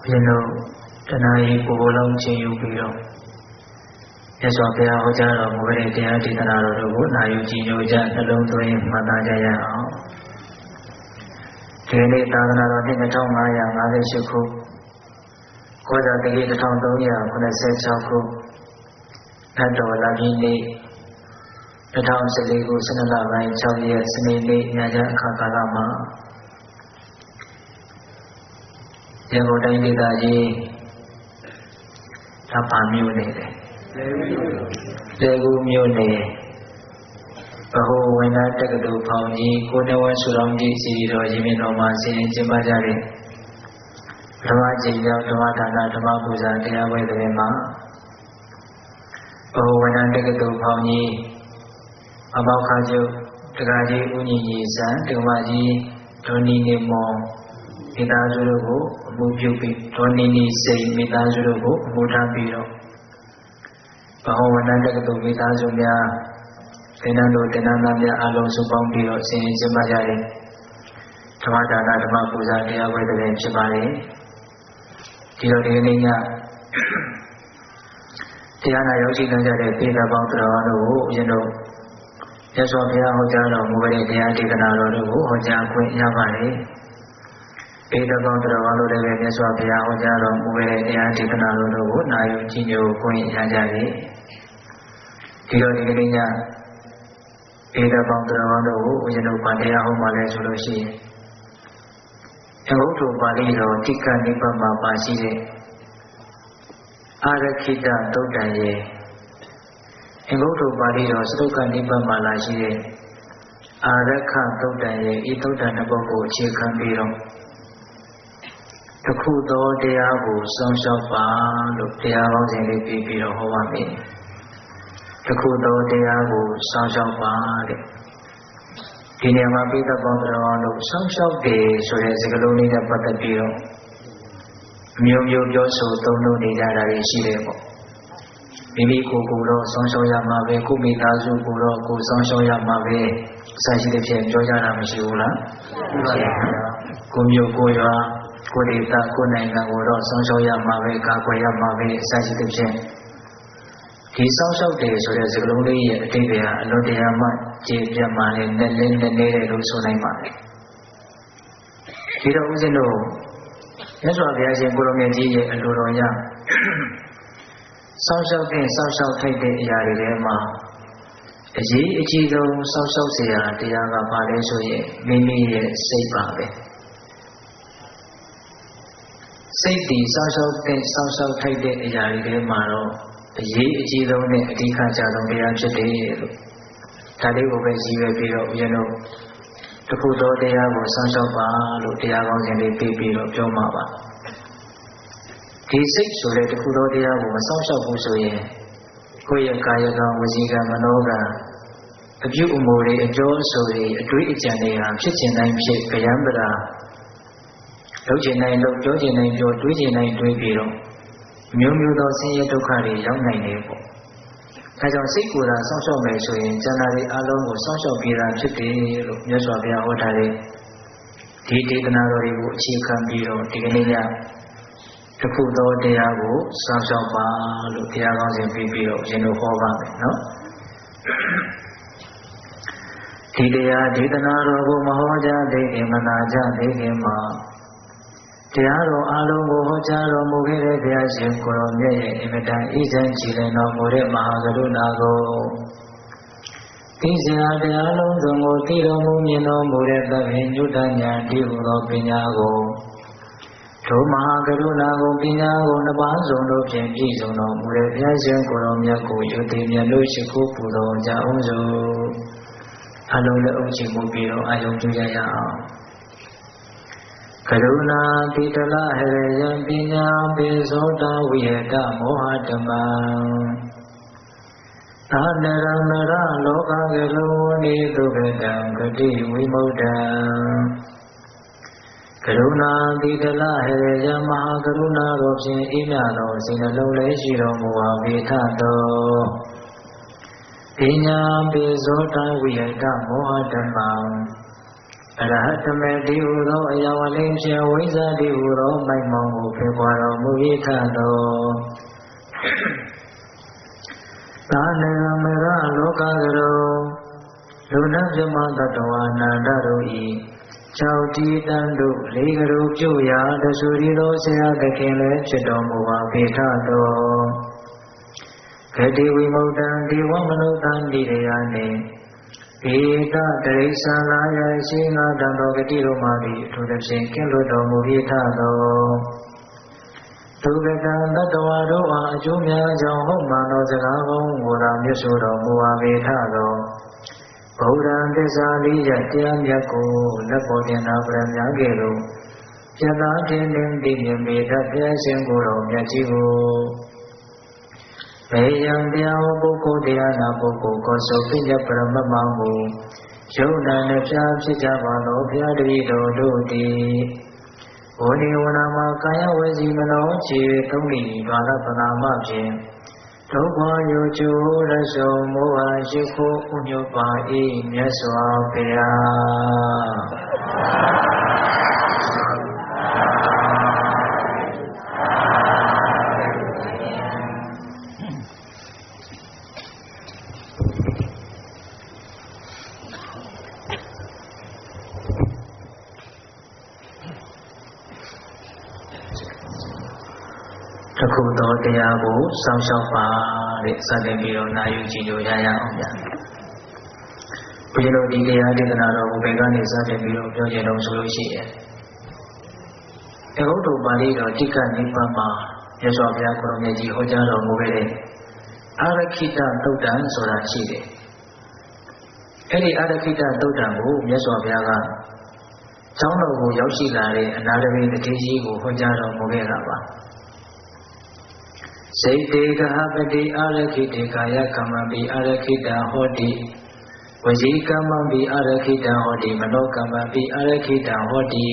You know, tonight we will launch you below. Yes, what they are hotel or moving the antitanal of the wood, now you see you just alone to him, Madajaya. Jenny Tagana in the town, I am Adeshuku. Quite a day the town Donia, when I said Chaku. And over Lagini, the town Seligo, Senala, Chavia, Senili, Naja Kakalama. Yango Dai Daji Tapa Mune, Legu Mune, Baho when I take a do Pauni, Kunawa Suramji, Siro, Jimino Masi, Jimajari, Ramaji, Yatamata, Tamabuza, Tiawe the Rema. Oh, when I take a do Pauni, about Kajo, Tagaji, Uni, San, Timaji, Tony Nemo. Itazurugo, Mubupi, Tonini say Mitazurugo, Mutapiro. Pahoananda to Mitazumia, Tenando, Tenanamia, Alonso Bombio, Saint Zimajari, Tamata, Natamapuza, Tia, with the Chimari, Tiorina, Tiana Yoshi Najare, Pita Bontro, you know. Yes, what we are Hojano, moving the Anticanaro, Hoja, Queen Yamari. Peter Gondra, the Swabia, Ojaro, where the Anticanaro, now Gino, Queen Yajari. Tironia Peter Gondra, you know, Padea, Homalesuloshi. And go to Balido, Tika Nipama Basile. Arakita, Totaye. And go to Balido, Stoka Nipama Lashire. Araka Totaye, Itotanaboko, Chikambiro. The Kudo de Abu, some shall find the Avos in the Pipi of Hawaii. The Kudo de Abu, some shall find it. Tinama Pita Bondra, some shall be, so there's a colony of Patapiro. Mio Yoso, don't know the data is shiremo. Maybe Kukuro, some shall Yamabe, Kumita Zukuro, some shall Yamabe, Sashi the Chen, Joyana Mishula, Kumyo Koya. Kodita, Kunanga, or Sancho Yamabe, Kakoya Mabe, Sagitation. He sounds out there, so there's a lonely Tibia, Lodiama, Jaman, and then the native Lusunama. He doesn't know. That's what they are saying, Burometi and Loroya. Sounds out there, sounds out take the Yarima. As he, Echigo, sounds out there, the Yaga Paleso, Mimi, Sababe. Safety, social type de Yari Maro, the Ye Gidone, Dika Jadon, the Anchete, Talibo, you know, the Kudo de Avo, Sancho Palo, the Avon and the Pipi of Jomaba. He said so that the Kudo de Avo, Sancho Busoye, Koya Kaya, Waziga Manoga, a few Umori, a Joe Sori, a great Jania, kitchen name shape, Kayambra. Login Georgian name, Georgian name, Twibiro. Mumu, Senior Tokari, young name. As on Sikura, social measure in January alone was social Pira, Chippy, Yaswabia, Otari. Titi, the Narori, Chikan Biro, Tigania. The Kudo de Abu, social bar, Lukiagos and Pipiro, Genohova, no? Tidia, Titanaro, Mahoja, de Manaja, de Gema. Tiaro Alongo Hojaro Mugere Diajim Koromye, Imita Isan Chileno Mure Mahagarunago. Tizia de Alongo Tiro Mumino Mure Davinjutanya Divuro Pinago. To Mahagarunago Pinago Nabazo no Pizono Mure Diajim Koromya Kujutimia Luchiku Pudo Jaunzo. Alonga Uchimubiro Ayotuyaya. Karuna Pitala Herayan Pinya Bezota Vieta Mohatama Nara Loka Galoni Duvedam Gati Vimoda Karuna Pitala Herayan Mahakaruna Robsin Imano Sinalola Shiro Mohavitato Pinya Bezota Vieta Mohatama အရဟတမေတိဟုသောအယဝလင်းဖြင့်ဝိဇ္ဇာတိဟုသောမိုက်မောင်ကိုဖေပွားတော်မူ၏ထသောသာနေမေရလောကကရောလူနာမြမတတဝနန္ဒတို့ဤ၆တီတန်တို့လေးကလေးပြုရာတဆူရီသောဆရာသခင်လည်းဖြစ်တော်မူပါပေထသောဂတိဝိမု တံဒီဝမနုဿံတိရယနေဧတတရိစ္ဆာလာယရှိငါတံတော်ဂတိတို့မှာသည်ထိုတစ်ဖြင့်ကင်းလွတ်တော်မူ၏ထသောသူကတံတတဝါတို့အားအကျိုးများကြောင့်ဟုတ်မှန်သောစကားကောင်းကိုသာမြတ်ဆိုတော်မူပါပေထသောဗုဒ္ဓံသစ္စာလေးရတရားမြတ်ကိုလက်ပေါ်တင်သာပြများခဲ့လို့ပြတ်သားခြင်းနှင့်တည်မြဲပေတတ်ဘုရားရှင်ကိုယ်တော်မြတ်ကြီးကိုဘေယံတရားဟောပုဂ္ဂိုလ်တရားနာပုဂ္ဂိုလ်ကိုဆိုပြည့်ပရမတ်မောင်ကိုယုံနာနှပြဖြစ်ကြပါသောဘုရားတပည့်တော်တို့သည်ဝဏိဝနာမှာကာယဝစီမနောခြေသုံးလီဘာလပနာမဖြင့်ဒုက္ခယောကျိုးရဆုံမောဟရှိခိုးဥညုပါ၏မြတ်စွာဘုရားခုသောတရားကိုစောင့်ရှောက်ပါတဲ့စတင်ပြီးတော့နာယူကြည့်လို့ရအောင်ဗျာဘုရားတို့ဒီတရားဒေသနာတော်ကိုဘယ်ကနေစတင်ပြီးတော့ပြောကြတော့ဆိုလို့ရှိရင်တကုတ်တော်ပါဠိတော်တိက္ကနိဗ္ဗာန်မှာမြတ်စွာဘုရားကိုယ်တော်မြတ်ကြီးဟောကြားတော်မူခဲ့တဲ့အာရခိတသုတ်တံဆိုတာရှိတယ်အဲ့ဒီအာရခိတသုတ်တံကိုမြတ်စွာဘုရားကကျောင်းတော်ကိုရောက်ရှိလာတဲ့အနာတပိတတိကြီးကိုဟောကြားတော်မူခဲ့တာပါစေတေကဟပတိအာရခိတေကာယကမ္မပိအာရခိတဟောတိဝစီကမ္မပိအာရခိတဟောတိမနောကမ္မပိအာရခိတဟောတိ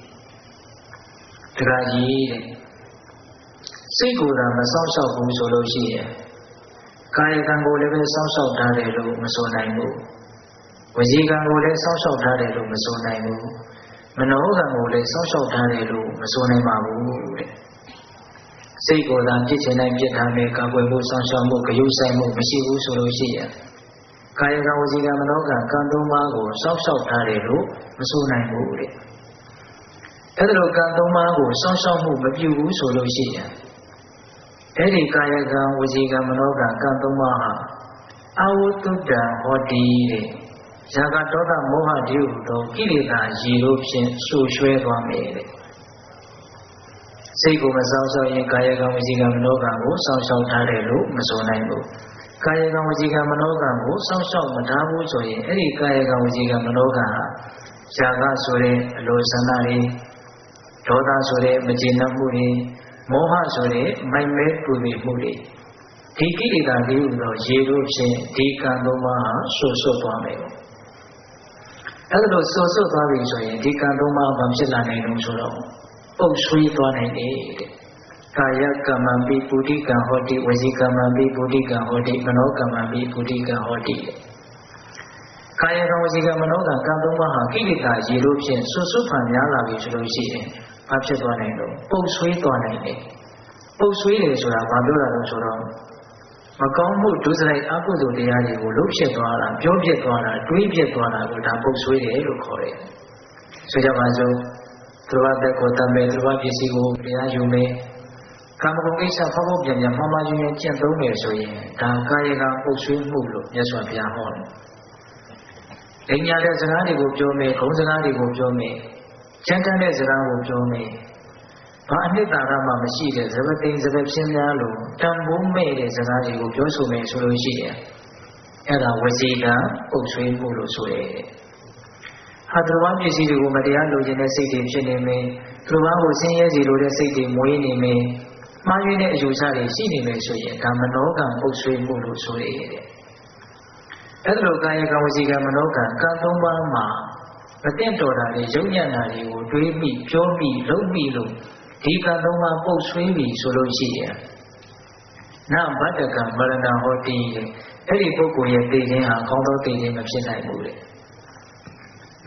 တရားကြီးတဲ့စိတ်ကိုယ်သာမစောင့်ရှောက်ဘူးဆိုလို့ရှိရင်ကာယကံကိုလည်းပဲစောင့်ရှောက်ထားတယ်လို့မဆိုနိုင်ဘူးဝစီကံကိုလည်းစောင့်ရှောက်ထားတယ်လို့မဆိုနိုင်ဘူးမနောကံကိုလည်းစောင့်ရှောက်ထားတယ်လို့မဆိုနိုင်ပါဘူးတဲ့စိတ်ကိုယ်သာပြစ်ချင်တိုင်းပြစ်ထားမယ်ကာကွယ်မှုဆောင်ရှောက်မှုဂရုစိုက်မှုမရှိဘူးဆိုလို့ရှိရင်ကာယကံဝစီကံမနောကံကံသုံးပါးကိုစောင့်ရှောက်ထားတယ်လို့မဆိုနိုင်ဘူးတဲ့အဲ့ဒါလိုကံသုံးပါးကိုစောင့်ရှောက်မှုမပြုဘူးဆိုလို့ရှိရင်အဲ့ဒီကာယကံဝစီကံမနောကံကံသုံးပါးဟာအဝတ္တုတံဟောတိတဲ့ဇာကတောကမောဟတိဟုသောကိလေသာရေတို့ဖြင့်ဆူရွှဲသွားမယ်တဲ့စိတ်ကိုမစောင့်ရှောက်ရင်ကာယကံဝစီကံမနောကံကိုစောင့်ရှောက်ထားတယ်လို့မဆိုနိုင်ဘူးကာယကံဝစီကံမနောကံကိုစောင့်ရှောက်မထားဘူးဆိုရင်အဲ့ဒီကာယကံဝစီကံမနောကံဟာဇာကဆိုတဲ့အလိုဆန္ဒတွေဒေါသဆိုတဲ့မကျေနပ်မှုတွေမောဟဆိုတဲ့မိုက်မဲပူနေမှုတွေဒီကိလေသာတွေဟူသောရေတို့ဖြင့်ဒီကံသုံးပါးဟာဆွတ်သွားမယ်အဲ့ဒါလို့ဆွတ်သွားပြီဆိုရင်ဒီကံသုံးပါးဘာဖြစ်လာနိုင်လို့ဆိုတော့ပုတ်ဆွေးသွားနိုင်တယ်တဲ့ကာယကမ္မပိပုတိကံဟောတိဝစီကမ္မပိပုတိကံဟောတိမနောကမ္မပိပုတိကံဟောတိကာယကံဝစီကံမနောကံကံသုံးပါးဟာကိလေသာရေတို့ဖြင့်ဆွတ်ဖန်များလာပြီဆိုလို့ရှိရင်ဘာဖြစ်သွားနိုင်လို့ပုတ်ဆွေးသွားနိုင်တယ်ပုတ်ဆွေးတယ်ဆိုတာဘာပြောတာလဲဆိုတော့မကောင်းမှုဒုစရိုက်အကုသိုလ်တရားတွေကိုလှုပ်ဖြစ်သွားတာပြောပြသွားတာတွေးပြသွားတာကိုဒါပုတ်ဆွေးတယ်လို့ခေါ်တယ်ဆိုကြပါစို့သူတော်ဘက်ကိုတမ်းမယ်သူတော်ပစ္စည်းကိုတရားယူမယ်ကာမဂုဏ်ကိစ္စဖောက်ဖောက်ပြန်ပြန်မှားမှားယွင်းယွင်းကျင့်သုံးမယ်ဆိုရင်ဒါကာယကံပုတ်ဆွေးမှုလို့မြတ်စွာဘုရားဟောတယ်။ဉာဏ်ရတဲ့စကားတွေကိုပြောမယ်ဂုဏ်စကားတွေကိုပြောမယ်ကျမ်းတမ်းတဲ့စကားကိုပြောမယ်ဘာအနှစ်သာရမှမရှိတဲ့စပသိန်းစပပြင်းများလို့တန်ဖိုးမဲ့တဲ့စကားတွေကိုပြောဆိုမယ်ဆိုလို့ရှိရင်အဲ့ဒါဝစီကံပုတ်ဆွေးမှုလို့ဆိုရတယ်။ဟာသူတော်ပစ္စည်းတွေကိုမတရားလိုချင်တဲ့စိတ်တွေဖြစ်နေမယ်သူတော်ကိုဆင်းရဲစီလိုတဲ့စိတ်တွေမွေးနေမယ်မှားယွင်းတဲ့အယူဆတွေရှိနေမယ်ဆိုရင်ဒါမနောကံပုတ်ဆွေးမှုလို့ဆိုရတယ်အဲ့ဒါလိုကာယကံဝစီကံမနောကံကံသုံးပါးမှာမတင့်တော်တာတွေယုံညံ့တာတွေကိုတွေးမိပြောမိလုပ်မိလို့ဒီကံသုံးပါးပုတ်ဆွေးပြီဆိုလို့ရှိရင်နဗတ္တကံမရဏဟောတိအဲ့ဒီပုဂ္ဂိုလ်ရဲ့သိခြင်းဟာကောင်းသောသိခြင်းမဖြစ်နိုင်ဘူးလေ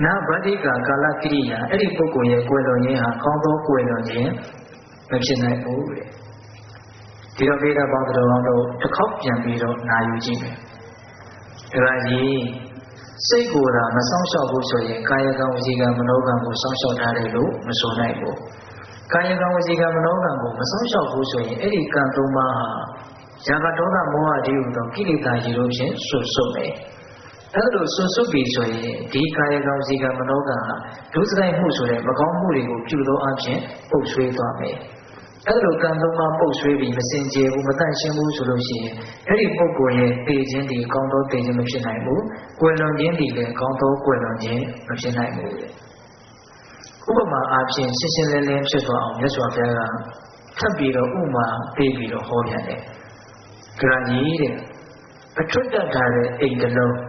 နာဗတိကကာလကိရိယာအဲ့ဒီပုဂ္ဂိုလ်ရဲ့ကွယ်လွန်ခြင်းဟာကောင်းသောကွယ်လွန်ခြင်းမဖြစ်နိုင်ဘူးတဲ့ဒီတော့ဗေဒပေါင်းတော်အောင်တို့တစ်ခေါက်ပြန်ပြီးတော့နာယူကြည့်မယ်ဒါကြီးစိတ်ကိုယ်သာမဆောင်ရှောက်ဘူးဆိုရင်ကာယကံဝစီကံမနောကံကိုဆောင်ရှောက်ထားတယ်လို့မဆိုနိုင်ဘူးကာယကံဝစီကံမနောကံကိုမဆောင်ရှောက်ဘူးဆိုရင်အဲ့ဒီကံသုံးပါးဟာဇာကဒေါသမောဟဒီဟုသောကိလေသာကြီးတို့ဖြင့်ဆွတ်ဆုတ်မယ်အဲ့လိုဆွတ်ဆုတ်ပြီဆိုရင်ဒီကာယကံဝစီကံမနောကံဟာဒုစရိုက်မှုဆိုတဲ့မကောင်းမှုတွေကိုပြုသောအဖြစ်ပုတ်ဆွေးသွားမယ်အဲ့လိုကံသုံးပါးပုတ်ဆွေးပြီးမစင်ကြယ်ဘူးမတန့်ရှင်းဘူးဆိုလို့ရှိရင်အဲ့ဒီပုဂ္ဂိုလ်ရဲ့တည်ခြင်းဒီကောင်းသောတည်ခြင်းမဖြစ်နိုင်ဘူးကွယ်လွန်ခြင်းဒီလည်းကောင်းသောကွယ်လွန်ခြင်းမဖြစ်နိုင်ဘူးဥပမာအားဖြင့်ရှင်းရှင်းလင်းလင်းဖြစ်သွားအောင်မြတ်စွာဘုရားကထပ်ပြီးတော့ဥမာပေးပြီးတော့ဟောပြန်တယ်ကြရကြီးတဲ့အထွတ်တတ်ထားတဲ့အိမ်တစ်လုံး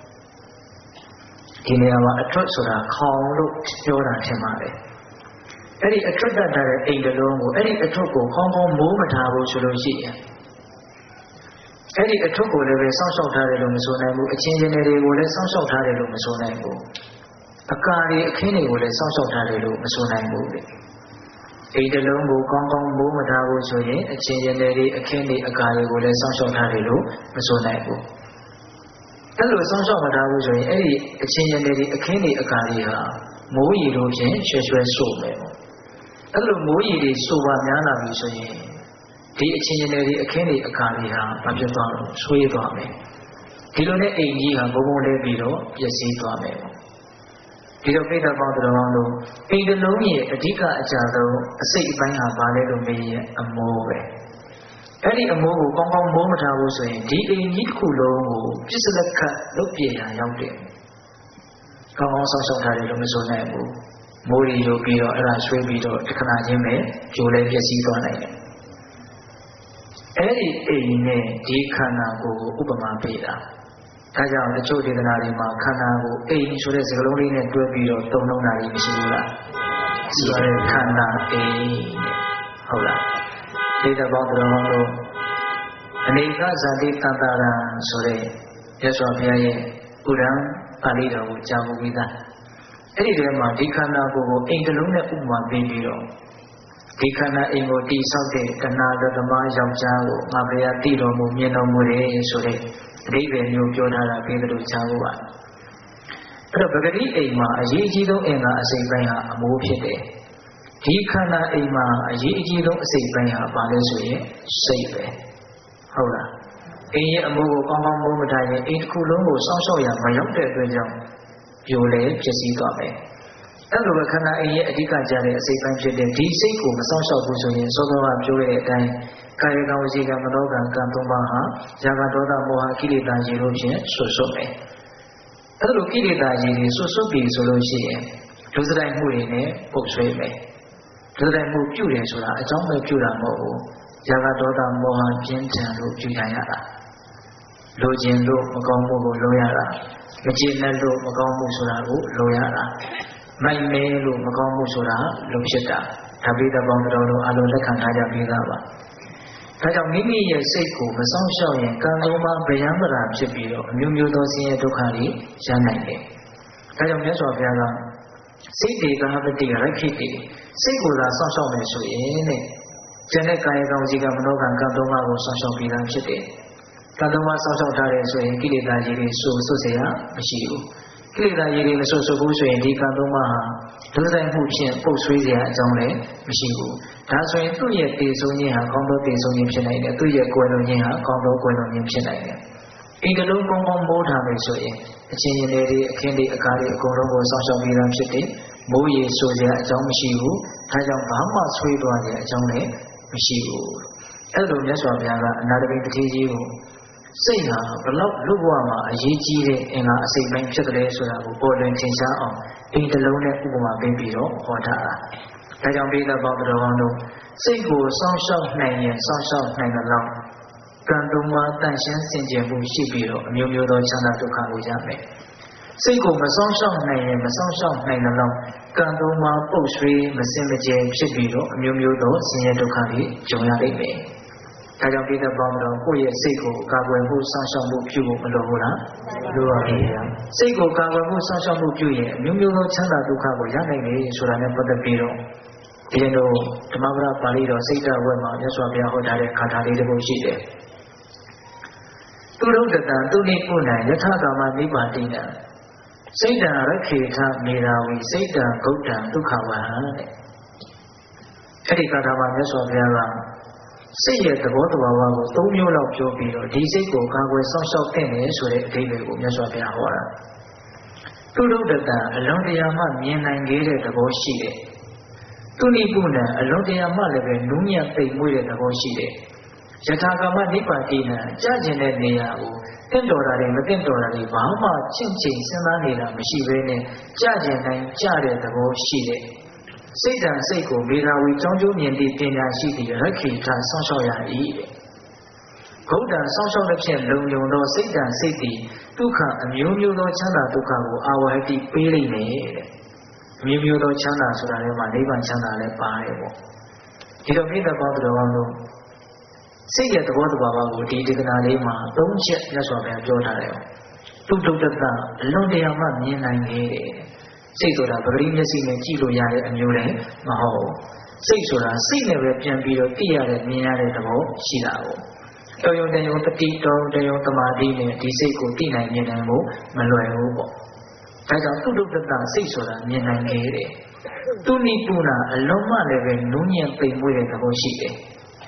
ဒီနေရာမှာအထွတ်ဆိုတာခေါင်လို့ပြောတာထင်ပါတယ်အဲ့ဒီအထွတ်တတ်ထားတဲ့အိမ်တစ်လုံးကိုအဲ့ဒီအထွတ်ကိုကောင်းကောင်းမိုးမထားဘူးဆိုလို့ရှိရင်အဲ့ဒီအထွတ်ကိုလည်းပဲစောင့်ရှောက်ထားတယ်လို့မဆိုနိုင်ဘူးအချင်းချင်းတွေကိုလည်းစောင့်ရှောက်ထားတယ်လို့မဆိုနိုင်ဘူးအကာတွေအခင်းတွေကိုလည်းစောင့်ရှောက်ထားတယ်လို့မဆိုနိုင်ဘူးလေအိမ်တစ်လုံးကိုကောင်းကောင်းမိုးမထားဘူးဆိုရင်အချင်းချင်းတွေအခင်းတွေအကာတွေကိုလည်းစောင့်ရှောက်ထားတယ်လို့မဆိုနိုင်ဘူးအဲ့လိုစောင့်ရှောက်မထားဘူးဆိုရင်အဲ့ဒီအချင်းချင်းတွေအခင်းတွေအကာတွေဟာမိုးရီတို့ဖြင့်ရွှဲရွှဲဆို့မယ်အဲ့လိုမိုးရီတွေဆိုပါများလာပြီဆိုရင်ဒီအချင်းချင်းတွေအခင်းတွေအကာတွေဟာဘာဖြစ်သွားလဲဆွေးသွားမယ်ဒီလိုနဲ့အိမ်ကြီးဟာဘုံဘုံလေးပြီးတော့ပျက်စီးသွားမယ်ဒီတော့ပိဋကပေါင်းတော်အောင်လို့အိမ်တစ်လုံးရဲ့အဓိကအကြဆုံးအစိတ်အပိုင်းဟာဘာလဲလို့မေးရင်အမိုးပဲအဲ့ဒီအမိုးကိုကောင်းကောင်းမိုးမထားဘူးဆိုရင်ဒီအိမ်ကြီးတစ်ခုလုံးကိုပြစ်စလက်ခတ်လုပ်ပြရရောက်တယ်ကောင်းကောင်းဆောက်ရှောက်ထားတယ်လို့မဆိုနိုင်ဘူးမိုးရီလိုပြီးတော့အဲ့ဒါဆွေးပြီးတော့တခဏချင်းပဲကျိုးလဲပျက်စီးသွားနိုင်တယ်အဲ့ဒီအိမ်နဲ့ဒီခန္ဓာကိုယ်ကိုဥပမာပေးတာဒါကြောင့်တချို့ဒေသနာတွေမှာခန္ဓာကိုအိမ်ဆိုတဲ့စကားလုံးလေးနဲ့တွဲပြီးတော့သုံးလုံးတာကြီးမရှိဘူးလားရှိပါတယ်ခန္ဓာအိမ်ဟုတ်လားဒေသပေါင်းတော်တို့အနေကဇာတိတတ္တရာဆိုတဲ့ရသော်ဘုရားရဲ့ဥဒံပါဠိတော်ကိုကြားဖို့ပြီးသားအဲ့ဒီထဲမှာဒီခန္ဓာကိုယ်ကိုအိမ်တစ်လုံးနဲ့ဥပမာပေးပြီးတော့ဒီခန္ဓာအိမ်ကိုတည်ဆောက်တဲ့တဏှာသမားယောက်ျားကိုငါဘုရားတည်တော်မူမြင်တော်မူတယ်ဆိုတဲ့အဓိပ္ပာယ်မျိုးပြောထားတာပြီးတော့ကြားဖို့ပါအဲ့တော့ပဂတိအိမ်မှာအရေးအကြီးဆုံးအင်္ဂါအစိတ်ပိုင်းဟာအမိုးဖြစ်တယ်ဒီခန္ဓာအိမ်မှာအရေးအကြီးဆုံးအစိတ်ပိုင်းဟာဘာလဲဆိုရင်စိတ်ပဲဟုတ်လားအိမ်ရဲ့အမိုးကိုကောင်းကောင်းမိုးမထားရင်အိမ်တစ်ခုလုံးကိုစောင့်ရှောက်ရမရောက်တဲ့အတွက်ကြောင့်ပြိုလဲဖြစ်စည်းသွားမယ်အဲ့လိုပဲခန္ဓာအိမ်ရဲ့အဓိကကြတဲ့အစိတ်ပိုင်းဖြစ်တဲ့ဒီစိတ်ကိုမစောင့်ရှောက်ဘူးဆိုရင်စောစောကပြောတဲ့အတိုင်းကာယကံဝစီကံမနောကံကံသုံးပါးဟာဇာကဒေါသမောဟကိလေသာကြီးတို့ဖြင့်ဆွတ်ဆုတ်မယ်အဲ့လိုကိလေသာကြီးတွေဆွတ်ဆုတ်ပြီဆိုလို့ရှိရင်ဒုစရိုက်မှုတွေနဲ့ပုတ်ဆွေးမယ်ဒုစရိုက်မှုပြုတယ်ဆိုတာအကြောင်းပဲပြုတာမဟုတ်ဘူးဇာကဒေါသမောဟပြင်းထန်လို့ပြုရတာလိုချင်လို့မကောင်းမှုကိုလိုရတာမကျေနပ်လို့မကောင်းမှုဆိုတာကိုလိုရတာမိုက်မဲလို့မကောင်းမှုဆိုတာလုံဖြစ်တာဒါပိဋကပေါင်းတော်တို့အလုံးလက်ခံထားကြပြီးသားပါဒါကြောင့်မိမိရဲ့စိတ်ကိုမဆောင်ရှောက်ရင်ကံလုံးမှာဗျံပရာဖြစ်ပြီးတော့အမျိုးမျိုးသောဆင်းရဲဒုက္ခတွေရနိုင်တယ်ဒါကြောင့်မြတ်စွာဘုရားကစိတ်တွေကပတိရခိတိစိတ်ကိုသာဆောင်ရှောက်မယ်ဆိုရင်တဲ့ကျန်တဲ့ကာယကံဝစီကံမနောကံကံသုံးပါးကိုဆောင်ရှောက်ပြီးသားဖြစ်တယ်ကံသုံးပါးဆောင်ရှောက်ထားတယ်ဆိုရင်ကိလေသာကြီးတွေဆွတ်เสียမရှိဘူးကိလေသာကြီးတွေမဆွတ်ဘူးဆိုရင်ဒီကံသုံးပါးဟာဒုစရိုက်မှုဖြင့်ပုတ်ဆွေးเสียအကြောင်းလည်းမရှိဘူးဒါဆိုရင်သူ့ရဲ့တည်ဆုံးခြင်းဟာကောင်းသောတည်ဆုံးခြင်းဖြစ်နိုင်တယ်သူ့ရဲ့ကွယ်လွန်ခြင်းဟာကောင်းသောကွယ်လွန်ခြင်းဖြစ်နိုင်တယ်အိမ်တစ်လုံးကောင်းကောင်းမိုးထားမယ်ဆိုရင်အချင်းချင်းတွေအခင်းတွေအကားတွေအကုန်လုံးကိုစောင့်ရှောက်ပြီးသားဖြစ်တယ်မိုးရေဆိုစရာအကြောင်းမရှိဘူးဒါကြောင့်ဘာမှဆွေးသွားစရာအကြောင်းလည်းမရှိဘူးအဲ့လိုမြတ်စွာဘုရားကအနာတပိတ္တိကြီးကိုစိတ်ဟာဘလောက်လူ့ဘဝမှာအရေးကြီးတဲ့အင်္ဂါအစိတ်ပိုင်းဖြစ်တယ်ဆိုတာကိုပေါ်လွင်ထင်ရှားအောင်အိမ်တစ်လုံးနဲ့ဥပမာပေးပြီးတော့ဟောထားတာဒါကြောင့်ပိဋကပေါင်းတော်ကောင်းတို့စိတ်ကိုစောင့်ရှောက်နိုင်ရင်စောင့်ရှောက်နိုင်တဲ့လောက်ကံသုံးပါးတန်ရှင်းစင်ကြယ်မှုရှိပြီးတော့အမျိုးမျိုးသောချမ်းသာဒုက္ခကိုရမယ်စိတ်ကိုမစောင့်ရှောက်နိုင်ရင်မစောင့်ရှောက်နိုင်တဲ့လောက်ကံသုံးပါးပုတ်ဆွေးမစင်မကြယ်ဖြစ်ပြီးတော့အမျိုးမျိုးသောဆင်းရဲဒုက္ခတွေကြုံရလိမ့်မယ်ဒါကြောင့်ပြတဲ့ပေါင်းတော့ကိုယ့်ရဲ့စိတ်ကိုကာကွယ်မှုစောင့်ရှောက်မှုပြုဖို့မလိုဘူးလားလိုပါဘူးစိတ်ကိုကာကွယ်မှုစောင့်ရှောက်မှုပြုရင်အမျိုးမျိုးသောချမ်းသာဒုက္ခကိုရနိုင်တယ်ဆိုတာနဲ့ပတ်သက်ပြီးတော့ဒီလိုဓမ္မပဒပါဠိတော်စိတ်တဝက်မှာမြတ်စွာဘုရားဟောထားတဲ့ခါထာလေးတစ်ခုရှိတယ်သူတို့တတံသူနိပုဏ္ဏယထာကာမနိဗ္ဗာတိနံစိတ်တံရခေထမေရာဝီစိတ်တံဂௌတံဒုက္ခဝဟံတဲ့အဲ့ဒီကာထာမှာမြတ်စွာဘုရားကစိတ်ရဲ့သဘောတဘာဝကို၃မျိုးလောက်ပြောပြီးတော့ဒီစိတ်ကိုကာကွယ်စောင့်ရှောက်တဲ့နေဆိုတဲ့အဓိပ္ပာယ်ကိုမြတ်စွာဘုရားဟောတာသူတို့တတံအလွန်တရာမှမြင်နိုင်ခဲ့တဲ့သဘောရှိတယ်သူနိပုဏ္ဏအလွန်တရာမှလည်းပဲနူးညံ့သိမ်မွေ့တဲ့သဘောရှိတယ်ယထာကာမနိဗ္ဗာန်တိနံကြာကျင်တဲ့နေရာကိုတင့်တော်တာတွေမတင့်တော်တာတွေဘာမှချင့်ချိန်စဉ်းစားနေတာမရှိဘဲနဲ့ကြာကျင်တိုင်းကြာတဲ့သဘောရှိတယ်စိတ်ဓာတ်စိတ်ကိုမေဃဝီကြောင်းကျိုးမြင်သည့်ပညာရှိသည့်ရခိထဆောင်းလျှောက်ရ၏ဂုဋ္ဌံဆောင်းလျှောက်တဲ့ဖြင့်လုံုံသောစိတ်ဓာတ်စိတ်သည်ဒုက္ခအမျိုးမျိုးသောချမ်းသာဒုက္ခကိုအာဝဟတိပေးလိမ့်မယ်တဲ့အမျိုးမျိုးသောချမ်းသာဆိုတာလည်းမှနိဗ္ဗာန်ချမ်းသာလည်းပါတယ်ပေါ့ဒီတော့မိသက်ပေါင်းတော်ကောင်းတို့စိတ်ရဲ့သဘောတဘာဝကိုဒီဒေသနာလေးမှာ၃ချက်မြတ်စွာဘုရားပြောထားတယ်သူတုတ်တကအလွန်တရာမှမြင်နိုင်တယ်စိတ်ဆိုတာပဂရိမျက်စိနဲ့ကြည့်လို့ရတဲ့အမျိုးလည်းမဟုတ်စိတ်ဆိုတာစိတ်နဲ့ပဲပြန်ပြီးတော့သိရတဲ့မြင်ရတဲ့သဘောရှိတာကိုတော်ရုံတန်ရုံတတိတော်တရုံတမာတိနဲ့ဒီစိတ်ကိုသိနိုင်မြင်နိုင်ဖို့မလွယ်ဘူးပေါ့ဒါကြောင့်သူတုတ်တစိတ်ဆိုတာမြင်နိုင်တယ်သူနိပုဏ္ဏအလုံးမလည်းပဲနူးညံ့ပိန်မွေ့တဲ့သဘောရှိတယ်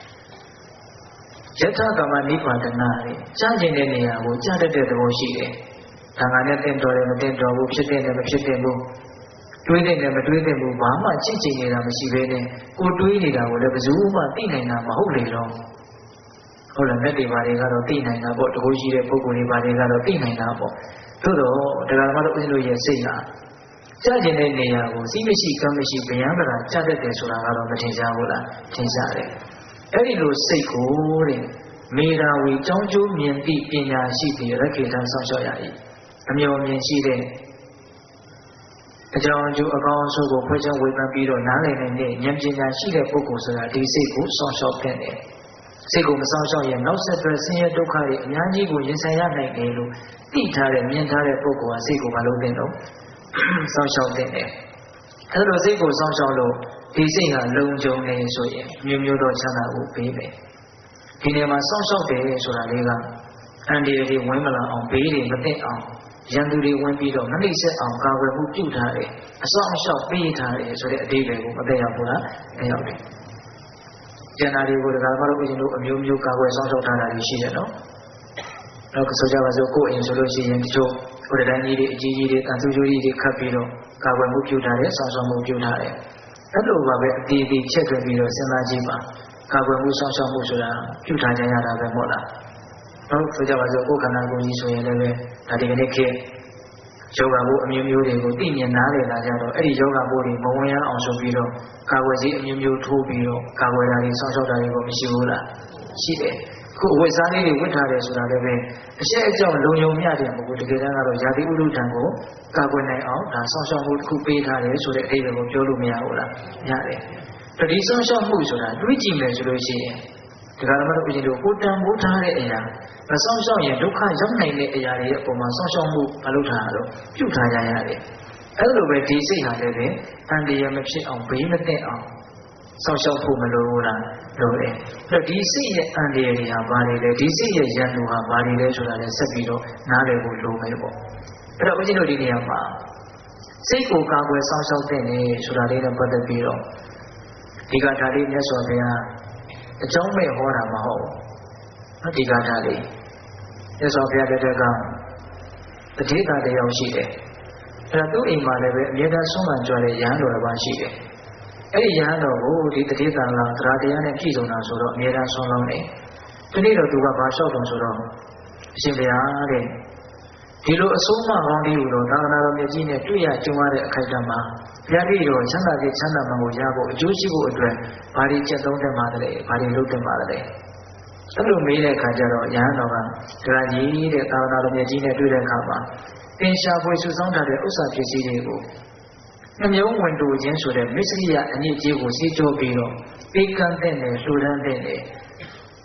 ယထာကာမနိဗ္ဗာန်နဲ့ကြားကျင်တဲ့နေရာကိုကြားတတ်တဲ့သဘောရှိတယ်။ဒါငါနဲ့တင့်တော်တယ်မတင့်တော်ဘူးဖြစ်တဲ့နဲ့မဖြစ်တဲ့ဘူးတွေးတဲ့နဲ့မတွေးတဲ့ဘူးဘာမှချစ်ချင်နေတာမရှိဘဲနဲ့ကိုတွေးနေတာကိုလည်းဘယ်သူမှသိနိုင်တာမဟုတ်လေတော့ဟုတ်လားမဲ့တွေဘာတွေကတော့သိနိုင်တာပေါ့တကူရှိတဲ့ပုဂ္ဂိုလ်တွေဘာတွေကတော့သိနိုင်တာပေါ့သို့တော့တရားဓမ္မတို့ဦးဇင်းတို့ရဲ့စိတ်ဟာကြားကျင်တဲ့နေရာကိုစီးမရှိကမ်းမရှိဗျံပရာကြားတတ်တယ်ဆိုတာကတော့မထင်ရှားဘူးလားထင်ရှားတယ်အဲ့ဒီလိုစိတ်ကိုတဲ့မေရာဝီကြောင်းကျိုးမြင်သည့်ပညာရှိသည့်ရခေတံဆောင်လျှောက်ရ၏အမျှော်မြင်ရှိတဲ့အကြောင်းအကျိုးအကောင်းအဆိုးကိုဖွင့်ချဝေဖန်ပြီးတော့နားလည်နိုင်တဲ့ဉာဏ်ပညာရှိတဲ့ပုဂ္ဂိုလ်ဆိုတာဒီစိတ်ကိုဆောင်လျှောက်တဲ့တယ်စိတ်ကိုမဆောင်လျှောက်ရင်နောက်ဆက်တွဲဆင်းရဲဒုက္ခတွေအများကြီးကိုရင်ဆိုင်ရနိုင်တယ်လို့သိထားတဲ့မြင်ထားတဲ့ပုဂ္ဂိုလ်ဟာစိတ်ကိုမလုံးတဲ့တော့ဆောင်လျှောက်တဲ့တယ်အဲ့လိုစိတ်ကိုဆောင်လျှောက်လို့ဒီစိတ်ဟာလုံခြုံနေဆိုရင်မျိုးမျိုးသောချမ်းသာကိုပေးမယ်ဒီနေရာမှာစောင့်ရှောက်တယ်ဆိုတာလေးကအန္တရာယ်တွေဝင်မလာအောင်ဘေးတွေမသိအောင်ရန်သူတွေဝင်ပြီးတော့မနှိမ့်ဆက်အောင်ကာကွယ်မှုပြုထားတယ်အစောင့်အရှောက်ပေးထားတယ်ဆိုတဲ့အဓိပ္ပာယ်ကိုမသိရဘူးလားသိရောက်တယ်ကျန်တာတွေကိုဒါမှမဟုတ်ဦးဇင်းတို့အမျိုးမျိုးကာကွယ်စောင့်ရှောက်ထားတာရှိတယ်နော်တော့ဆိုကြပါစို့ကိုယ်အိမ်ဆိုလို့ရှိရင်တချို့ဟိုတန်းကြီးတွေအကြီးကြီးတွေတန်ဆူကျိုးကြီးတွေခတ်ပြီးတော့ကာကွယ်မှုပြုထားတယ်စောင့်ရှောက်မှုပြုထားတယ်အဲ့လိုပါပဲအတီးတီးချက်တွင်ပြီးတော့စဉ်းစားကြည့်ပါကာကွယ်မှုစောင့်ရှောက်မှုဆိုတာပြုထားကြရတာပဲမဟုတ်လားဟုတ်ဆိုကြပါစို့ကိုယ်ခန္ဓာကိုယ်ကြီးဆိုရင်လည်းဒါဒီကနေ့ခေတ်ယောဂဘုအမျိုးမျိုးတွေကိုသိမြင်နားလည်လာကြတော့အဲ့ဒီယောဂဘုတွေမဝင်ရအောင်ဆိုပြီးတော့ကာကွယ်စီအမျိုးမျိုးထိုးပြီးတော့ကာကွယ်တာတွေစောင့်ရှောက်တာတွေကိုမရှိဘူးလားရှိတယ်ခုအဝတ်စားလေးတွေဝတ်ထားတယ်ဆိုတာလည်းပဲအရှက်အကြောင်းလုံယုံမြတယ်မဟုတ်ဘူးတကယ်တမ်းကတော့ယာတိဥဒ္ဒထံကိုကာကွယ်နိုင်အောင်ဒါစောင့်ရှောက်မှုတစ်ခုပေးထားတယ်ဆိုတဲ့အဓိပ္ပာယ်ကိုပြောလို့မရဘူးလားရတယ်ဒီစောင့်ရှောက်မှုဆိုတာတွေးကြည့်မယ်ဆိုလို့ရှိရင်ဒီကရမတို့ပြည်တို့ကိုတန်ဖိုးထားတဲ့အရာမစောင့်ရှောက်ရင်ဒုက္ခရောက်နိုင်တဲ့အရာတွေအပေါ်မှာစောင့်ရှောက်မှုမလုပ်ထားတော့ပြုထားရရတယ်အဲ့လိုပဲဒီစိတ်ဟာလည်းပဲအန္တရာယ်မဖြစ်အောင်ဘေးမသိအောင်စောင့်ရှောက်ဖို့မလိုဘူးလားလိုတယ်အဲ့တော့ဒီစိတ်ရဲ့အန္တရာယ်တွေဟာဘာတွေလဲဒီစိတ်ရဲ့ရန်သူဟာဘာတွေလဲဆိုတာလည်းဆက်ပြီးတော့နားလည်ဖို့လိုမယ်ပေါ့အဲ့တော့ဦးဇင်းတို့ဒီနေရာမှာစိတ်ကိုကာကွယ်စောင့်ရှောက်တဲ့နေဆိုတာလေးနဲ့ပတ်သက်ပြီးတော့ဒီကထာလေးမြတ်စွာဘုရားအကြောင်းမဲ့ဟောတာမဟုတ်ဘူးဒီကထာလေးမြတ်စွာဘုရားတည်းကတတိကတယောက်ရှိတယ်အဲ့တော့သူ့အိမ်မှာလည်းပဲအမြဲတမ်းဆုံးမကြွတဲ့ရဟန်းတော်တစ်ပါးရှိတယ်အဲ့ဒီရဟန်းတော်ကိုဒီတတိကံကတရားတရားနဲ့ပြည့်စုံတာဆိုတော့အမြဲတမ်းဆုံးလုံးတယ်ဒီနေ့တော့သူကဘာလျှောက်တယ်ဆိုတော့အရှင်ဘုရားတဲ့ဒီလိုအဆုံးမကောင်းလေးကိုတော့သာသနာတော်မြတ်ကြီးနဲ့တွေ့ရကြုံရတဲ့အခိုက်အတန့်မှာဘုရားတိတော်ချမ်းသာခြင်းချမ်းသာမှကိုရဖို့အကျိုးရှိဖို့အတွက်ဘာတွေချက်သုံးတဲ့မှာလဲဘာတွေလုပ်တဲ့မှာလဲအဲ့လိုမေးတဲ့အခါကျတော့ရဟန်းတော်ကတရားကြီးတဲ့သာသနာတော်မြတ်ကြီးနဲ့တွေ့တဲ့အခါမှာသင်ရှားဖွေစုဆောင်းထားတဲ့ဥစ္စာပစ္စည်းတွေကိုနှမျိုးဝင်တူခြင်းဆိုတဲ့မစ္စရိယအညစ်အကြေးကိုစီးကျိုးပြီးတော့ပေးကမ်းတဲ့နဲ့လှူဒန်းတဲ့နဲ့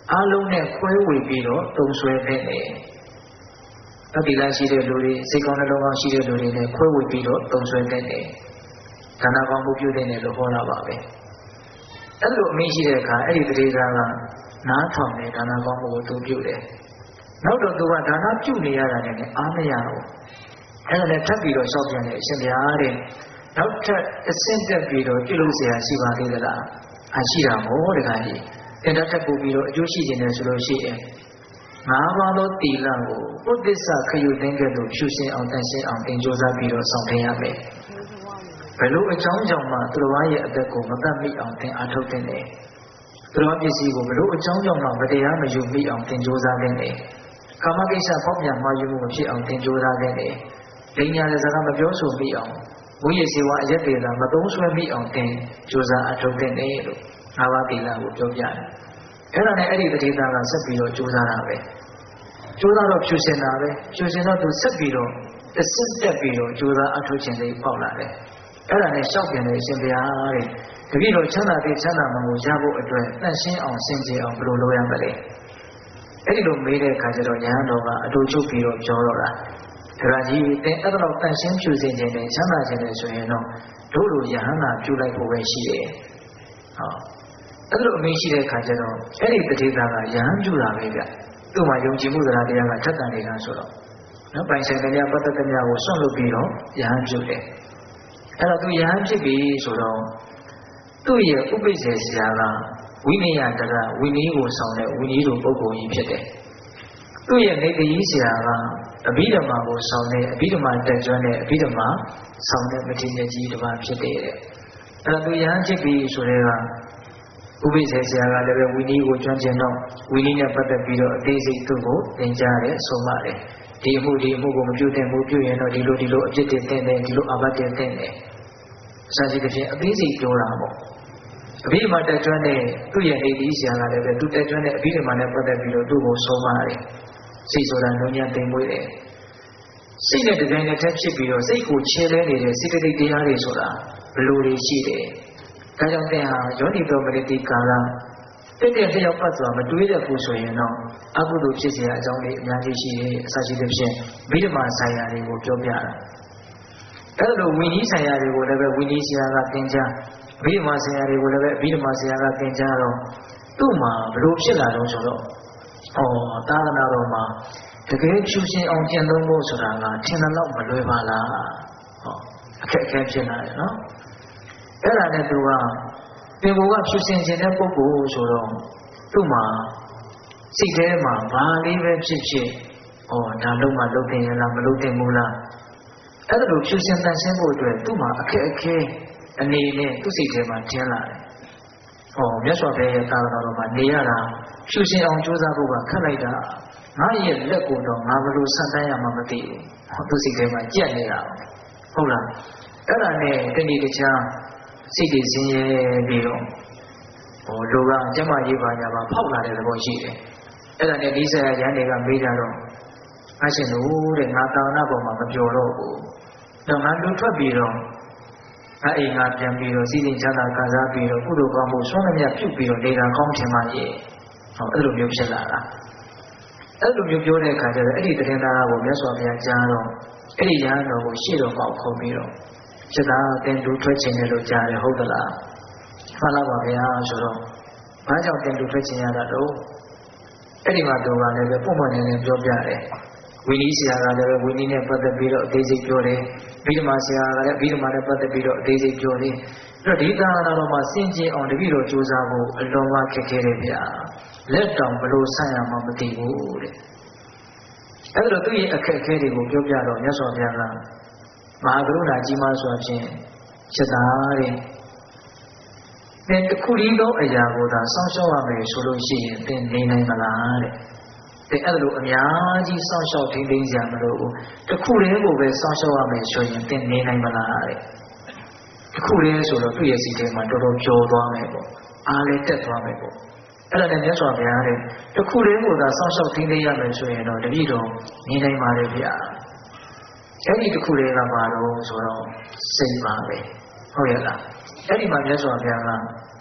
အားလုံးနဲ့ခွဲဝေပြီးတော့သုံးဆွဲတဲ့နေအတိလာရှိတဲ့လူတွေစိတ်ကောင်းနှလုံးကောင်းရှိတဲ့လူတွေနဲ့ခွဲဝေပြီးတော့သုံးဆွဲတဲ့နေဒါနကောင်းမှုပြုတဲ့နေလို့ဟောတာပါပဲအဲ့လိုအမိရှိတဲ့အခါအဲ့ဒီတတိသားကနားထောင်တဲ့ဒါနကောင်းမှုကိုသူပြုတယ်နောက်တော့သူကဒါနပြုနေရတာနဲ့အားမရဘူးအဲ့ဒါနဲ့ထပ်ပြီးတော့ရှောက်ပြန်တယ်အရှင်ဘုရားတဲ့နောက်ထပ်အဆင့်တက်ပြီးတော့ပြုလုပ်เสียရှိပါသေးသလားရှိတာမို့တခါကြီးတင်တတ်တက်ပို့ပြီးတော့အကျိုးရှိခြင်းနဲ့ဆိုလို့ရှိရင်ငါးပါးသောသီလကိုပုဒ္ဒစ္စခရုသိမ်းကဲ့သို့ဖြူရှင်းအောင်တန်ရှင်းအောင်သင်ကြိုးစားပြီးတော့ဆောင်ထင်ရမယ်ဘယ်လိုအကြောင်းကြောင့်မှသူတော်ရဲ့အသက်ကိုမတတ်မိအောင်သင်အားထုတ်တဲ့နေသူတော်ပစ္စည်းကိုဘယ်လိုအကြောင်းကြောင့်မှမတရားမယူမိအောင်သင်ကြိုးစားတဲ့နေကာမကိစ္စပေါက်ပြန်မှာယူမှုမဖြစ်အောင်သင်ကြိုးစားတဲ့နေလိညာတဲ့စကားမပြောဆိုမိအောင်ဘုရားစေဝါအရက်တွေသာမသုံးဆွဲမိအောင်သင်ကြိုးစားအားထုတ်တဲ့နေလို့ငါးပါးသီလကိုပြောပြတယ်အဲ့ဒါနဲ့အဲ့ဒီတတိသားကဆက်ပြီးတော့ကြိုးစားတာပဲကြိုးစားတော့ဖြူစင်တာပဲဖြူစင်တော့သူဆက်ပြီးတော့အစစ်တက်ပြီးတော့ကြိုးစားအထောက်ခြင်းလေးပေါက်လာတယ်အဲ့ဒါနဲ့ရှောက်ပြန်တဲ့အရှင်ဘုရားတဲ့တပည့်တော်ချမ်းသာတဲ့ချမ်းသာမှကိုရဖို့အတွက်တန့်ရှင်းအောင်စင်ကြယ်အောင်ဘယ်လိုလုပ်ရမလဲအဲ့ဒီလိုမေးတဲ့အခါကျတော့ညာတော်ကအတူချုပ်ပြီးတော့ပြောတော့တာဒါကြီးတဲ့အဲ့ဒါတော့တန့်ရှင်းဖြူစင်ခြင်းနဲ့ချမ်းသာခြင်းနဲ့ဆိုရင်တော့တို့လိုယဟန္တာပြုလိုက်ဖို့ပဲရှိတယ်ဟောအဲ့လိုအမေးရှိတဲ့အခါကျတော့အဲ့ဒီတတိသားကယဟန်ပြုတာပဲဗျသူ့မှာယုံကြည်မှုသလားတရားကထက်တန်နေတာဆိုတော့နော်ပိုင်ဆိုင်တရားပတ္တတများကိုဆွန့်လွတ်ပြီးတော့ယဟန်ပြုတယ်အဲ့တော့သူယဟန်ဖြစ်ပြီဆိုတော့သူ့ရဲ့ဥပိ္ပဇေဆရာကဝိနည်းတရဝိနည်းကိုဆောင်တဲ့ဝိနည်းလိုပုဂ္ဂိုလ်ကြီးဖြစ်တယ်သူ့ရဲ့နေတကြီးဆရာကအဘိဓမ္မာကိုဆောင်တဲ့အဘိဓမ္မာတက်ကျွမ်းတဲ့အဘိဓမ္မာဆောင်တဲ့မထေရကြီးတစ်ပါးဖြစ်တယ်အဲ့တော့သူယဟန်ဖြစ်ပြီဆိုတဲ့ကဥပိ္ပဇေဆရာကလည်းပဲဝိနည်းကိုကျွမ်းကျင်တော့ဝိနည်းနဲ့ပတ်သက်ပြီးတော့အသေးစိတ်သူ့ကိုသင်ကြားတယ်ဆုံးမတယ်ဒီအမှုကိုမပြုတဲ့မှုပြုရင်တော့ဒီလိုအပြစ်တွေတင်တယ်ဒီလိုအာဘတ်တွေတင်တယ်အစရှိတဲ့ဖြင့်အသေးစိတ်ပြောတာပေါ့အဘိဓမ္မာတက်ကျွမ်းတဲ့သူ့ရဲ့နေဒီဆရာကလည်းပဲသူတက်ကျွမ်းတဲ့အဘိဓမ္မာနဲ့ပတ်သက်ပြီးတော့သူ့ကိုဆုံးမတယ်စိတ်ဆိုတာလုံးဝသိမ့်မွေးတယ်စိတ်နဲ့တကယ်နဲ့ထက်ဖြစ်ပြီးတော့စိတ်ကိုချဲလဲနေတဲ့စိတ္တိတရားတွေဆိုတာဘယ်လိုတွေရှိတယ်ဒါကြောင့်သင်ဟာယောနိတော်မရတိကာလတက်တဲ့တယောက်ပတ်စွာမတွေးတတ်ဘူးဆိုရင်တော့အကုသိုလ်ဖြစ်เสียအကြောင်းတွေအများကြီးရှိတယ်အစရှိတဲ့ဖြင့်ဗိဓမာဆိုင်ရာတွေကိုပြောပြတာအဲ့လိုဝိနည်းဆိုင်ရာတွေကိုလည်းပဲဝိနည်းဆရာကသင်ကြားဗိဓမာဆိုင်ရာတွေကိုလည်းပဲဗိဓမာဆရာကသင်ကြားတော့သူ့မှာဘလို့ဖြစ်လာတော့ဆိုတော့သာသနာတော်မှာတကယ်ဖြူရှင်အောင်ကျင့်သုံးဖို့ဆိုတာကထင်တယ်လို့မလွယ်ပါလားအခက်အခဲဖြစ်လာတယ်နော်အဲ့ဒါနဲ့သူကသင်္ဘောကဖြူစင်ခြင်းတဲ့ပုဂ္ဂိုလ်ဆိုတော့သူ့မှာစိတ်ထဲမှာဘာလေးပဲဖြစ်ဖြစ်ဒါလုံးမလုံးတင်ရလားမလုံးတင်ဘူးလားအဲ့ဒါလိုဖြူစင်တန်ရှင်းဖို့အတွက်သူ့မှာအခက်အခဲအနေနဲ့သူ့စိတ်ထဲမှာထင်လာတယ်မြတ်စွာဘုရားရဲ့သာသနာတော်မှာနေရတာဖြူစင်အောင်ကြိုးစားဖို့ကခက်လိုက်တာငါရဲ့လက်ကိုတော့ငါဘယ်လိုဆက်တန်းရမှမသိဘူးသူ့စိတ်ထဲမှာကြက်နေတာဟုတ်လားအဲ့ဒါနဲ့တဏှိတခြားစိတ်တွေဆင်းရဲပြီးတော့လူကကျမရေးပါညာပါဖောက်လာတဲ့သဘောရှိတယ်အဲ့ဒါနဲ့ဒီဆက်ရန်တွေကမေးကြတော့အရှင်တို့တဲ့ငါသာနာပေါ်မှာမပြောတော့ဘူးတော့ငါလူထွက်ပြီးတော့ငါအိမ်ငါပြန်ပြီးတော့စီစဉ်ချမ်းသာခံစားပြီးတော့ကုသိုလ်ကောင်းမှုဆွမ်းမြတ်ပြုပြီးတော့နေတာကောင်းချင်ပါရဲ့အဲ့လိုမျိုးဖြစ်လာတာအဲ့လိုမျိုးပြောတဲ့အခါကျတော့အဲ့ဒီတရင်သားကိုမြတ်စွာဘုရားကြားတော့အဲ့ဒီရဟန်းတော်ကိုရှေ့တော်မှာခေါ်ပြီးတော့စိတ်သားတင်တူထွက်ခြင်းနဲ့လို့ကြားတယ်ဟုတ်သလားမှန်လားပါဗျာဆိုတော့ဘာကြောင့်တင်တူထွက်ခြင်းရတာတော့အဲ့ဒီမှာသူကလည်းပုံမှန်နေနဲ့ပြောပြတယ်ဝိနည်းဆရာကလည်းဝိနည်းနဲ့ပတ်သက်ပြီးတော့အသေးစိတ်ပြောတယ်ဗိဓမာဆရာကလည်းဗိဓမာနဲ့ပတ်သက်ပြီးတော့အသေးစိတ်ပြောတယ်အဲ့တော့ဒီသာသနာတော်မှာစင်ကြင်အောင်တပည့်တော်ကြိုးစားဖို့အလွန်မှခက်ခဲတယ်ဗျာလက်တောင်ဘလို့ဆန့်ရမှမသိဘူးတဲ့အဲ့ဒါတော့သူ့ရဲ့အခက်အခဲတွေကိုပြောပြတော့မြတ်စွာဘုရားကမဟာကရုဏာကြီးမားစွာဖြင့်ချက်သားတဲ့သင်တစ်ခုတည်းသောအရာကိုသာစောင့်ရှောက်ရမယ်ဆိုလို့ရှိရင်သင်နေနိုင်မလားတဲ့သင်အဲ့လိုအများကြီးစောင့်ရှောက်ထိန်းသိမ်းကြမလို့တစ်ခုတည်းကိုပဲစောင့်ရှောက်ရမယ်ဆိုရင်သင်နေနိုင်မလားတဲ့တစ်ခုတည်းဆိုတော့သူ့ရဲ့စိတ်ထဲမှာတော်တော်ပျော်သွားမယ်ပေါ့အားလည်းတက်သွားမယ်ပေါ့အဲ့ဒါနဲ့မြတ်စွာဘုရားတဲ့တစ်ခုတည်းကိုသာစောင့်ရှောက်ထိန်းသိမ်းရမယ်ဆိုရင်တော့တပည့်တော်နေနိုင်ပါလေဗျာအဲ့ဒီတစ်ခုတည်းကပါတော့ဆိုတော့စိတ်ပါပဲဟုတ်ရဲ့လားအဲ့ဒီမှာမြတ်စွာဘုရားက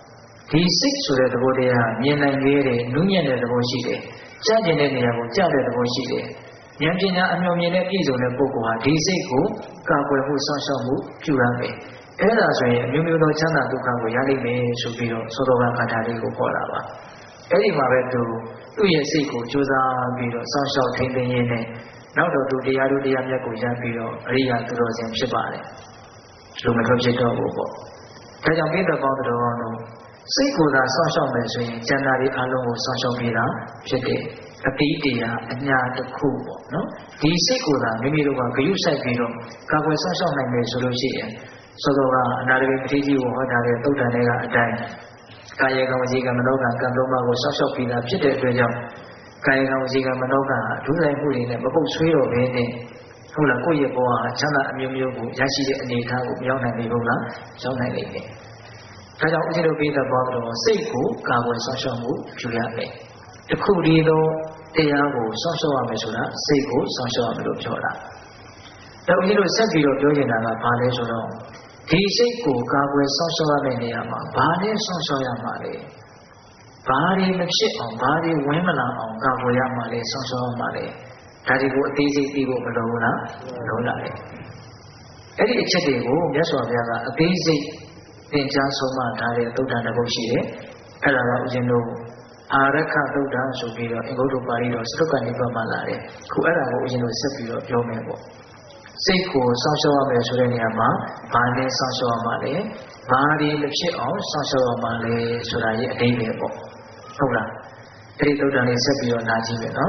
ဒီစိတ်ဆိုတဲ့သဘောတရားမြင်နိုင်ခဲ့တဲ့နုညံ့တဲ့သဘောရှိတယ်ကြားကျင်တဲ့နေရာကိုကြားတဲ့သဘောရှိတယ်ဉာဏ်ပညာအမျှော်မြင်တဲ့ပြည့်စုံတဲ့ပုဂ္ဂိုလ်ဟာဒီစိတ်ကိုကာကွယ်မှုစောင့်ရှောက်မှုပြုရမယ်အဲ့ဒါဆိုရင်အမျိုးမျိုးသောချမ်းသာဒုက္ခကိုရလိမ့်မယ်ဆိုပြီးတော့သောတော်ကခန္ဓာလေးကိုခေါ်တာပါအဲ့ဒီမှာပဲသူ့ရဲ့စိတ်ကိုကြိုးစားပြီးတော့စောင့်ရှောက်ထိန်းသိမ်းရင်းနဲ့နောက်တော့သူတရားတို့တရားမြတ်ကိုရပြီးတော့အရိယာသူတော်စင်ဖြစ်ပါတယ်လူမထွက်ဖြစ်တော့ဘူးပေါ့ဒါကြောင့်ပိဋကပေါင်းတော်တော်တို့စိတ်ကိုယ်သာစောင့်ရှောက်မယ်ဆိုရင်ကျန်တာတွေအလုံးကိုစောင့်ရှောက်ပြီးတာဖြစ်တယ်အတိတရားအညာတစ်ခုပေါ့နော်ဒီစိတ်ကိုယ်သာမိမိတို့ကဂရုစိုက်ပြီးတော့ကာကွယ်စောင့်ရှောက်နိုင်မယ်ဆိုလို့ရှိရင်သောတော်ကအနာတပိပတိကြီးကိုဟောထားတဲ့သုတ်တန်တွေကအတိုင်းကာယကံဝစီကံမနောကံကံသုံးပါးကိုစောင့်ရှောက်ပြီးတာဖြစ်တဲ့အတွက်ကြောင့်ကာယကံဝစီကံမနောကံဒုစရိုက်မှုတွေနဲ့မပုတ်ဆွေးတော့ဘဲနဲ့ဟုတ်လားကိုယ့်ရဲ့ဘဝဟာချမ်းသာအမျိုးမျိုးကိုရရှိတဲ့အနေအထားကိုမရောက်နိုင်ပြီဟုတ်လားရောက်နိုင်လိမ့်မယ်ဒါကြောင့်ဦးဇင်းတို့ပိဋကပေါင်းတော်စိတ်ကိုကာကွယ်စောင့်ရှောက်မှုပြုရမယ်တခုတည်းသောတရားကိုစောင့်ရှောက်ရမယ်ဆိုတာစိတ်ကိုစောင့်ရှောက်ရမယ်လို့ပြောတာဒါဦးဇင်းတို့ဆက်ပြီးတော့ပြောနေတာကဘာလဲဆိုတော့ဒီစိတ်ကိုကာကွယ်စောင့်ရှောက်ရမယ့်နေရာမှာဘာနဲ့စောင့်ရှောက်ရမှာလဲဘာတွေမဖြစ်အောင်ဘာတွေဝင်မလာအောင်ကာကွယ်ရမှာလဲစောင့်ရှောက်ရမှာလဲဒါတွေကိုအသေးစိတ်သိဖို့မလိုဘူးလားလိုလာတယ်အဲ့ဒီအချက်တွေကိုမြတ်စွာဘုရားကအသေးစိတ်သင်ကြားဆုံးမထားတဲ့သုတ္တန်တစ်ပုဒ်ရှိတယ်အဲ့ဒါကဦးဇင်းတို့အာရခသုတ္တန်ဆိုပြီးတော့အင်္ဂုတ္တပါဠိတော်စတုကနိဗ္ဗာန်မှာလာတယ်ခုအဲ့ဒါကိုဦးဇင်းတို့ဆက်ပြီးတော့ပြောမယ်ပေါ့စိတ်ကိုစောင့်ရှောက်ရမယ်ဆိုတဲ့နေရာမှာဘာနဲ့စောင့်ရှောက်ရမှာလဲဘာတွေမဖြစ်အောင်စောင့်ရှောက်ရမှာလဲဆိုတာရဲ့အဓိပ္ပာယ်ပေါ့ဟုတ်လားအဲ့ဒီသုတ္တန်လေးဆက်ပြီးတော့နားကြည့်မယ်နော်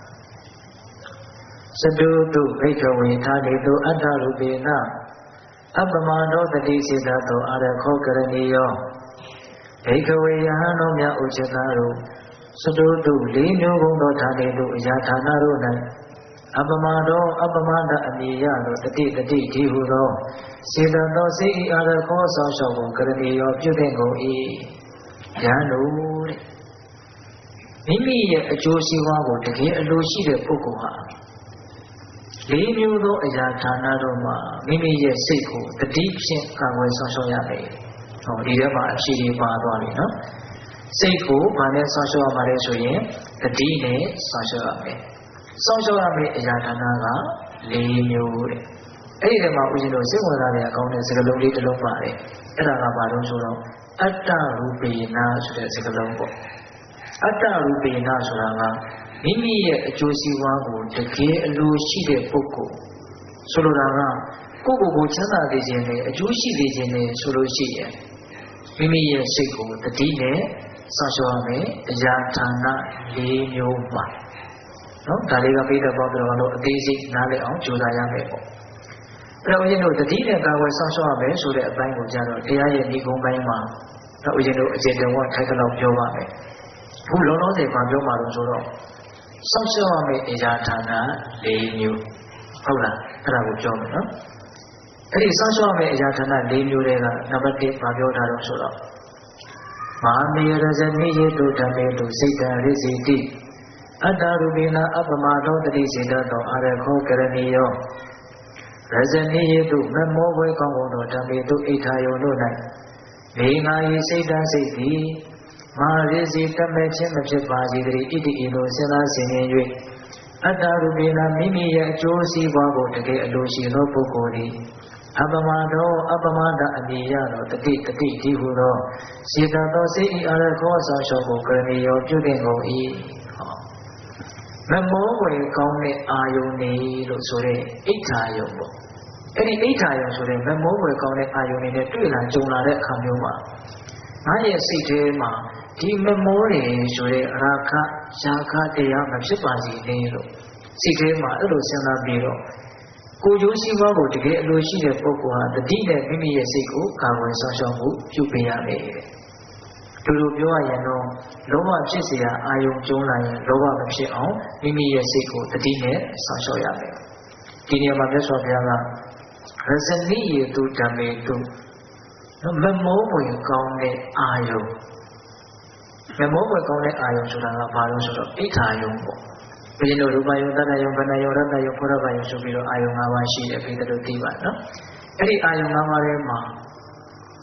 စတုတုဘိက္ခဝေသာလေတုအတ္တရူပေနအပ္ပမနောတတိစေတသောအာရခောကရဏီယောဘိက္ခဝေယဟန်တော်မြတ်ဥစ္စကာတို့စတုတုလေးမျိုးကုန်သောဌာနေတို့အရာဌာနတို့၌အပ္ပမနောအပ္ပမတအမိယသောတတိဒီဟုသောစေတသောစေဤအာရခောဆောင်ရှောက်ကိုကရဏီယောပြုတဲ့ကုန်၏ယဟန်တို့တဲ့မိမိရဲ့အကျိုးစီးပွားကိုတကယ်အလိုရှိတဲ့ပုဂ္ဂိုလ်ဟာလေးမျိုးသောအရာဌာနတို့မှာမိမိရဲ့စိတ်ကိုတတိဖြင့်ကာကွယ်ဆောင်ရှောက်ရမယ်။ဟောဒီထဲမှာအဖြေတွေပါသွားပြီနော်။စိတ်ကိုဘာနဲ့ဆောင်ရှောက်ရမှာလဲဆိုရင်တတိနဲ့ဆောင်ရှောက်ရမယ်။ဆောင်ရှောက်ရမယ့်အရာဌာနကလေးမျိုးတဲ့။အဲ့ဒီထဲမှာဦးဇင်းတို့စိတ်ဝင်စားတဲ့အကောင်းတဲ့စကားလုံးလေးတစ်လုံးပါတယ်။အဲ့ဒါကဘာလို့ဆိုတော့အတ္တရူပေနာဆိုတဲ့စကားလုံးပေါ့။အတ္တရူပေနာဆိုတာကမိမိရဲ့အကျိုးစီးပွားကိုတကယ်အလိုရှိတဲ့ပုဂ္ဂိုလ်ဆိုလိုတာကကိုယ့်ကိုယ်ချမ်းသာစေခြင်းနဲ့အကျိုးရှိစေခြင်းနဲ့ဆိုလို့ရှိရင်မိမိရဲ့စိတ်ကိုတတိနဲ့စောင့်ရှောက်ရမယ်အရာဌာန၄မျိုးပါနော်ဒါလေးကပိဋကပေါင်းတော်လို့အသေးစိတ်နားလည်အောင်ကြိုးစားရမယ်ပေါ့အဲ့တော့ဦးဇင်းတို့တတိနဲ့ကာကွယ်စောင့်ရှောက်ရမယ်ဆိုတဲ့အပိုင်းကိုကြတော့တရားရဲ့ဒီကုန်းပိုင်းမှာတော့ဦးဇင်းတို့အကျေတဝထိုက်တော့ပြောပါမယ်ခုလုံးလုံးတွေမှာပြောမှာလို့ဆိုတော့စောင့်ရှောက်ရမယ့်အရာဌာန၄မျိုးဟုတ်လားအဲ့ဒါကိုပြောမယ်နော်အဲ့ဒီစောင့်ရှောက်ရမယ့်အရာဌာန၄မျိုးတွေကနံပါတ်1မှာပြောထားတော့ဆိုတော့မာမေရဇနိယေတုဓမ္မေတုစိတ်တရိစီတိအတ္တရူပိနာအပ္ပမသောတတိစေတသောအာရခောကရဏီယောရဇနိယေတုမမောဝေကောင်းကုန်သောဓမ္မေတုဣထာယောတို့၌မေငါ၏စိတ်တစိတ်သည်မာရိစီတမဲ့ခြင်းမဖြစ်ပါစေတည်းဣတိဤလိုစဉ်းစားဆင်ခြင်၍အတ္တရူပိနာမိမိရဲ့အကျိုးစီးပွားကိုတကယ်အလိုရှိသောပုဂ္ဂိုလ်သည်အပ္ပမသောအပ္ပမတအမိယသောတတိဒီဟုသောစေတသောစေဤအာရခောဆောင်ရှောက်ကိုကရဏီယောပြုတဲ့ကုန်၏မမောဝေကောင်းတဲ့အာယုန်နေလို့ဆိုတဲ့ဣဋ္ဌာယုန်ပေါ့အဲ့ဒီဣဋ္ဌာယုန်ဆိုတဲ့မမောဝေကောင်းတဲ့အာယုန်နဲ့တွေ့လာကြုံလာတဲ့အခါမျိုးမှာငါရဲ့စိတ်ထဲမှာဒီမမောတွေဆိုတဲ့ရာခယာခတရားမဖြစ်ပါစေနဲ့လို့စိတ်ထဲမှာအဲ့လိုစဉ်းစားပြီးတော့ကိုယ်ကျိုးစီးပွားကိုတကယ်အလိုရှိတဲ့ပုဂ္ဂိုလ်ဟာတတိနဲ့မိမိရဲ့စိတ်ကိုကာကွယ်ဆောင်ရှောက်မှုပြုပေးရမယ်တဲ့ဒီလိုပြောရရင်တော့လောဘဖြစ်เสียအာယုံကျုံးလာရင်လောဘမဖြစ်အောင်မိမိရဲ့စိတ်ကိုတတိနဲ့ဆောင်ရှောက်ရမယ်ဒီနေရာမှာမြတ်စွာဘုရားကရဇနိယေတုဓမ္မေတုမမောဝင်ကောင်းတဲ့အာယုံမမောဝင်ကောင်းတဲ့အာယုံဆိုတာကဘာလို့ဆိုတော့ဣဋ္ဌာယုံပေါ့ဘယ်လိုရူပယုံတတ္တယုံဗဏယုံရတ္တယုံဖောရပယုံဆိုပြီးတော့အာယုံ၅ပါးရှိတယ်ပြီးတော့သိပါနော်အဲ့ဒီအာယုံ၅ပါးထဲမှာ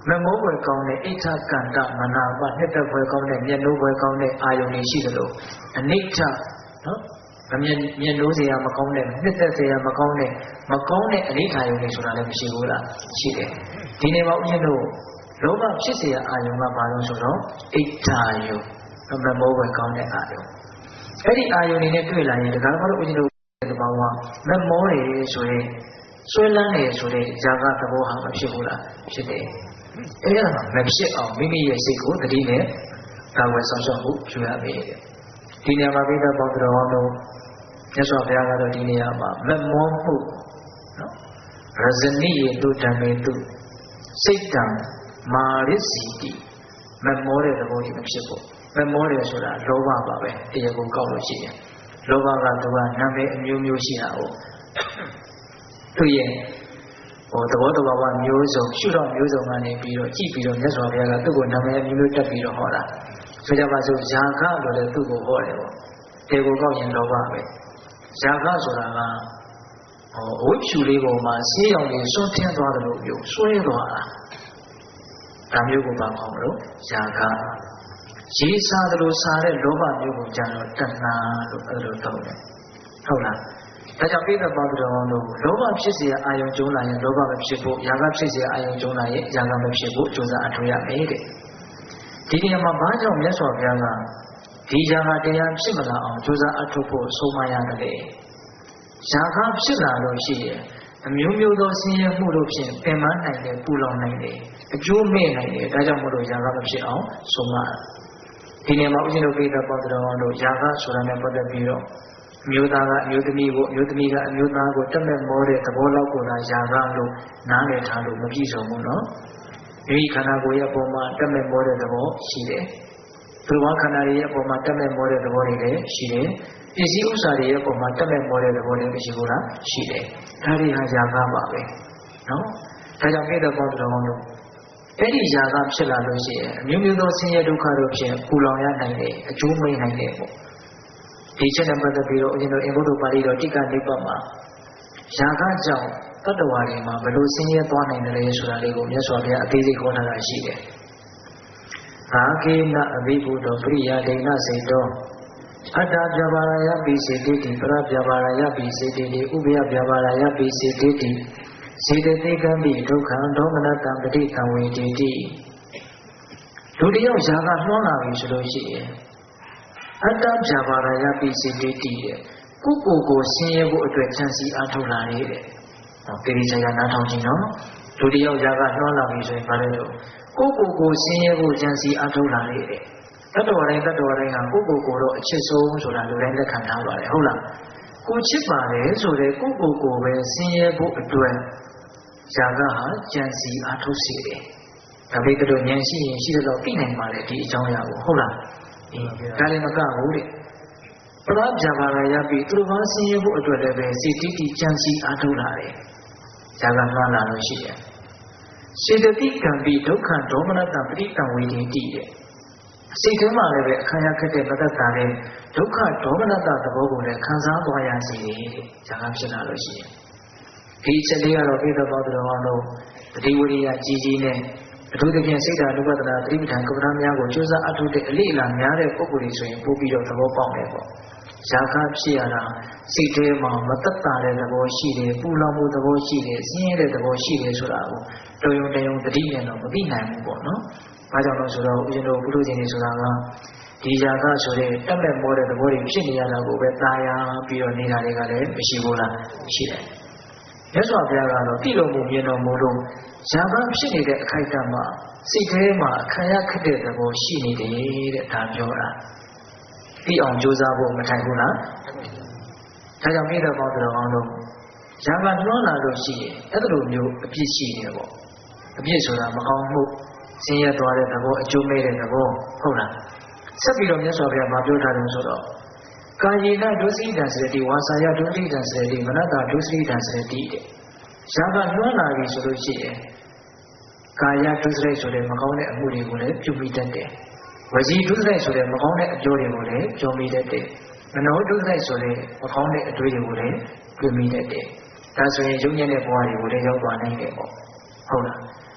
မမိုးွယ်ကောင်းတဲ့အိဋ္ဌကန္တမနာပနှစ်သက်ွယ်ကောင်းတဲ့မျက်နှိုးွယ်ကောင်းတဲ့အာယုန်တွေရှိသလိုအနိဋ္ဌနော်မျက်နှိုးစရာမကောင်းတဲ့နှစ်သက်စရာမကောင်းတဲ့အနိဋ္ဌာယုန်တွေဆိုတာလည်းမရှိဘူးလားရှိတယ်ဒီနေ့မှာဦးဇင်းတို့လောဘဖြစ်เสียအာယုံကဘာလို့ဆိုတော့အိဋ္ဌာယုံမမိုးွယ်ကောင်းတဲ့အာယုံအဲ့ဒီအာယုံတွေနဲ့တွေ့လာရင်ဒါကဘာလို့ဦးဇင်းတို့ဒီဘောင်းကမမိုးရဆိုရင်ဆွဲလန်းနေဆိုတဲ့ဇာကသဘောဟာမဖြစ်ဘူးလားဖြစ်တယ်အဲ့ဒါမဖြစ်အောင်မိမိရဲ့စိတ်ကိုတတိနဲ့ကာဝယ်ဆောင်ရှောက်ဖို့ပြုရမယ်ဒီနေရာမှာပြတဲ့ပေါင်းတော်တို့မြတ်စွာဘုရားကတော့ဒီနေရာမှာမမောမှုနော်ရဇနိယေတုဓမ္မေတုစိတ်တံမာရစီတိမမောတဲ့သဘောကြီးမဖြစ်ဖို့မမောတယ်ဆိုတာလောဘပါပဲတရားကိုကောက်လို့ရှိတယ်လောဘကသူကနာမည်အမျိုးမျိုးရှိတာ哦သူရဲ့သဘောတဘာဝမျိုးစုံရှုတော့မျိုးစုံကနေပြီးတော့ကြည့်ပြီးတော့မြတ်စွာဘုရားကသူ့ကိုနာမည်အမျိုးမျိုးတက်ပြီးတော့ဟောတာဆိုကြပါစို့ဇာကလို့လည်းသူ့ကိုဟောတယ်ပေါ့တေကိုကောက်ရင်လောဘပဲဇာကဆိုတာကအဝိဖြူလေးပေါ်မှာဆေးရောင်တွေစွန့်ထင်းသွားတယ်လို့ပြောဆွဲသွားတာဒါမျိုးကိုဘာခေါ်မလို့ဇာကရေးစားတယ်လို့စားတဲ့လောဘမျိုးကိုကြတော့တဏှာလို့အဲ့လိုသုံးတယ်ဟုတ်လားဒါကြောင့်ပြည့်တဲ့ပေါင်းတော်တို့လောဘဖြစ်เสียအာယုံကျုံးလာရင်လောဘမဖြစ်ဖို့ຢာကဖြစ်เสียအာယုံကျုံးလာရင်ຢာကမဖြစ်ဖို့ကြိုးစားအထောက်ရမယ်တဲ့ဒီနေရာမှာဘာကြောင့်မြတ်စွာဘုရားကဒီຢာကတရားဖြစ်မလာအောင်ကြိုးစားအထောက်ဖို့ဆုံးမရတယ်ຢာကဖြစ်လာလို့ရှိရင်အမျိုးမျိုးသောဆင်းရဲမှုတို့ဖြင့်ပင်ပန်းနိုင်တယ်ပူလောင်နိုင်တယ်အကျိုးမဲ့နိုင်တယ်ဒါကြောင့်မို့လို့ຢာကမဖြစ်အောင်ဆုံးမဒီနေရာမှာဦးဇင်းတို့ပြည့်တဲ့ပေါင်းတော်တို့ຢာကဆိုတာနဲ့ပတ်သက်ပြီးတော့မျိုးသားကအမျိုးသမီးကိုအမျိုးသမီးကအမျိုးသားကိုတက်မဲ့မောတဲ့သဘောလောက်ကိုသာຢာကလို့နားလည်ထားလို့မပြည့်စုံဘူးနော်ဒီခန္ဓာကိုယ်ရဲ့ပုံမှာတက်မဲ့မောတဲ့သဘောရှိတယ်သူဝခန္ဓာရဲ့ပုံမှာတက်မဲ့မောတဲ့သဘောတွေလည်းရှိတယ်ပစ္စည်းဥစ္စာတွေရဲ့ပုံမှာတက်မဲ့မောတဲ့သဘောတွေမရှိဘူးလားရှိတယ်ဒါတွေဟာຢာကပါပဲနော်ဒါကြောင့်ပြည့်တဲ့ပေါင်းတော်တို့အဲ့ဒီຢာကဖြစ်လာလို့ရှိရင်အမျိုးမျိုးသောဆင်းရဲဒုက္ခတို့ဖြင့်ပူလောင်ရနိုင်တယ်အကျိုးမိတ်နိုင်တယ်ပေါ့ဒီချက်နဲ့ပတ်သက်ပြီးတော့ဦးဇင်းတို့အင်္ဂုတ္တပါဠိတော်တိက္ကနိဗ္ဗာန်မှာຢာကကြောင့်တတ္တဝါတွေမှာဘယ်လိုဆင်းရဲသွားနိုင်တယ်လဲဆိုတာလေးကိုမြတ်စွာဘုရားအသေးစိတ်ခေါ်ထားတာရှိတယ်။ဘာကေနအဘိဗုဒ္ဓပရိယာဒိဏစေတောအတ္တပြဘာရယပိစေတိတိပရပြဘာရယပိစေတိတိဥပယပြဘာရယပိစေတိတိစေတသိကံပိဒုက္ခံဒေါမနတံပဋိသံဝေတိတိလူတယောက်ຢာကနှောလာပြီဆိုလို့ရှိရင်အတ္တပြဘာရယပိစေတိတိတဲ့ကိုကိုကိုဆင်းရဲဖို့အတွက်ချမ်းစီအားထုတ်လာနေတဲ့ဟောတိရိစ္ဆာန်နားထောင်ကြည့်နော်လူတယောက်ຢာကနှောလာပြီဆိုရင်ဘာလဲလို့ကိုကိုကိုဆင်းရဲဖို့ချမ်းစီအားထုတ်လာနေတဲ့တတ္တဝါတိုင်းဟာကိုကိုကိုတော့အချစ်ဆုံးဆိုတာလူတိုင်းလက်ခံထားပါတယ်ဟုတ်လားကိုချစ်ပါတယ်ဆိုတဲ့ကိုကိုကိုပဲဆင်းရဲဖို့အတွက်ຢာကဟာချမ်းစီအားထုတ်စေတယ်ဒါပေမဲ့တို့ဉာဏ်ရှိရင်ရှိတော့သိနိုင်ပါလေဒီအကြောင်းအရာကိုဟုတ်လားဒါလည်းမကဘူးတဲ့ပရဗျာပါရယပိသူတို့ဘာဆင်းရဲဖို့အတွက်လည်းပဲစေတိတိကြံစီအားထုတ်လာတယ်။ဇာကမှန်းလာလို့ရှိတယ်။စေတသိကံပိဒုက္ခဒေါမနတပဋိတံဝေတိတိတဲ့။စိတ်ထဲမှာလည်းပဲအခါရခက်တဲ့မတ္တတာနဲ့ဒုက္ခဒေါမနတသဘောကိုလည်းခံစားသွားရစေတယ်တဲ့။ဇာကဖြစ်လာလို့ရှိရင်ဒီချက်လေးကတော့ပြည့်တဲ့ဘောတော်အောင်လို့တတိဝရိယကြီးကြီးနဲ့အထူးသဖြင့်စိတ်ဓာတ်ဥပဒနာသတိပဋ္ဌာန်ကပ္ပနာများကိုကြိုးစားအထောက်တဲ့အလေးအလာများတဲ့ပုဂ္ဂိုလ်တွေဆိုရင်ပို့ပြီးတော့သဘောပေါက်မယ်ပေါ့။ဇာကဖြစ်ရတာစိတ်ထဲမှာမတတ်တာတဲ့သဘောရှိတယ်၊ပူလောင်မှုသဘောရှိတယ်၊ဆင်းရဲတဲ့သဘောရှိတယ်ဆိုတာကိုတော်ရုံတရုံသတိနဲ့တော့မသိနိုင်ဘူးပေါ့နော်။ဘာကြောင့်လဲဆိုတော့ဦးဇင်းတို့ဘုလိုရှင်တွေဆိုတာကဒီဇာကဆိုတဲ့တက်မဲ့မောတဲ့သဘောတွေဖြစ်နေရတာကိုပဲตายာပြီးတော့နေတာတွေကလည်းမရှိဘူးလားရှိတယ်။မြတ်စွာဘုရားကတော့တိတော်မူမြင်တော်မူလို့ဇာကဖြစ်နေတဲ့အခိုက်အတန့်မှာစိတ်ထဲမှာခံရခက်တဲ့သဘောရှိနေတယ်တဲ့ဒါပြောတာသိအောင်ကြိုးစားဖို့မထိုင်ဘူးလားဒါကြောင့်မိတော်ပေါင်းတော်အောင်လို့ဇာကနှောလာလို့ရှိရင်အဲ့လိုမျိုးအပြစ်ရှိနေပေါ့အပြစ်ဆိုတာမကောင်းမှုဆင်းရဲသွားတဲ့သဘောအကျိုးမဲ့တဲ့သဘောဟုတ်လားဆက်ပြီးတော့မြတ်စွာဘုရားမပြောထားတယ်ဆိုတော့ကာယေနဒုစိတံစရတိဝါစာယဒုစိတံစရတိမနတဒုစိတံစရတိတဲ့ဇာကနှောလာပြီဆိုလို့ရှိရင်ကာယဒုစရိုက်ဆိုတဲ့မကောင်းတဲ့အမှုတွေကိုလည်းပြုမိတတ်တယ်။ဝစီဒုစရိုက်ဆိုတဲ့မကောင်းတဲ့အကျိုးတွေကိုလည်းကြုံမိတတ်တယ်။မနောဒုစရိုက်ဆိုတဲ့မကောင်းတဲ့အတွေ့အကြုံတွေကိုလည်းပြုမိတတ်တယ်။ဒါဆိုရင်ယုံညံ့တဲ့ဘဝတွေကိုလည်းရောက်သွားနိုင်တယ်ပေါ့။ဟုတ်လား။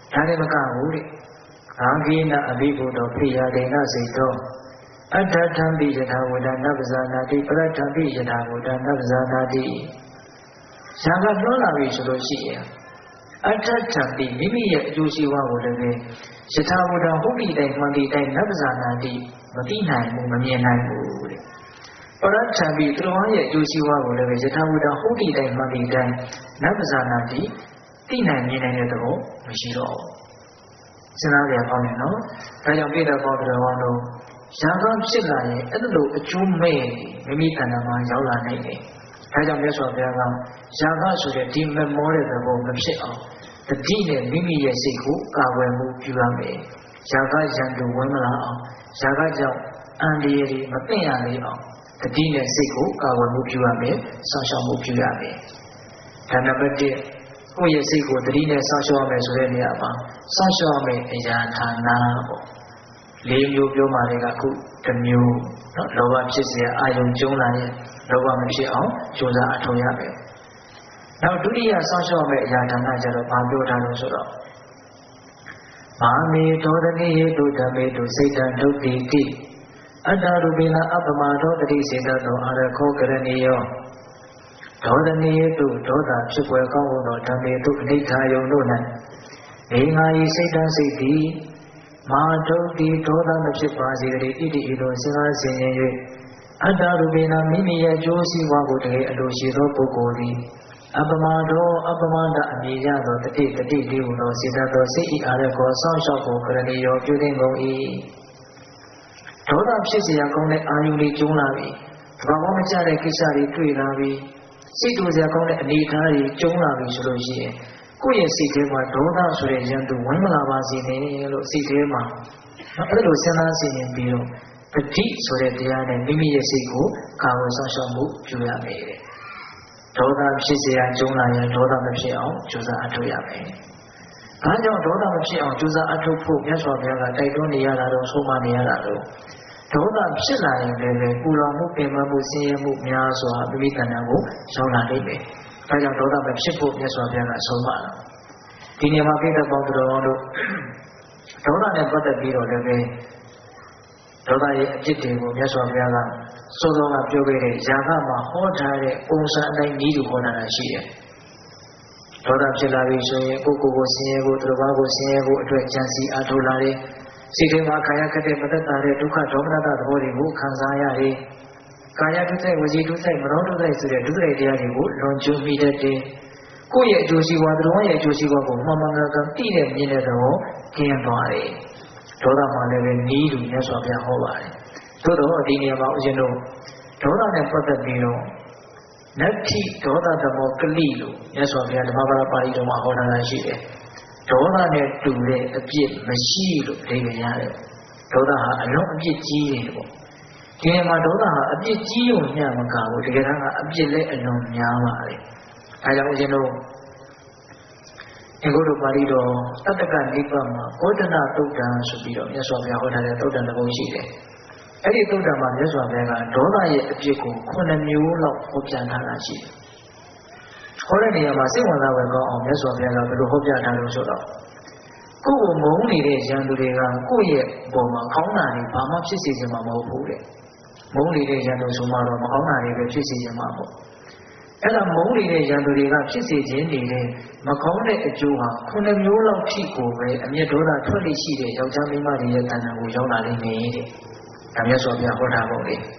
ဒါလည်းမကဘူးတဲ့အာဂိနအဘိဘုဒ္ဓဖိယဒေနစိတ်တော်အတ္တထံပိယထာဝဒနပဇာနာတိပရထံပိယထာဝဒနပဇာနာတိဇာကပြောလာပြီဆိုလို့ရှိရင်အတ္တထံပိမိမိရဲ့အကျိုးရှိဝါကိုလည်းယထာဝဒဟုတ်ဒီတိုင်းမှန်ဒီတိုင်းနပဇာနာတိမသိနိုင်ဘူးမမြင်နိုင်ဘူးတဲ့ပရထံပိသူတော်ရဲ့အကျိုးရှိဝါကိုလည်းယထာဝဒဟုတ်ဒီတိုင်းမှန်ဒီတိုင်းနပဇာနာတိသိနိုင်မြင်နိုင်တဲ့သဘောမရှိတော့ဘူးစဉ်းစားကြရအောင်နော်ဒါကြောင့်ပြတဲ့ပေါ်တော်တော်တို့ရာဂဖြစ်လာရင်အဲ့လိုအကျိုးမဲ့မိမိတဏ္ဍာမှာရောက်လာနိုင်တယ်ဒါကြောင့်မြတ်စွာဘုရားကရာဂဆိုတဲ့ဒီမမောတဲ့သဘောမဖြစ်အောင်တတိနဲ့မိမိရဲ့စိတ်ကိုကာကွယ်မှုပြုရမယ်ရာဂရန်သူဝင်မလာအောင်ရာဂကြောင့်အန္တရာယ်တွေမသိရလေအောင်တတိနဲ့စိတ်ကိုကာကွယ်မှုပြုရမယ်ဆောင်းရှောက်မှုပြုရမယ်ဒါနံပါတ်1ကိုယ့်ရဲ့စိတ်ကိုတတိနဲ့ဆောင်းရှောက်ရမယ်ဆိုတဲ့နေရာမှာဆောင်းရှောက်ရမယ်အရာဌာနပေါ့၄မျိုးပြောမှလည်းအခုတစ်မျိုးနော်လောဘဖြစ်စေအာယုံကျုံးလာရင်လောဘမဖြစ်အောင်ကြိုးစားအထောက်ရမယ်နောက်ဒုတိယဆောင်းရှောက်မယ်အရာဌာနကျတော့ဘာပြောထားလို့ဆိုတော့မာမေသောတနိယေတုဓမ္မေတုစိတ်တံဒုတိတိအတ္တရူပိနာအပမသောတတိစေတသောအရခောကရဏီယောဒေါသနိယေတုဒေါသဖြစ်ပွဲကောင်းသောဓမ္မေတုအနိဋ္ဌာယုံတို့၌နေငါ၏စိတ်တံစိတ်သည်မာဒုတိဒေါသမဖြစ်ပါစေတည်းဣတိဤသို့စဉ်းစားဆင်ခြင်၍အတ္တရူပိနာမိမိရဲ့အကျိုးစီးပွားကိုတကယ်အလိုရှိသောပုဂ္ဂိုလ်သည်အပမသောအပမတအမြင်ရသောတတိလေးဟုသောစေတသောစိတ်ဤအားလည်းကိုစောင့်ရှောက်ကိုကရဏီရောပြုသိကုန်၏ဒေါသဖြစ်เสียကောင်းတဲ့အာယုန်တွေကျုံးလာပြီဘာမှမကြတဲ့ကိစ္စတွေတွေ့လာပြီစိတ်တူစရာကောင်းတဲ့အနေအထားတွေကျုံးလာပြီဆိုလို့ရှိရင်ကိုယ့်ရဲ့စိတ်ထဲမှာဒေါသဆိုတဲ့ရန်သူဝင်မလာပါစေနဲ့လို့စိတ်ထဲမှာအဲ့လိုစဉ်းစားစီရင်ပြီးတော့ပဋိဆိုတဲ့တရားနဲ့မိမိရဲ့စိတ်ကိုကာဝယ်ဆောင်ရှောက်မှုပြုရမယ်တဲ့ဒေါသဖြစ်เสียကျုံးလာရင်ဒေါသမဖြစ်အောင်ကြိုးစားအထောက်ရမယ်။ဒါကြောင့်ဒေါသမဖြစ်အောင်ကြိုးစားအထောက်ဖို့မြတ်စွာဘုရားကတိုက်တွန်းနေရတာတော့ဆုံးမနေရတာတော့ဒေါသဖြစ်လာရင်လည်းပူလောင်မှုပင်ပန်းမှုဆင်းရဲမှုများစွာမိမိတဏ္ဍာကိုရောက်လာနိုင်တယ်။ဒါကြောင့်ဒေါသမဖြစ်ဖို့မြတ်စွာဘုရားကဆုံးမတာ။ဒီနေရာမှာပြတဲ့ပေါင်းတော်တို့ဒေါသနဲ့ပတ်သက်ပြီးတော့လည်းဒေါသရဲ့အဖြစ်တွေကိုမြတ်စွာဘုရားကစောစောကပြောခဲ့တဲ့ယာကမှာဟောထားတဲ့ပုံစံအတိုင်းဤလိုဟောတာရှိတယ်။ဒေါသဖြစ်လာပြီဆိုရင်ကိုယ်ကိုဆင်းရဲဖို့သူတစ်ပါးကိုဆင်းရဲဖို့အတွက်ကြံစည်အထောက်လာတယ်။စိတ်ထဲမှာခါရခက်တဲ့မသက်သာတဲ့ဒုက္ခဒေါမနတသဘောတွေကိုခံစားရတယ်။ကာယဒုစိတ်ဝစီဒုစိတ်မနောဒုစိတ်ဆိုတဲ့ဒုစိတ်တရားတွေကိုလွန်ကျူးမိတတ်တယ်။ကိုယ့်ရဲ့အကျိုးစီးပွားသူတော်ရဲ့အကျိုးစီးပွားကိုမှန်မှန်ကန်ကန်သိတဲ့မြင်တဲ့သဘောကျင်းသွားတယ်။ဒေါသမှလည်းပဲနီးလူမြတ်စွာဘုရားဟောပါတယ်။သို့တော့ဒီနေရာမှာဦးဇင်းတို့ဒေါသနဲ့ပတ်သက်ပြီးတော့နတ္ထိဒေါသသမောကလိလို့မြတ်စွာဘုရားဓမ္မပါဠိပါဠိတော်မှာဟောထားတာရှိတယ်။ဒေါသနဲ့တူတဲ့အပြစ်မရှိလို့အဓိပ္ပာယ်ရတယ်။ဒေါသဟာအလုံးအပြစ်ကြီးတယ်ပေါ့။ဒီနေရာမှာဒေါသဟာအပြစ်ကြီးုံညမကဘူးတကယ်တမ်းကအပြစ်လည်းအလွန်များပါတယ်။အဲကြောင့်ဦးဇင်းတို့ဒီကုတ္တပါဠိတော်တတ္တကနိဗ္ဗာန်မှာဘောဓနာသုတ်တံဆိုပြီးတော့မြတ်စွာဘုရားဟောထားတဲ့သုတ်တံတစ်ပုဒ်ရှိတယ်။အဲ့ဒီသုတ်တံမှာမြတ်စွာဘုရားကဒေါသရဲ့အပြစ်ကို9မျိုးလောက်ဟောပြထားတာရှိတယ်။ဟောတဲ့နေရာမှာစိတ်ဝင်စားဖွယ်ကောင်းအောင်မြတ်စွာဘုရားကဘယ်လိုဟောပြထားလို့ဆိုတော့ကိုယ်ကိုမုန်းနေတဲ့ရန်သူတွေကကိုယ့်ရဲ့ပုံမှာကောင်းတာတွေဘာမှဖြစ်စေချင်မှာမဟုတ်ဘူးတဲ့။မုန်းနေတဲ့ရန်သူဆိုမှတော့မကောင်းတာတွေပဲဖြစ်စေချင်မှာပေါ့။အဲ့ဒါမုန်းနေတဲ့ရန်သူတွေကဖြစ်စေခြင်းနေတဲ့မကောင်းတဲ့အကျိုးဟာ9မျိုးလောက်ထိကိုပဲအမျက်ဒေါသထွက်လိရှိတဲ့ယောက်ျားမိန်းမတွေရဲ့တဏ္ဍာကိုရောက်လာနေတယ်တဲ့။ဒါမြတ်စွာဘုရားဟောထားပုံလေး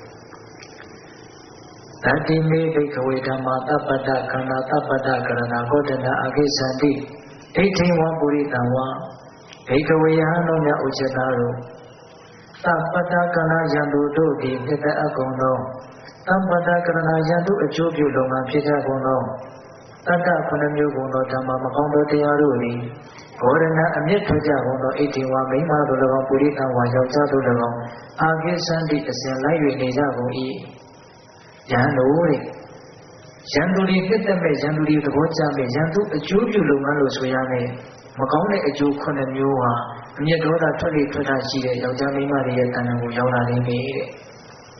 ။တတိမေဘိကဝေဓမ္မာတပ္ပတ္တခန္ဓာတပ္ပတ္တကရဏဂောတနာအခိသန္တိဒိဋ္ဌိဝပုရိတံဝဘိကဝေယဟံတို့မြတ်ဥစ္စတာတို့တပ္ပတ္တကနာယံတို့သည်နှစ်သက်အကုန်သောတပ္ပတ္တကရဏယံတို့အကျိုးပြုလုပ်ငန်းဖြစ်ကြကုန်သောတတ္တ9မျိုးကုန်သောဓမ္မမကောင်းသောတရားတို့သည်ဘောရဏအမြင့်ထွက်ကြကုန်သောဣတိဝမိမတို့၎င်းပုရိသဝါယောက်ျားတို့၎င်းအာကိသန္တိအစဉ်လိုက်၍နေကြကုန်၏ယံတို့တဲ့ယံသူတွေဖြစ်တဲ့မဲ့ယံသူတွေသဘောကျမဲ့ယံသူအကျိုးပြုလုပ်ငန်းလို့ဆိုရမယ်မကောင်းတဲ့အကျိုး9မျိုးဟာအမြင့်ဒေါသထွက်လေထွက်တာရှိတဲ့ယောက်ျားမိန်းမတွေရဲ့တဏ္ဍာကိုရောက်လာနေပြီတဲ့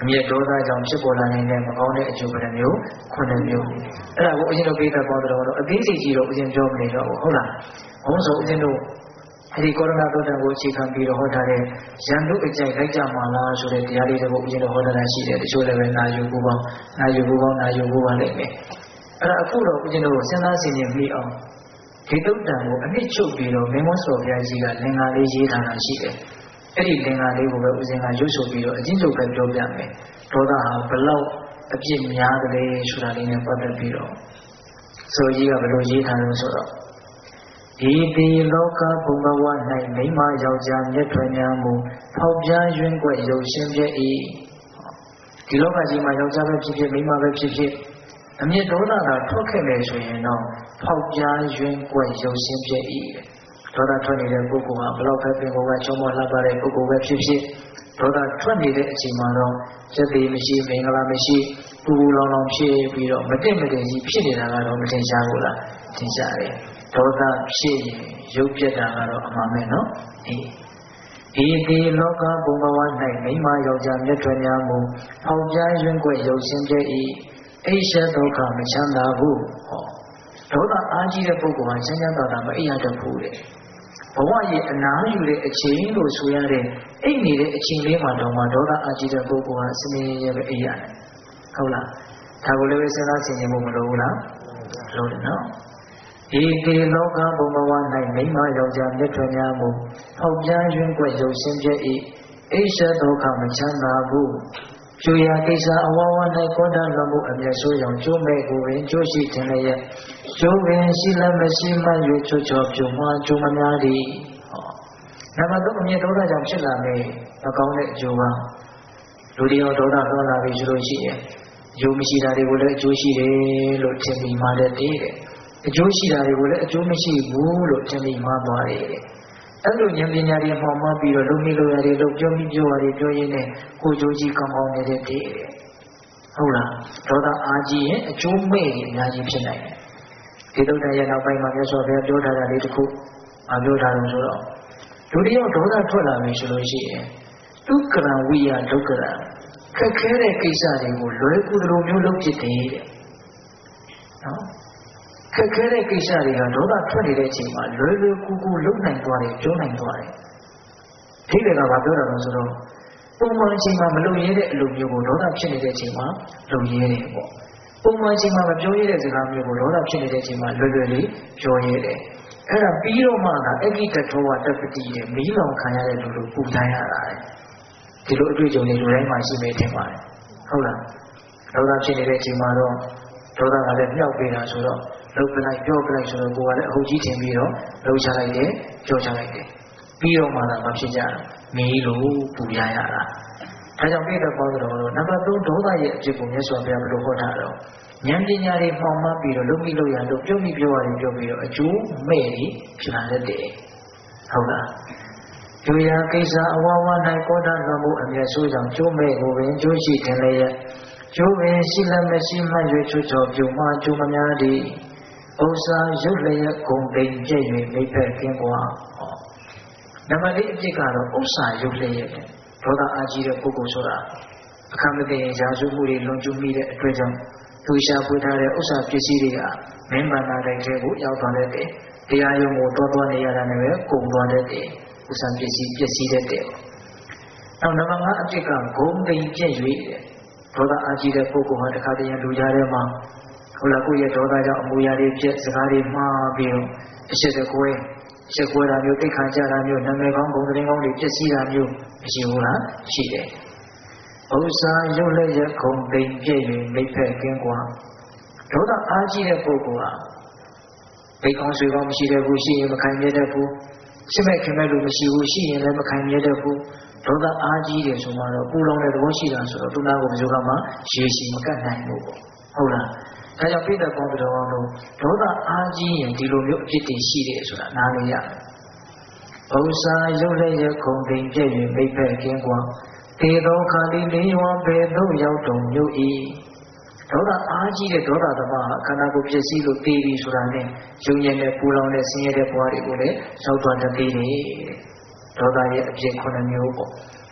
အမြတ်ဒေါသကြောင့်ဖြစ်ပေါ်လာနေတဲ့မကောင်းတဲ့အကျိုးပဲမျိုး9မျိုးအဲ့ဒါကိုဦးဇင်းတို့ပြသပေါင်းတော့အသေးစိတ်ကြီးတော့ဦးဇင်းပြောမနေတော့ဘူးဟုတ်လားဘုန်းဆိုဦးဇင်းတို့အဲဒီကောရဏသောတံကိုအခြေခံပြီးတော့ဟောထားတဲ့ရန်သူအကြိုက်လိုက်ကြမှာလားဆိုတဲ့တရားလေးတွေကိုဦးဇင်းတို့ဟောထားတာရှိတယ်တချို့လည်းပဲနာယူဖို့ပေါင်းနာယူဖို့ပါလိမ့်မယ်အဲ့ဒါအခုတော့ဦးဇင်းတို့စဉ်းစားဆင်ခြင်ပြီးအောင်ဒီတုတ်တံကိုအနှစ်ချုပ်ပြီးတော့မင်းမောစောဘုရားကြီးကလင်္ကာလေးရေးထားတာရှိတယ်အဲ့ဒီလင်္ကာလေးကိုပဲဦးဇင်းကရွတ်ဆိုပြီးတော့အချင်းချုပ်ပဲပြောပြမယ်ဒေါသဟာဘလောက်အပြစ်များကလေးဆိုတာလေးနဲ့ပတ်သက်ပြီးတော့ဆိုကြီးကဘယ်လိုရေးထားလို့ဆိုတော့ဤတိလောကဘုံဘဝ၌မိမယောက်ျားမျက်ထွယ်များမူဖောက်ပြားယွင်းကွက်ရုပ်ရှင်ပြည့်၏ဒီလောကကြီးမှာယောက်ျားပဲဖြစ်ဖြစ်မိန်းမပဲဖြစ်ဖြစ်အမြင့်ဒေါသကထွက်ခဲ့တယ်ဆိုရင်တော့ဖောက်ပြားယွင်းကွက်ရုပ်ရှင်ပြည့်၏ဒေါသထွက်နေတဲ့ပုဂ္ဂိုလ်ဟာဘလောက်ပဲပင်ကိုယ်ကချုံမောလှပတဲ့ပုဂ္ဂိုလ်ပဲဖြစ်ဖြစ်ဒေါသထွက်နေတဲ့အချိန်မှာတော့စက်တိမရှိမင်္ဂလာမရှိပူပူလောင်လောင်ဖြစ်ပြီးတော့မတင့်မတင်ကြီးဖြစ်နေတာကတော့မထင်ရှားဘူးလားထင်ရှားတယ်ဒေါသဖြစ်ရင်ရုပ်ပြတ်တာကတော့အမှန်ပဲနော်ဤဒီလောကဘုံဘဝ၌မိမယောက်ျားမျက်ထွယ်များမူဖောက်ပြားယွင်းကွက်ရုပ်ရှင်ပြည့်၏အိရှဒုက္ခမချမ်းသာဘူးဟောဒေါသအားကြီးတဲ့ပုဂ္ဂိုလ်ဟာချမ်းချမ်းသာသာမအိပ်ရတတ်ဘူးတဲ့ဘဝရဲ့အနာယူတဲ့အချိန်လို့ဆိုရတဲ့အိပ်နေတဲ့အချိန်လေးမှာတော့ဒေါသအားကြီးတဲ့ပုဂ္ဂိုလ်ဟာစနေရပဲအိပ်ရတယ်ဟုတ်လားဒါကိုလည်းပဲစဉ်းစားဆင်ခြင်ဖို့မလိုဘူးလားလိုတယ်နော်ဤဒီလောကဘုံဘဝ၌မိမယောက်ျားမျက်ထွယ်များမူဖောက်ပြားယွင်းကွက်ရုပ်ရှင်ပြည့်၏အိရှဒုက္ခမချမ်းသာဘူးကျူရာကိစ္စအဝဝ၌ကောတလွန်မှုအမျက်ဆိုးရောင်ကျိုးမဲ့ကိုပင်ကျိုးရှိခြင်းလည်းရဲ့ကျိုးပင်ရှိလည်းမရှိမှ၍ချွတ်ချော်ပြုံမှားကျိုးမများသည်နံပါတ်3အမျက်ဒေါသကြောင့်ဖြစ်လာမယ့်မကောင်းတဲ့အကျိုးကလူတယောက်ဒေါသလွန်လာပြီဆိုလို့ရှိရင်အကျိုးမရှိတာတွေကိုလည်းအကျိုးရှိတယ်လို့ထင်ပြီးမှတဲ့တဲ့အကျိုးရှိတာတွေကိုလည်းအကျိုးမရှိဘူးလို့ထင်ပြီးမှသွားတယ်အဲ့လိုဉာဏ်ပညာတွေမှောင်မှပြီးတော့လုံမိလို့ရတယ်လို့ပြောပြီးပြောရတယ်ပြောရင်းနဲ့ကိုကြိုးကြီးကောင်းကောင်းနေတဲ့တည်းဟုတ်လားဒေါသအားကြီးရင်အကျိုးမဲ့ရင်အများကြီးဖြစ်နိုင်တယ်ဒီတုတ်တန်ရဲ့နောက်ပိုင်းမှာမြတ်စွာဘုရားပြောထားတာလေးတစ်ခုပြောထားလို့ဆိုတော့လူတယောက်ဒေါသထွက်လာပြီဆိုလို့ရှိရင်ဒုက္ခရဝိယဒုက္ခရခက်ခဲတဲ့ကိစ္စတွေကိုလွယ်ကူသလိုမျိုးလုပ်ဖြစ်တယ်တဲ့နော်ခက်ခဲတဲ့ကိစ္စတွေကဒေါသထွက်နေတဲ့အချိန်မှာလွယ်လွယ်ကူကူလုပ်နိုင်သွားတယ်ပြောနိုင်သွားတယ်ဒီလေကဘာပြောတာလဲဆိုတော့ပုံမှန်အချိန်မှာမလုပ်ရတဲ့အလုပ်မျိုးကိုဒေါသဖြစ်နေတဲ့အချိန်မှာလုပ်ရတယ်ပေါ့ပုံမှန်အချိန်မှာမပြောရတဲ့စကားမျိုးကိုဒေါသဖြစ်နေတဲ့အချိန်မှာလွယ်လွယ်လေးပြောရတယ်အဲ့ဒါပြီးတော့မှသာအဂိတထောဝတပတိရဲ့မီးလောင်ခံရတဲ့လူလိုပူတိုင်းရတာဒီလိုအတွေ့အကြုံတွေလူတိုင်းမှာရှိနေတယ်ပါတယ်ဟုတ်လားဒေါသဖြစ်နေတဲ့အချိန်မှာတော့ဒေါသကလည်းမြောက်ပေးတာဆိုတော့လှုပ်ပလိုက်ပြောပလိုက်ဆိုတော့ကိုယ်ကလည်းအဟုတ်ကြီးထင်ပြီးတော့လှုပ်ချလိုက်တယ်ကြောချလိုက်တယ်ပြီးတော့မှသာမဖြစ်ကြတာမီးလိုပူရရတာဒါကြောင့်ပြည့်တဲ့ပေါင်းတော်နံပါတ်3ဒေါသရဲ့အဖြစ်ကိုမြတ်စွာဘုရားဘယ်လိုဟောထားတော့ဉာဏ်ပညာတွေမှောင်မှပြီးတော့လုပ်မိလို့ရလို့ပြုံးမိပြောရတယ်ပြောပြီးတော့အကျိုးမဲ့ပြီးဖြစ်လာတတ်တယ်ဟုတ်လားကျူရာကိစ္စအဝဝ၌ကောတလွန်မှုအမျက်ဆိုးကြောင့်ကျိုးမဲ့ကိုပင်ကျိုးရှိတယ်လည်းရဲ့ကျိုးပင်ရှိလည်းမရှိမှ၍ချွတ်ချော်ပြုံမှားကျိုးမများသည်ဥစ္စာရုပ်လျက်ဂုံတိမ်ပြည့်၍မိဖက်ကင်းကွာနံပါတ်4အဖြစ်ကတော့ဥစ္စာရုပ်လျက်ဒေါသအာကြီးတဲ့ပုဂ္ဂိုလ်ဆိုတာအခမ်းမသိရင်ရာဇဝမှုတွေလွန်ကျူးမိတဲ့အတွက်ကြောင့်သူရှာဖွေထားတဲ့ဥစ္စာပစ္စည်းတွေကမင်းဘာသာတိုင်းကိုရောက်သွားတဲ့တရားရုံကိုတော်နေရတာနဲ့ပဲကုန်သွားတဲ့ဥစ္စာပစ္စည်းပျက်စီးတဲ့နောက်နံပါတ်5အဖြစ်ကဂုံတိမ်ပြည့်၍ဒေါသအာကြီးတဲ့ပုဂ္ဂိုလ်ဟာတခါတည်းလူကြားထဲမှာဟုတ်လားကိုယ့်ရဲ့ဒေါသကြောင့်အမူအရာတွေပြည့်စကားတွေမှားပြီးတော့အရှိတကွဲတာမျိုးတိတ်ခါကြတာမျိုးနာမည်ကောင်းဂုဏ်သတင်းကောင်းတွေပြည့်စည်တာမျိုးမရှိဘူးလားရှိတယ်ဥစ္စာရုပ်လည်းရခုံသိမ့်ပြည့်၍မိဖက်ကင်းကွာဒေါသအားကြီးတဲ့ပုဂ္ဂိုလ်ဟာဘိတ်ကောင်းဆွေကောင်းမရှိတဲ့ဘူးရှိရင်မခံရတဲ့ဘူးရှင်းမဲ့ခင်မဲ့လို့မရှိဘူးရှိရင်လည်းမခံရတဲ့ဘူးဒေါသအားကြီးတယ်ဆိုမှတော့ပူလောင်တဲ့သဘောရှိတာဆိုတော့သူနာကိုဘယ်လိုကမှရေရှိမကတ်နိုင်ဘူးပေါ့ဟုတ်လားဒါကြောင့်ပြည့်တဲ့ပေါင်းတော်အောင်လို့ဒေါသအားကြီးရင်ဒီလိုမျိုးအဖြစ်တွေရှိတယ်ဆိုတာနားလည်ရတယ်ဥစ္စာရုပ်လည်းရခုံသိမ့်ပြည့်၍မိဖက်ကင်းကွာတေသောခါလေးလေးဝဘေသို့ရောက်တော်မြို့ဤဒေါသအားကြီးတဲ့ဒေါသသမားခန္ဓာကိုယ်ပြည့်စည်လို့တေးပြီဆိုတာနဲ့ယုံရင်နဲ့ပူလောင်တဲ့ဆင်းရဲတဲ့ဘဝတွေကိုလည်းရောက်သွားတတ်သေးတယ်ဒေါသရဲ့အဖြစ်9မျိုးပေါ့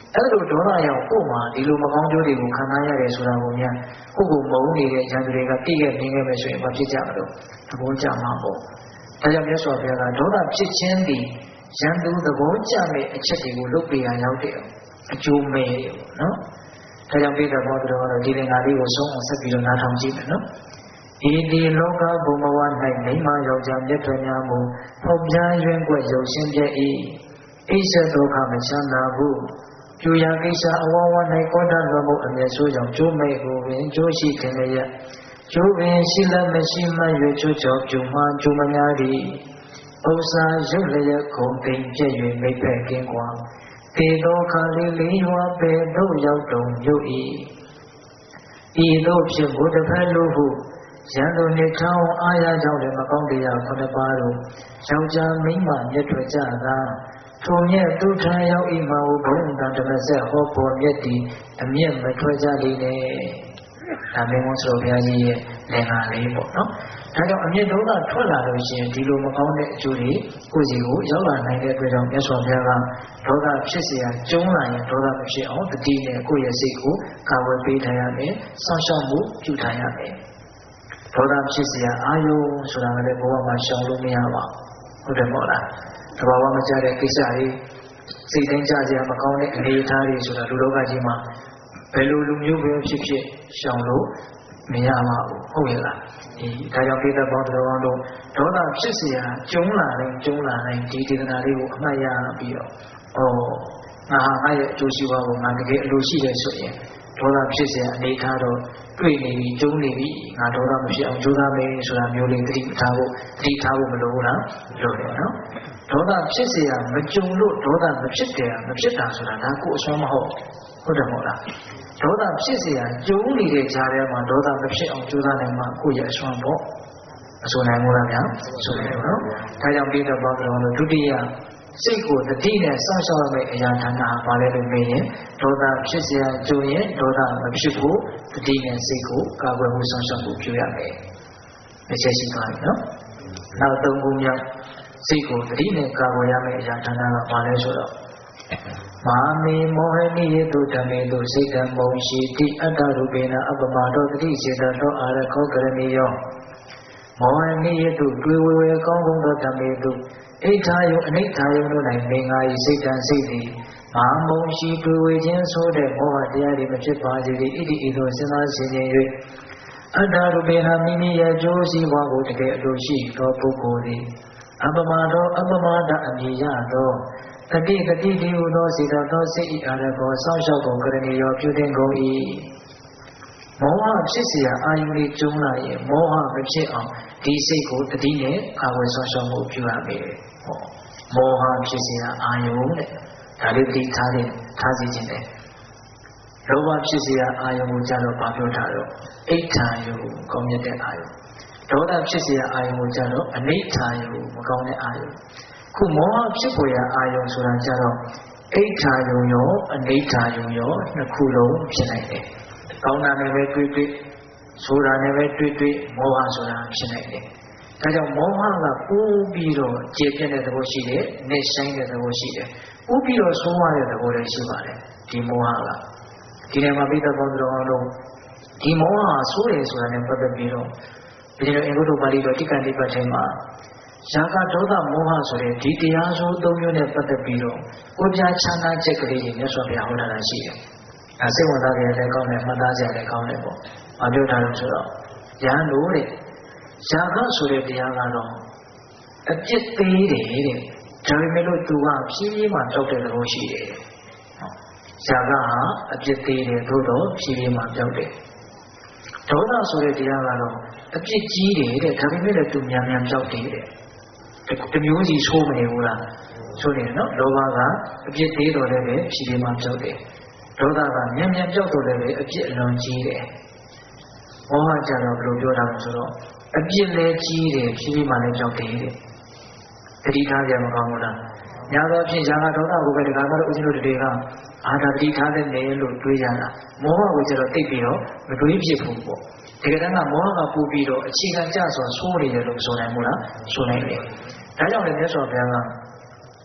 အဲ့လိုဒေါသရောက်ကို့မှာဒီလိုမကောင်းကျိုးတွေကိုခံစားရတယ်ဆိုတာကိုများကိုယ့်ကိုမုန်းနေတဲ့ဉာဏ်တွေကတိခဲ့နေခဲ့မယ်ဆိုရင်မဖြစ်ကြဘူးလို့သဘောကျမှာပေါ့ဒါကြောင့်မြတ်စွာဘုရားကဒေါသဖြစ်ခြင်းသည်ရန်သူသဘောကျမဲ့အချက်တွေကိုလုပ်ပေးရရောက်တဲ့အကျိုးမဲ့နော်ဒါကြောင့်ပြတဲ့ဘောတော်ကတော့ဒီလင်္ကာလေးကိုဆုံးအောင်ဆက်ပြီးတော့နားထောင်ကြည့်မယ်နော်ဒီလောကဘုံဘဝ၌မိမယောက်ျားမြတ်တော်များမူဖောက်ပြားရွင်ကွက်ရုပ်ရှင်ပြည့်၏အိစ္ဆဒုက္ခမချမ်းသာဘူးကျူရာကိစ္စအဝဝ၌ကောဋ္ဌလွန်မှုအမျက်ဆိုးကြောင့်ကျိုးမဲ့ကိုပင်ကျိုးရှိခြင်းရကျိုးပင်ရှိလက်မရှိမှ၍ချိုးချော်ပြူမှကျိုးမများသည်ဥစ္စာရုပ်လျက်ခုံသိမ့်ပြည့်၍မိဖက်ကင်းကွာတေသောခါလေးလေးရွာပေတို့ရောက်တုံမြို့၏ဤသို့ဖြစ်ဘုဒ္ဓဖက်လူဟုရန်သူနေထောင်းအာရကြောင့်လည်းမကောင်းတရားခုနှစ်ပါးတို့ယောက်ျားမိန်းမမြတ်ထွက်ကြတာထိုမြတ်သူထံရောက်ဤမှာဘုံတန်တမဆက်ဟောပေါ်မြတ်ဒီအမျက်မထွက်ကြလိမ့်နဲ့ဒါမင်းမို့ဆိုဘုရားကြီးရဲ့လင်္ကာလေးပေါ့နော်ဒါကြောင့်အမျက်ဒုက္ခထွက်လာလို့ရှိရင်ဒီလိုမကောင်းတဲ့အကျိုးတွေကိုယ်စီကိုရောက်လာနိုင်တဲ့အတွက်ကြောင့်မြတ်စွာဘုရားကဒေါသဖြစ်เสียကျုံးလာရင်ဒေါသမဖြစ်အောင်တတိနဲ့ကိုယ့်ရဲ့စိတ်ကိုကာဝယ်ပေးထားရမယ်စောင့်ရှောက်မှုပြုထားရမယ်ဒေါသဖြစ်เสียအာယုဆိုတာကလည်းဘဝမှာရှောင်လို့မရပါဘူးဟုတ်တယ်မို့လားတဘာဝမကြတဲ့ကိစ္စတွေစိတ်တိုင်းကြစရာမကောင်းတဲ့အနေအထားတွေဆိုတာလူလောကကြီးမှာဘယ်လိုလူမျိုးပဲဖြစ်ဖြစ်ရှောင်လို့မရပါဘူးဟုတ်ရဲ့လားဒါကြောင့်ပိဋကပေါင်းတော်ကောင်းတို့ဒေါသဖြစ်เสียကျုံးလာတိုင်းဒီဒေသနာလေးကိုအမှတ်ရပြီးတော့ငါရဲ့အကျိုးရှိပါကိုငါတကယ်အလိုရှိတယ်ဆိုရင်ဒေါသဖြစ်เสียအနေထားတော့တွေ့နေပြီကျုံးနေပြီငါဒေါသမဖြစ်အောင်ကြိုးစားမယ်ဆိုတာမျိုးလေးသတိထားဖို့မလိုဘူးလားလိုတယ်နော်ဒေါသဖြစ်เสียမကြုံလို့ဒေါသမဖြစ်တာဆိုတာဒါကိုအစွမ်းမဟုတ်တယ်မို့လားဒေါသဖြစ်เสียကျုံနေတဲ့ကြားထဲမှာဒေါသမဖြစ်အောင်ကြိုးစားနိုင်မှကိုယ့်ရဲ့အစွမ်းပေါ့အဆိုနိုင်မို့လားဗျာဆိုတယ်နော်ဒါကြောင့်ပိဋကပေါင်းတော်တို့ဒုတိယစိတ်ကိုတတိနဲ့စောင့်ရှောက်ရမယ့်အရာဌာနဟာဘာလဲလို့မေးရင်ဒေါသဖြစ်เสียကြုံရင်ဒေါသမဖြစ်ဖို့တတိနဲ့စိတ်ကိုကာကွယ်မှုစောင့်ရှောက်မှုပြုရမယ်။တစ်ချက်ရှိသွားပြီနော်။နောက်သုံးခုမြောက်စိတ်ကိုတတိနဲ့ကာကွယ်ရမယ့်အရာဌာနကဘာလဲဆိုတော့မာမေမောဟနိယေတုဓမ္မေတုစိတ်တံမုံရှိတိအတ္တရူပေနအပမတောတတိစေတသောအာရခောကရဏီယောမောဟနိယေတုတွေ့ဝေဝေကောင်းကောင်းသောဓမ္မေတုအိဋ္ဌာယုအနိဋ္ဌာယုတို့၌မင်္ဂါဤစိတ်တံစိတ်သည်မာမုံရှိတွေ့ဝေခြင်းဆိုတဲ့မောဟတရားတွေမဖြစ်ပါစေ၏ဣတိဤသို့စဉ်းစားဆင်ခြင်၍အတ္တရူပေနမိမိရဲ့ကျိုးစီးပွားကိုတကယ်အလိုရှိသောပုဂ္ဂိုလ်သည်အပမတောအပမတအမည်ရသောတတိတိဟုသောစေတသောစိတ်ဤအာရကောစောင့်ရှောက်ကုန်ကရဏီရောပြုတင်ကုန်၏မောဟဖြစ်เสียအာယုန်လေးကျုံလာရင်မောဟမဖြစ်အောင်ဒီစိတ်ကိုတတိနဲ့ကာဝယ်စောင့်ရှောက်မှုပြုရမယ်မောဟဖြစ်เสียအာယုန်တဲ့ဒါလေးတတိထားစီခြင်းတယ်လောဘဖြစ်เสียအာယုန်ကိုကြတော့ဘာပြောထားတော့အိဋ္ဌာယုကောင်းမြတ်တဲ့အာယုန်ဒေါသဖြစ်เสียအာယုန်ကိုကြတော့အနိဋ္ဌာယုမကောင်းတဲ့အာယုန်ခုမောဟဖြစ်ပေါ်ရာအာယုံဆိုတာကြတော့အိဋ္ဌာယုံရောအနိဋ္ဌာယုံရောနှစ်ခုလုံးဖြစ်နိုင်တယ်။ကောင်းတာနဲ့ပဲတွေ့ဆိုတာနဲ့ပဲတွေ့မောဟဆိုတာဖြစ်နိုင်တယ်။ဒါကြောင့်မောဟကပူပြီးတော့ကျေပြည့်တဲ့သဘောရှိတယ်၊နှိမ့်ဆိုင်တဲ့သဘောရှိတယ်။ပူပြီးတော့ဆုံးမတဲ့သဘောလည်းရှိပါတယ်။ဒီမောဟကဒီနေရာမှာပိဋကပေါင်းတော်အောင်လို့ဒီမောဟဆိုးတယ်ဆိုတာနဲ့ပတ်သက်ပြီးတော့ဒီလိုအင်္ဂုတ္တပါဠိတော်တိက္ကဏိပတ်ထဲမှာရာဂဒေါသမောဟဆိုတဲ့ဒီတရားဆိုသုံးမျိုးနဲ့ပတ်သက်ပြီးတော့ကိုယ်ပြချမ်းသာချက်ကလေးတွေမြတ်စွာဘုရားဟောထားတာရှိတယ်။အဲစိတ်ဝင်စားကြတဲ့ကောင်းတယ်မှတ်သားကြတဲ့ကောင်းတယ်ပေါ့။ဘာပြောထားလို့ဆိုတော့ယဟန်တို့တဲ့ရာဂဆိုတဲ့တရားကတော့အပြစ်သေးတယ်တဲ့။ဒါပေမဲ့လို့သူကဖြည်းဖြည်းမှတောက်တဲ့သဘောရှိတယ်တဲ့။ရာဂဟာအပြစ်သေးတယ်သို့တော့ဖြည်းဖြည်းမှတောက်တယ်။ဒေါသဆိုတဲ့တရားကတော့အပြစ်ကြီးတယ်တဲ့ဒါပေမဲ့လည်းသူမြန်တောက်တယ်တဲ့။တမျိုးစီဆိုးမနေဘူးလားဆိုနေနော်လောဘကအပြစ်သေးတော်လည်းပဲဖြည်းဖြည်းမှပြောက်တယ်ဒေါသကမြန်ပြောက်တော်လည်းပဲအပြစ်အလွန်ကြီးတယ်မောဟကြတော့ဘယ်လိုပြောတာလဲဆိုတော့အပြစ်လည်းကြီးတယ်ဖြည်းဖြည်းမှလည်းပြောက်တယ်တဲ့တတိထားကြမကောင်းဘူးလားညာတော့ဖြင့်ဇာကဒေါသကိုပဲဒီကမှာဦးဇင်းတို့တွေကအာသာတတိထားတဲ့နေလို့တွေးရတာမောဟကိုကျတော့တိတ်ပြီးတော့မတွေးဖြစ်ဘူးပေါ့ဒီကတည်းကမောဟကပူပြီးတော့အခြေခံကြဆိုဆိုးနေတယ်လို့ဆိုနိုင်မို့လားဆိုနိုင်တယ်ဒါကြောင့်လည်းမြတ်စွာဘုရားက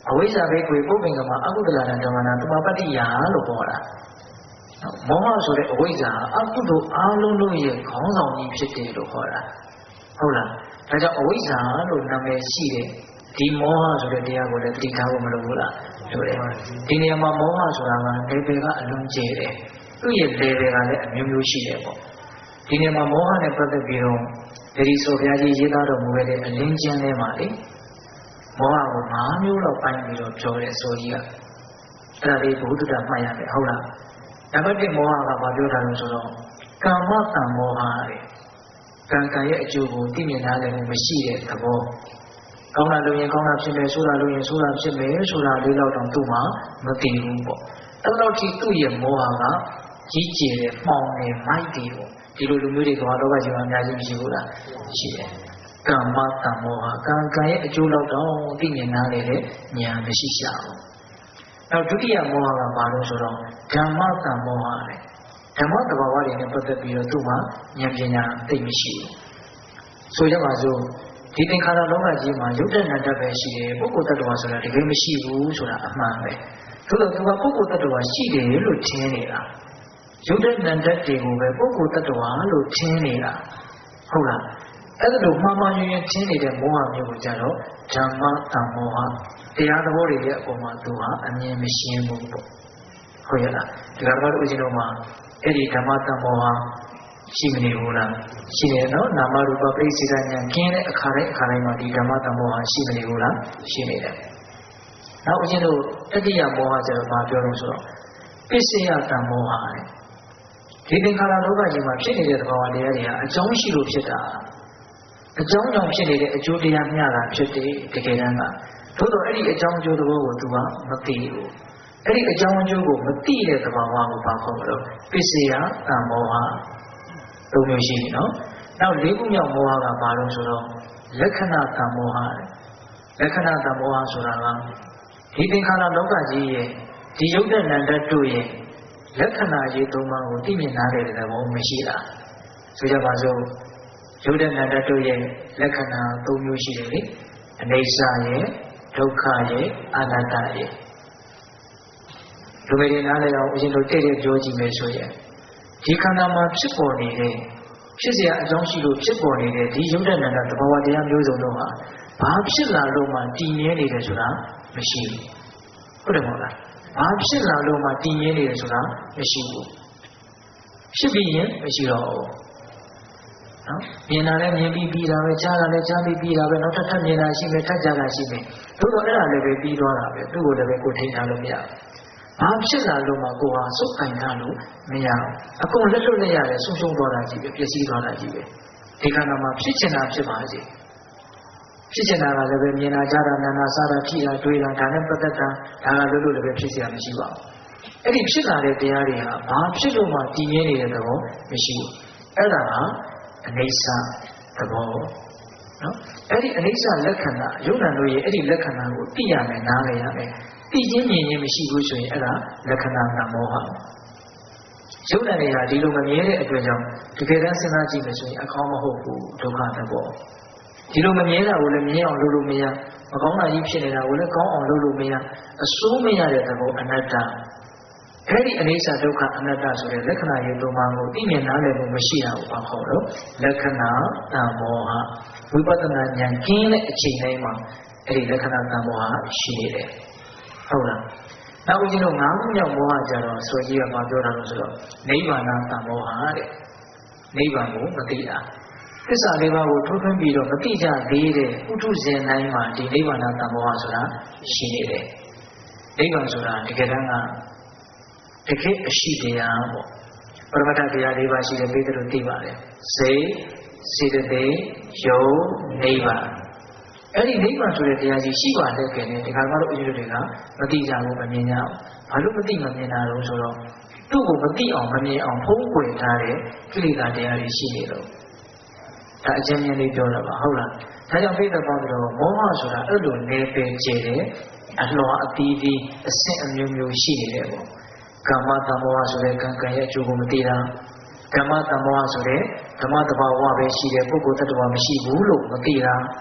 အဝိဇ္ဇာပဲကိုပုပ္ပင်ကမှာအကုသလနာဓမ္မနာတမပတ္တိယလို့ခေါ်တာမောဟဆိုတဲ့အဝိဇ္ဇာအကုသိုလ်အားလုံးတို့ရဲ့ခေါင်းဆောင်ကြီးဖြစ်တယ်လို့ခေါ်တာဟုတ်လားဒါကြောင့်အဝိဇ္ဇာလို့နာမည်ရှိတဲ့ဒီမောဟဆိုတဲ့တရားကိုလည်းသိထားဖို့မလိုဘူးလားဆိုတယ်ဒီနေရာမှာမောဟဆိုတာက level ကအလုံးကျဲတယ်သူ့ရဲ့ level ကလည်းအမျိုးမျိုးရှိတယ်ပေါ့ဒီနေရာမှာမောဟနဲ့ပတ်သက်ပြီးတော့ဒီဆိုဘုရားကြီးရေးသားတော်မူခဲ့တဲ့အလင်းကျင်းထဲမှာလေမောဟကို၅မျိုးလောက်ပိုင်းပြီးတော့ပြောတဲ့ဆိုကြီးကအဲ့ဒါလေးဘုဒ္ဓတာမှတ်ရမယ်ဟုတ်လားနံပါတ်1မောဟကဘာပြောတာလဲဆိုတော့ကာမတံမောဟတဲ့ကံကံရဲ့အကျိုးကိုသိမြင်ထားတယ်မရှိတဲ့သဘောကောင်းတာလုပ်ရင်ကောင်းတာဖြစ်မယ်ဆိုးတာလုပ်ရင်ဆိုးတာဖြစ်မယ်ဆိုတာလေးတော့သူ့မှာမသိဘူးပေါ့အဲ့တော့ဒီသူ့ရဲ့မောဟကကြီးကျယ်တဲ့မှောင်နေမိုက်တယ်ပေါ့ဒီလိုလူမျိုးတွေကဘာတော့ကကြီးမှအများကြီးမရှိဘူးလားရှိတယ်ကမ္မတံမောဟကံကံရဲ့အကျိုးတော့သိမြင်ထားတဲ့ဉာဏ်မရှိရှာဘူးနောက်ဒုတိယမောဟကဘာလို့ဆိုတော့ဓမ္မတံမောဟလေဓမ္မတဘာဝတွေနဲ့ပတ်သက်ပြီးတော့သူ့မှာဉာဏ်ပညာသိမရှိဘူးဆိုကြပါစို့ဒီသင်္ခါရလောကကြီးမှာယုတ်တဲ့နန္တပဲရှိတယ်ပုဂ္ဂိုလ်တ attva ဆိုတာတကယ်မရှိဘူးဆိုတာအမှန်ပဲသို့တော့သူကပုဂ္ဂိုလ်တ attva ရှိတယ်လို့ထင်နေတာယုတ်တဲ့နန္တတွေကိုပဲပုဂ္ဂိုလ်တ attva လို့ထင်နေတာဟုတ်လားအဲ့ဒါလိုမှားမှားယွင်းယွင်းထင်နေတဲ့မောဟမျိုးကိုကြတော့ဓမ္မတံမောဟတရားသဘောတွေရဲ့အပေါ်မှာသူဟာအမြင်မရှင်းဘူးပေါ့ဟုတ်ရလားဒီကတော့ဦးဇင်းတို့မှာအဲ့ဒီဓမ္မတံမောဟရှိမနေဘူးလားရှိတယ်နော်နာမရူပပရိစ္ဆေဒဉာဏ်ကျင်းတဲ့အခါတိုင်းမှာဒီဓမ္မတံမောဟရှိမနေဘူးလားရှိနေတယ်နောက်ဦးဇင်းတို့တတိယမောဟကျတော့ဘာပြောလို့ဆိုတော့ပစ္စယတံမောဟဒီသင်္ခါရလောကကြီးမှာဖြစ်နေတဲ့သဘာဝတရားတွေဟာအကြောင်းရှိလို့ဖြစ်တာအကြောင်းကြောင့်ဖြစ်နေတဲ့အကျိုးတရားမျှတာဖြစ်တယ်တကယ်တမ်းကသို့တော့အဲ့ဒီအကြောင်းအကျိုးသဘောကိုသူကမသိဘူးအဲ့ဒီအကြောင်းအကျိုးကိုမသိတဲ့သဘာဝကိုဘာခေါ်မလို့ပစ္စယတံမောဟသုံးမျိုးရှိပြီနော်နောက်၄ခုမြောက်မောဟကဘာလို့ဆိုတော့လက္ခဏာတံမောဟလက္ခဏာတံမောဟဆိုတာကဒီသင်္ခါရလောကကြီးရဲ့ဒီယုတ်တဲ့နန္တတို့ရဲ့လက္ခဏာရေးသုံးပါးကိုသိမြင်နားတဲ့သဘောမရှိလားဆိုကြပါစို့ယုတ်တဲ့နန္တတို့ရဲ့လက္ခဏာ၃မျိုးရှိတယ်လေအနိစ္စရဲ့ဒုက္ခရဲ့အနတ္တရဲ့လူတွေနားလည်အောင်ဦးဇင်းတို့တည့်တည့်ပြောကြည့်မယ်ဆိုရင်ဒီခန္ဓာမှာဖြစ်ပေါ်နေတဲ့ဖြစ်เสียအကြောင်းရှိလို့ဖြစ်ပေါ်နေတဲ့ဒီယုတ်တဲ့နန္တသဘာဝတရားမျိုးစုံတို့ဟာဘာဖြစ်လာလို့မှတည်မြဲနေတယ်ဆိုတာမရှိဘူးဟုတ်တယ်မဟုတ်လားဘာဖြစ်လာလို့မှတည်မြဲနေတယ်ဆိုတာမရှိဘူးဖြစ်ပြီးရင်မရှိတော့ဘူးနော်မြင်တာလည်းမြင်ပြီးပြီးတာပဲကြားတာလည်းကြားပြီးပြီးတာပဲနောက်ထပ်မြင်တာရှိမယ်ထပ်ကြားတာရှိမယ်သို့တော့အဲ့ဒါလည်းပဲပြီးသွားတာပဲသူ့ကိုလည်းပဲကိုထိန်းထားလို့မရဘူးဘာဖြစ်လာလို့မှကိုဟာစုပ်ကင်ထားလို့မရဘူးအကုန်လက်လွတ်လိုက်ရတယ်ဆုံးရှုံးသွားတာကြီးပဲပျက်စီးသွားတာကြီးပဲဒီခန္ဓာမှာဖြစ်ချင်တာဖြစ်ပါစေဖြစ်ချင်တာကလည်းပဲမြင်တာကြားတာနားတာစားတာထိတာတွေးတာဒါနဲ့ပတ်သက်တာဒါကလွတ်လို့လည်းပဲဖြစ်เสียမရှိပါဘူးအဲ့ဒီဖြစ်လာတဲ့တရားတွေဟာဘာဖြစ်လို့မှတည်မြဲနေတဲ့သဘောမရှိဘူးအဲ့ဒါဟာအနိစ္စသဘောနော်အဲ့ဒီအနိစ္စလက္ခဏာယုံနာတို့ရဲ့အဲ့ဒီလက္ခဏာကိုသိရမယ်နားလည်ရမယ်သိချင်းမြင်ချင်းမရှိဘူးဆိုရင်အဲ့ဒါလက္ခဏာကမောဟယုံနာတွေကဒီလိုမမြဲတဲ့အတွက်ကြောင့်တကယ်တမ်းစဉ်းစားကြည့်မယ်ဆိုရင်အကောင်းမဟုတ်ဘူးဒုက္ခသဘောဒီလိုမမြဲတာကိုလည်းမြဲအောင်လုပ်လို့မရမကောင်းတာကြီးဖြစ်နေတာကိုလည်းကောင်းအောင်လုပ်လို့မရအစိုးမရတဲ့သဘောအနတ္တအဲ့ဒီအနိစ္စဒုက္ခအနတ္တဆိုတဲ့လက္ခဏာရဲ့သုံးပါးကိုသိမြင်နားလည်မှုမရှိတာကိုဘာခေါ်လို့လက္ခဏာတံမောဟဝိပဿနာဉာဏ်ကျင်းတဲ့အချိန်တိုင်းမှာအဲ့ဒီလက္ခဏာတံမောဟရှိနေတယ်ဟုတ်လားနောက်ဦးဇင်းတို့၅ခုမြောက်မောဟကြတော့ဆိုကြီးကမပြောတာလို့ဆိုတော့နိဗ္ဗာန်တံမောဟတဲ့နိဗ္ဗာန်ကိုမသိတာသစ္စာလေးပါးကိုထိုးထွင်းပြီးတော့မသိကြသေးတဲ့ဥထုဇဉ်တိုင်းမှာဒီနိဗ္ဗာန်တံမောဟဆိုတာရှိနေတယ်နိဗ္ဗာန်ဆိုတာတကယ်တမ်းကတကယ်အရှိတရားပေါ့ပရမတ္ထတရား၄ပါးရှိတယ်ပြီးတော့သိပါတယ်စိတ်စေတသိက်ယုံနိဗ္ဗာန်အဲ့ဒီနိဗ္ဗာန်ဆိုတဲ့တရားကြီးရှိပါတယ်ခင်ဗျဒီခါကတော့အကျိုးတွေကမသိကြဘူးမမြင်ကြဘူးဘာလို့မသိမမြင်တာလို့ဆိုတော့သူ့ကိုမသိအောင်မမြင်အောင်ဖုံးကွယ်ထားတဲ့ကိလေသာတရားတွေရှိနေတော့ဒါအချင်းချင်းလေးပြောတာပါဟုတ်လားဒါကြောင့်ပြည့်တဲ့ပေါင်းတော့မောဟဆိုတာအဲ့လိုနေပင်ကျတဲ့အလွန်အသီးသီးအဆင့်အမျိုးမျိုးရှိနေတယ်ပေါ့ကာမတမောဟဆိုတဲ့ကံကံရဲ့အကျိုးကိုမသိတာဓမ္မတမောဟဆိုတဲ့ဓမ္မတဘာဝပဲရှိတဲ့ပုဂ္ဂိုလ်တ attva မရှိဘူးလို့မသိတာ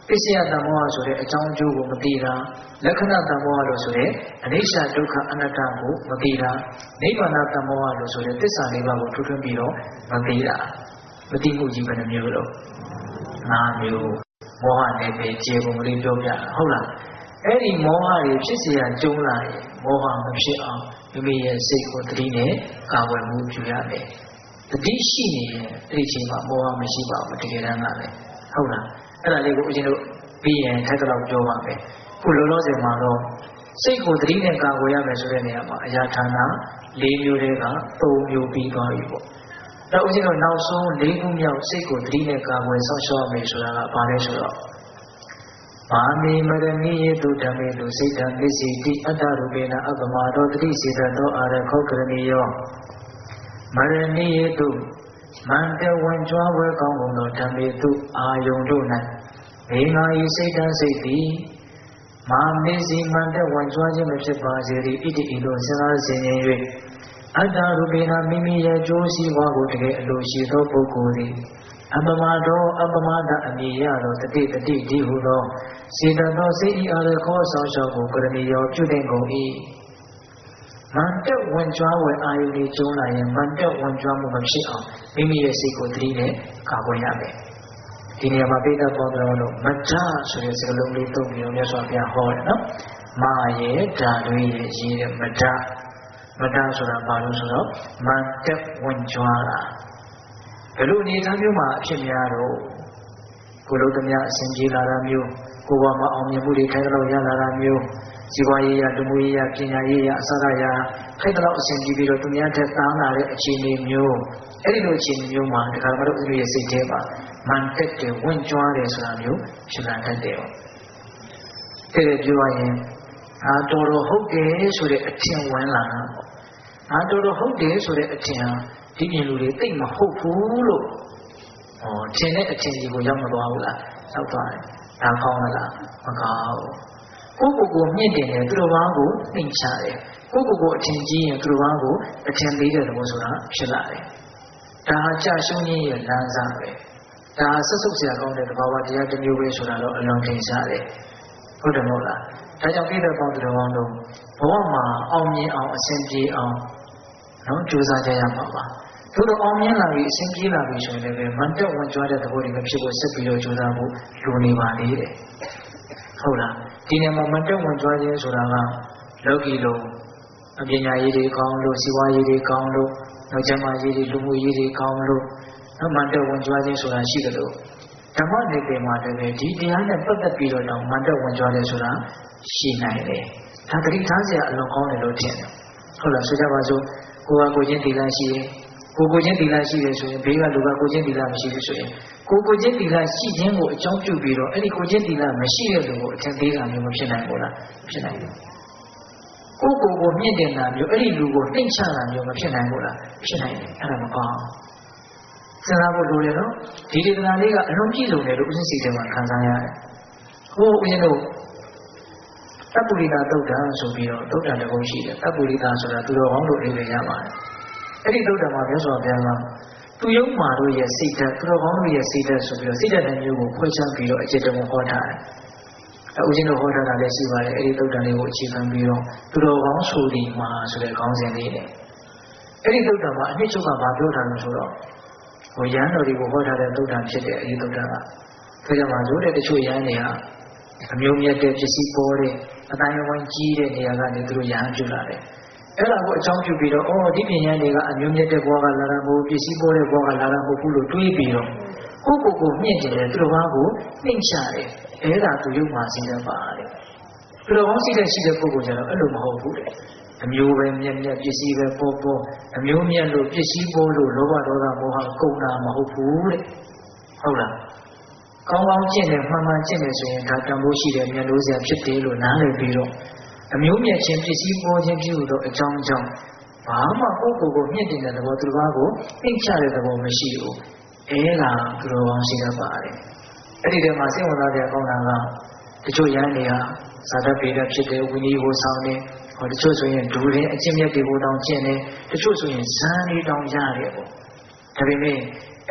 ပစ္စယတမောဟဆိုတဲ့အကြောင်းအကျိုးကိုမသိတာလက္ခဏာတမောဟလို့ဆိုတဲ့အနိစ္စဒုက္ခအနတ္တကိုမသိတာနိဗ္ဗာန်တမောဟလို့ဆိုတဲ့သစ္စာလေးပါးကိုထွန်းပြီးတော့မသိတာမသိမှုကြီးဘယ်နှမျိုးလို့၅မျိုးမောဟနဲ့ပဲခြေပုံလေးပြောပြဟုတ်လားအဲ့ဒီမောဟတွေဖြစ်เสียကြုံလာရင်မောဟမဖြစ်အောင်မိမိရဲ့စိတ်ကိုတတိနဲ့ကာဝယ်မှုပြုရမယ်တတိရှိနေရင်အဲ့ဒီချိန်မှာမောဟမရှိပါဘူးတကယ်တမ်းကလည်းဟုတ်လားအဲ့ဒါလေးကိုဦးဇင်းတို့ပြီးရင်ထပ်တော့ပြောပါမယ်ခုလောလောဆယ်မှာတော့စိတ်ကိုတတိနဲ့ကာဝယ်ရမယ်ဆိုတဲ့နေရာမှာအရာဌာန၄မျိုးတည်းက၃မျိုးပြီးသွားပြီပေါ့တော့ဦးဇင်းတို့နောက်ဆုံး၄ခုမြောက်စိတ်ကိုတတိနဲ့ကာဝယ်ဆောက်ရှောက်မယ်ဆိုတာကဘာလဲဆိုတော့မာမေမရဏိယေတုဓမ္မေတုစိတ်တံပစ္စည်းတိအတ္တရူပေနအပမတောတတိစေတသောအာရခောကရဏီယောမရဏိယေတုမန္တဝံကြွားဝဲကောင်းကုန်သောဓမ္မေတုအာယုန်တို့၌မေငါဤစိတ်တံစိတ်သည်မာမေစီမန္တဝံကြွားခြင်းမဖြစ်ပါစေ၏ဣတိဤသို့စဉ်းစားဆင်ခြင်၍အတ္တရူပေနမိမိရဲ့ကြိုးစည်းဝါကိုတကယ်အလိုရှိသောပုဂ္ဂိုလ်သည်အပမတောအပမဒအမိရသောတတိဒီဟုသောစေတသောစိတ်ဤအားလည်းခေါ်ဆောင်ရှောက်ကိုကရဏီယောပြုတဲ့ကုန်၏မန္တဝန်ကြွားဝယ်အာယုန်ကျုံးလာရင်မန္တဝန်ကြွားမှုမဖြစ်အောင်မိမိရဲ့စိတ်ကိုသတိနဲ့ကာကွယ်ရမယ်ဒီနေရာမှာပိဋကပေါင်းတော်လို့မတ္ထဆိုတဲ့စကားလုံးလေးသုံးပြီးတော့မြတ်စွာဘုရားဟောတယ်နော်မာရဲ့ဓာတွေရဲ့ရေးတဲ့မတ္ထဆိုတာဘာလို့ဆိုတော့မန္တဝန်ကြွားတာဘယ်လိုအနေအထားမျိုးမှာအဖြစ်များတော့ကိုလိုသမျှအစဉ်ပြေလာတာမျိုးကိုယ်ပေါ်မှာအောင်မြင်မှုတွေထိုင်တော့ရလာတာမျိုးဇီဝရေးရလူမှုရေးရပညာရေးရအစရရထိုက်တော့အစဉ်ပြေပြီးတော့သူများထက်သားလာတဲ့အခြေအနေမျိုးအဲ့ဒီလိုအခြေအနေမျိုးမှာဒီခါမှတော့ဦးရဲ့စိတ်ထဲမှာမန်တက်တယ်ဝင်ကြွားတယ်ဆိုတာမျိုးဖြစ်လာတတ်တယ်။တဲ့ပြောရရင်တော်တော်ဟုတ်တယ်ဆိုတဲ့အထင်ဝင်လာတာပေါ့။တော်တော်ဟုတ်တယ်ဆိုတဲ့အထင်ဟာဒီပြင်လူတွေသိမဟုတ်ဘူးလို့ထင်တဲ့အထင်ကြီးကိုရောက်မသွားဘူးလားရောက်သွားတယ်ဒါကောင်းလားမကောင်းဘူးကိုမြင့်တင်တယ်သူတော်ဘာကိုနှိမ်ချတယ်ကိုအထင်ကြီးရင်သူတော်ဘာကိုအထင်သေးတယ်လို့ဆိုတာဖြစ်လာတယ်ဒါဟာကြာရှုံးခြင်းရဲ့လမ်းစာပဲဒါဟာဆက်ဆုပ်စရာကောင်းတဲ့တဘာဝတရားတစ်မျိုးပဲဆိုတာတော့အလွန်ထင်ရှားတယ်ဟုတ်တယ်မဟုတ်လားဒါကြောင့်ပြည့်တဲ့ပေါင်းသူတော်ကောင်းတို့ဘဝမှာအောင်မြင်အောင်အစဉ်ပြေအောင်နော်ကြိုးစားကြရမှာပါသူတို့အောင်မြင်လာပြီးအစဉ်ပြေးလာပြီးဆိုရင်လည်းမန်တက်ဝင်ကြွားတဲ့သဘောတွေမဖြစ်ဖို့ဆက်ပြီးတော့ကြိုးစားဖို့လိုနေပါသေးတယ်ဟုတ်လားဒီနေရာမှာမန်တက်ဝင်ကြွားခြင်းဆိုတာကလောကီလုံးအပညာရေးတွေကောင်းလို့စီးပွားရေးတွေကောင်းလို့နောက်ကျမ်းမာရေးတွေလူမှုရေးတွေကောင်းလို့မန်တက်ဝင်ကြွားခြင်းဆိုတာရှိတယ်လို့ဓမ္မနယ်ပယ်မှာလည်းဒီတရားနဲ့ပတ်သက်ပြီးတော့မန်တက်ဝင်ကြွားတယ်ဆိုတာရှိနိုင်တယ်ဒါသတိထားစရာအလွန်ကောင်းတယ်လို့ထင်တယ်ဟုတ်လားဆိုကြပါစို့ကိုချင်းဒီလရှိရင်ကိုချင်းသီလရှိတယ်ဆိုရင်ဘေးကလူကကိုချင်းသီလမရှိဘူးဆိုရင်ကိုချင်းသီလရှိခြင်းကိုအကြောင်းပြုပြီးတော့အဲ့ဒီကိုချင်းသီလမရှိတဲ့လူကိုအထင်သေးတာမျိုးမဖြစ်နိုင်ဘူးလားဖြစ်နိုင်တယ်ကိုမြင့်တင်တာမျိုးအဲ့ဒီလူကိုနှိမ့်ချတာမျိုးမဖြစ်နိုင်ဘူးလားဖြစ်နိုင်တယ်အဲ့ဒါမကောင်းစဉ်းစားဖို့လိုတယ်နော်ဒီဒေသနာလေးကအလုံးကြီးလုံးတယ်လို့ဦးဇင်းစိတ်ထဲမှာခံစားရတယ်ဦးဇင်းတို့တပ်ပုရိသသုတ်တံဆိုပြီးတော့သုတ်တံတစ်ခုရှိတယ်တပ်ပုရိသဆိုတာသူတော်ကောင်းတို့အိမ်တွေရပါတယ်အဲ့ဒီသုတ်တံမှာမြတ်စွာဘုရားကသူယုံမာတို့ရဲ့စိတ်ဓာတ်သူတော်ကောင်းတို့ရဲ့စိတ်ဓာတ်ဆိုပြီးတော့စိတ်ဓာတ်မျိုးကိုခွဲခြားပြီးတော့အကျင့်တော်ဟောထားတယ်။ဦးဇင်းတို့ဟောထားတာလည်းရှိပါတယ်အဲ့ဒီသုတ်တံလေးကိုအခြေခံပြီးတော့သူတော်ကောင်းဆိုဒီမှာဆိုတဲ့ခေါင်းစဉ်လေးနဲ့အဲ့ဒီသုတ်တံမှာအနှစ်ချုပ်ကဘာပြောထားလဲဆိုတော့ရဟန်းတော်တွေကိုဟောထားတဲ့သုတ်တံဖြစ်တဲ့အဲ့ဒီသုတ်တံကဆိုကြပါစို့တဲ့တချို့ရဟန်းတွေကအမျိုးမြတ်တဲ့ပစ္စည်းပေါ်တဲ့အတိုင်းအဝိုင်းကြီးတဲ့နေရာကနေသူတို့ရဟန်းပြုလာတယ်အဲ့ဒါကိုအကြောင်းပြုပြီးတော့ဒီပညာတွေကအမျိုးမြတ်တဲ့ဘဝကလာတာမဟုတ်ပစ္စည်းပေါ်တဲ့ဘဝကလာတာမဟုတ်ဘူးလို့တွေးပြီးတော့ကိုမြင့်တယ်သူတော်ဘာကိုနှိမ့်ချတယ်အဲ့ဒါသူရုပ်မှာစီးတယ်ပါတယ်သူတော်ကောင်းစိတ်တဲ့ရှိတဲ့ပုဂ္ဂိုလ်ကျတော့အဲ့လိုမဟုတ်ဘူးတဲ့အမျိုးပဲမြတ်ပစ္စည်းပဲပေါ်အမျိုးမြတ်လို့ပစ္စည်းပေါ်လို့လောဘဒေါသမောဟကုန်တာမဟုတ်ဘူးတဲ့ဟုတ်လားကောင်းကောင်းကျင့်တယ်မှန်မှန်ကျင့်တယ်ဆိုရင်ဒါတန်ဖိုးရှိတယ်မြတ်လို့စရာဖြစ်တယ်လို့နားလည်ပြီးတော့အမျိုးမြတ်ခြင်းပစ္စည်းပေါ်ခြင်းပြုလို့အကြောင်းကြောင့်ဘာမှပုဂ္ဂိုလ်ကိုမြင့်တင်တဲ့သဘောသူတစ်ပါးကိုနှိမ့်ချတဲ့သဘောမရှိဘူးအဲ့ဒါသူတော်ကောင်းရှိတတ်ပါတယ်အဲ့ဒီတည်းမှာစိတ်ဝင်စားတဲ့ကောင်းတာကတချို့ရဟန်းတွေကဇာတပေတဖြစ်တဲ့ဝိနည်းကိုဆောင်နေတချို့ဆိုရင်ဒူရင်အကျင့်မြတ်တွေကိုတောင်ကျင့်နေတချို့ဆိုရင်ဇန်လေးတောင်ရတယ်ပေါ့ဒါပေမဲ့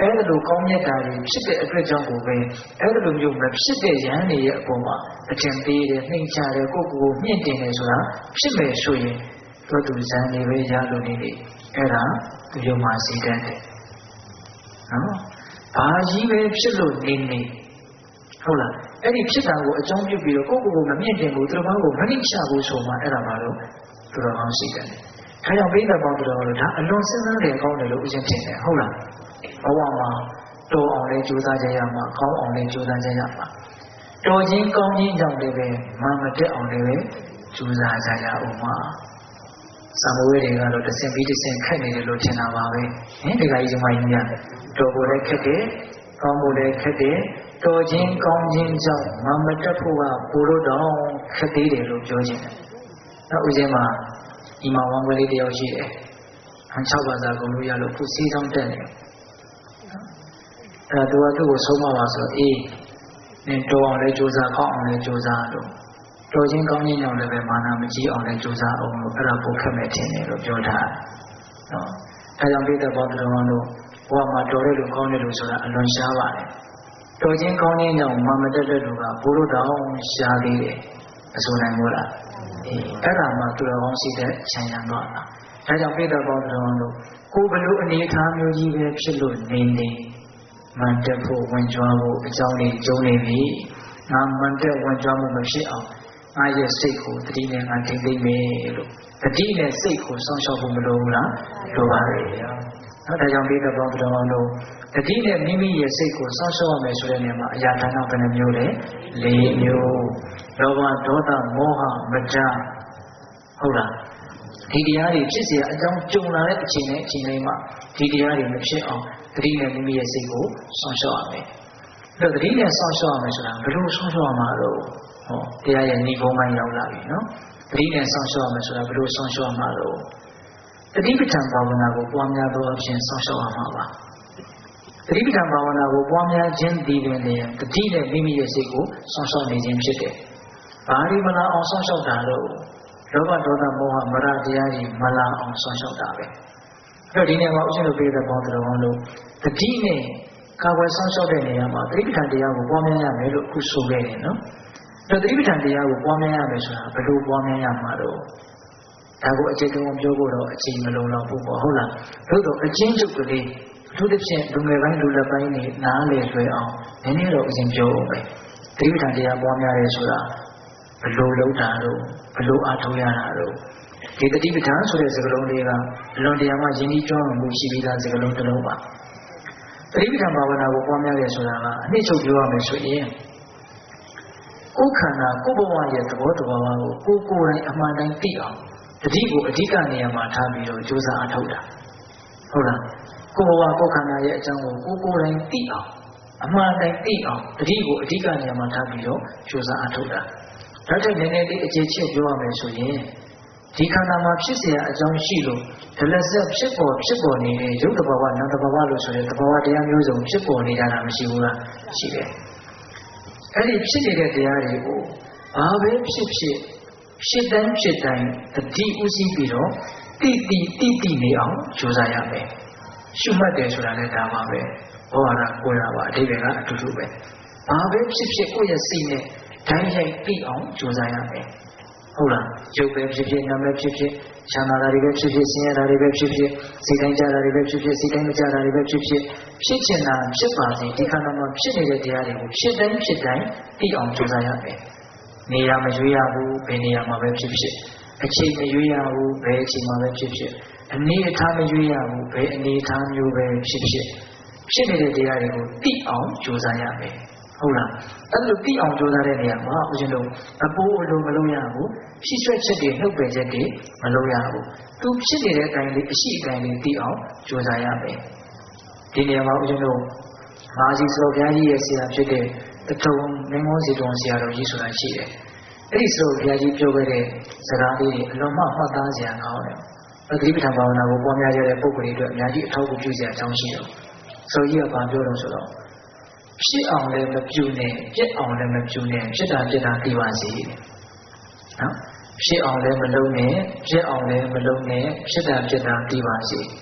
အဲ့ဒါလိုကောင်းမြတ်တာတွေဖြစ်တဲ့အတွက်ကြောင့်ကိုပဲအဲ့ဒါလိုမျိုးမဖြစ်တဲ့ရဟန်းတွေရဲ့အပေါ်မှာအထင်သေးတယ်နှိမ့်ချတယ်ကိုယ့်ကိုယ်မြင့်တင်တယ်ဆိုတာဖြစ်မယ်ဆိုရင်တို့သူဇန်နေပဲရလို့နေလေအဲ့ဒါသူယုံမှစီတတ်တယ်နော်ဘာကြီးပဲဖြစ်လို့နေဟုတ်လားအဲ့ဒီဖြစ်တာကိုအကြောင်းပြုပြီးတော့ကိုယ့်ကိုယ်ကိုမမြင့်တင်ဘူးသူတော်ဘာကိုမနှိမ့်ချဘူးဆိုမှအဲ့ဒါမှတော့သူတော်ကောင်းစီတတ်တယ်ဒါကြောင့်ဘိဓဘောင်းသူတော်လို့ဒါအလွန်စဉ်းစားတယ်ကောင်းတယ်လို့ဥစဉ်ထင်တယ်ဟုတ်လားဘဝမှာတော်အောင်လဲကြိုးစားကြရမှာကောင်းအောင်လဲကြိုးစားကြရမှာတော်ချင်းကောင်းချင်းကြောင့်လည်းပဲမမတက်အောင်လည်းပဲကြိုးစားကြရအောင်မှာသံဃာဝေတွေကတော့တစ်ဆင့်ပြီးတစ်ဆင့်ခက်နေတယ်လို့ထင်တာပါပဲဟင်ဒီကကြီးမကြီးများတော်ကိုလည်းခက်တယ်ကောင်းဖို့လည်းခက်တယ်တော်ချင်းကောင်းချင်းကြောင့်မမတက်ဖို့ကပိုလို့တော့ခက်သေးတယ်လို့ပြောချင်တယ်နောက်ဦးဇင်းမှာဒီမှာဝမ်းကလေးတယောက်ရှိတယ်ဟန်6ပါးစာကုန်လို့ရလို့ခုစေးဆောင်တက်နေအဲ့ဒါသူကသူ့ကိုဆုံးမပါဆိုအေးနင်တော်အောင်လဲကြိုးစားကောင်းအောင်လဲကြိုးစားလို့တော်ချင်းကောင်းချင်းကြောင့်လည်းပဲမာနမကြီးအောင်လဲကြိုးစားအောင်လို့အဲ့ဒါပိုခက်မဲ့ထင်တယ်လို့ပြောထားတယ်နော်အဲကြောင့်ပြတဲ့ဘောတော်တော်တို့ဘဝမှာတော်တဲ့လူကောင်းတဲ့လူဆိုတာအလွန်ရှားပါတယ်တော်ချင်းကောင်းချင်းကြောင့်မာမတက်တဲ့လူကဘိုးတို့တောင်ရှားသေးတယ်အဆိုနိုင်မို့လားအဲ့ဒါမှသူတော်ကောင်းရှိတဲ့ခြံရံတော့တာဒါကြောင့်ပြတဲ့ဘောတော်တော်တို့ကိုဘလို့အနေထားမျိုးကြီးပဲဖြစ်လို့နေမန်တက်ဖို့ဝင်ကြွားဖို့အကြောင်းလေးကျုံနေပြီငါမန်တက်ဝင်ကြွားမှုမဖြစ်အောင်ငါရဲ့စိတ်ကိုတတိနဲ့ငါထိမ့်သိမ့်မယ်လို့တတိနဲ့စိတ်ကိုစောင့်ရှောက်ဖို့မလိုဘူးလားလိုပါရဲ့နော်ဒါကြောင့်ပြတဲ့ဘောတော်တော်တို့တတိနဲ့မိမိရဲ့စိတ်ကိုစောင့်ရှောက်ရမယ်ဆိုတဲ့နေရာမှာအရာဌာနဘယ်နှမျိုးလဲ၄မျိုးလောဘဒေါသမောဟမတ္တဟုတ်လားဒီတရားတွေဖြစ်เสียအကြောင်းကြုံလာတဲ့အချိန်နဲ့အချိန်တိုင်းမှာဒီတရားတွေမဖြစ်အောင်တတိနဲ့မိမိရဲ့စိတ်ကိုစောင့်ရှောက်ရမယ်။အဲ့တော့တတိနဲ့စောင့်ရှောက်ရမယ်ဆိုတာဘယ်လိုစောင့်ရှောက်ရမှာတော့ဟောတရားရဲ့ညီကုန်းပိုင်းရောက်လာပြီနော်။တတိနဲ့စောင့်ရှောက်ရမယ်ဆိုတာဘယ်လိုစောင့်ရှောက်ရမှာတော့တတိပဋ္ဌာန်ဘာဝနာကိုပွားများသောအဖြစ်စောင့်ရှောက်ရမှာပါ။တတိပဋ္ဌာန်ဘာဝနာကိုပွားများခြင်းဒီတွင်တည်းတတိနဲ့မိမိရဲ့စိတ်ကိုစောင့်ရှောက်နေခြင်းဖြစ်တယ်။ဘာဒီမလားအောင်စောင့်ရှောက်တာတော့လောဘဒေါသမောဟမရတရားကြီးမလာအောင်စောင့်ရှောက်တာပဲအဲ့တော့ဒီနေရာမှာဥစ္စာတို့ပြည်တဲ့ဘောတော်ကောင်းလို့တတိနဲ့ကာဝယ်စောင့်ရှောက်တဲ့နေရာမှာသတိပဋ္ဌာန်တရားကိုပွားများရမယ်လို့အခုဆိုခဲ့တယ်နော်အဲ့တော့သတိပဋ္ဌာန်တရားကိုပွားများရမယ်ဆိုတာဘယ်လိုပွားများရမှာတော့ဒါကိုအခြေခံပြောဖို့တော့အချိန်မလုံလောက်ဘူးပေါ့ဟုတ်လားသို့တော့အချင်းချုပ်ကလေးအထူးသဖြင့်လူငယ်ပိုင်းလူလက်ပိုင်းနေနားလေဆွဲအောင်နည်းနည်းတော့အရင်ပြောအောင်ပဲသတိပဋ္ဌာန်တရားပွားများရဲဆိုတာဘယ်လိုလုပ်တာတော့ဘယ်လိုအားထုတ်ရတာတော့ဒီတတိပဋ္ဌာန်ဆိုတဲ့စကားလုံးလေးကအလွန်တရာမှယဉ်ကျေးကျွမ်းမှုရှိပြီးသားစကားလုံးတစ်လုံးပါတတိပဋ္ဌာန်ဘာဝနာကိုပွားများရဲဆိုတာကအနှစ်ချုပ်ပြောရမယ်ဆိုရင်ကိုယ်ခန္ဓာကိုယ်ဘဝရဲ့သဘောတရားကိုကိုယ်တိုင်အမှန်တိုင်းသိအောင်တတိကိုအဓိကနေရာမှာထားပြီးတော့ကြိုးစားအားထုတ်တာဟုတ်လားကိုယ်ဘဝကိုယ်ခန္ဓာရဲ့အကြောင်းကိုကိုယ်တိုင်သိအောင်အမှန်တိုင်းသိအောင်တတိကိုအဓိကနေရာမှာထားပြီးတော့ကြိုးစားအားထုတ်တာဒါကြောင့်နည်းနည်းလေးအခြေချက်ပြောရမယ်ဆိုရင်ဒီခန္ဓာမှာဖြစ်เสียအကြောင်းရှိလို့ဒလဆက်ဖြစ်ပေါ်နေတဲ့ရုပ်တဘာဝနာမ်တဘာဝလို့ဆိုတဲ့တဘာဝတရားမျိုးစုံဖြစ်ပေါ်နေတာမရှိဘူးလားရှိတယ်အဲ့ဒီဖြစ်နေတဲ့တရားတွေကိုဘာပဲဖြစ်တိုင်းတတိဥစည်းပြီးတော့တိနေအောင်ကြိုးစားရမယ်ရှုမှတ်တယ်ဆိုတာလည်းဒါပါပဲဘောဟာကိုယ်ရပါအတိတ်ကအတူတူပဲဘာပဲဖြစ်ကိုယ့်ရဲ့စိတ်နဲ့တိုင်းရိုက်ပြီးအောင်ကြိုးစားရမယ်ဟုတ်လားရုပ်ပဲဖြစ်နာမ်ပဲဖြစ်ချမ်းသာတာတွေပဲဖြစ်ဆင်းရဲတာတွေပဲဖြစ်စိတ်တိုင်းကြတာတွေပဲဖြစ်စိတ်တိုင်းမကြတာတွေပဲဖြစ်ချင်တာဖြစ်ပါစေဒီခန္ဓာမှာဖြစ်နေတဲ့တရားတွေကိုဖြစ်တိုင်းပြီးအောင်ကြိုးစားရမယ်နေရာမရွေးရဘူးဘယ်နေရာမှာပဲဖြစ်အချိန်မရွေးရဘူးဘယ်အချိန်မှာပဲဖြစ်အနေအထားမရွေးရဘူးဘယ်အနေအထားမျိုးပဲဖြစ်နေတဲ့တရားတွေကိုပြီးအောင်ကြိုးစားရမယ်ဟုတ်လားအဲ့လိုသိအောင်ကြိုးစားတဲ့နေရာမှာဦးဇင်းတို့အပိုးအလုံးမလုပ်ရဘူးဖြည့်ဆွက်ချက်တွေနှုတ်ပယ်ချက်တွေမလုပ်ရဘူးသူဖြစ်နေတဲ့အတိုင်းလေးအရှိအတိုင်းလေးသိအောင်ကြိုးစားရမယ်ဒီနေရာမှာဦးဇင်းတို့မာဇီစလောဘုရားကြီးရဲ့ဆရာဖြစ်တဲ့တထုံမင်းမောစီတော်ဆရာတော်ကြီးဆိုတာရှိတယ်အဲ့ဒီစလောဘုရားကြီးပြောခဲ့တဲ့စကားလေးတွေအလုံးမှတ်သားစရာကောင်းတယ်သတိပဋ္ဌာန်ဘာဝနာကိုပွားများရတဲ့ပုဂ္ဂိုလ်တွေအတွက်အများကြီးအထောက်အကူပြုစရာအကြောင်းရှိတယ်ဆိုကြီးကဘာပြောလို့ဆိုတော့ဖြစ်အောင်လည်းမပြုနဲ့ပြက်အောင်လည်းမပြုနဲ့ဖြစ်တာသိပါစေနော်ဖြစ်အောင်လည်းမလုပ်နဲ့ပြက်အောင်လည်းမလုပ်နဲ့ဖြစ်တာသိပါစေ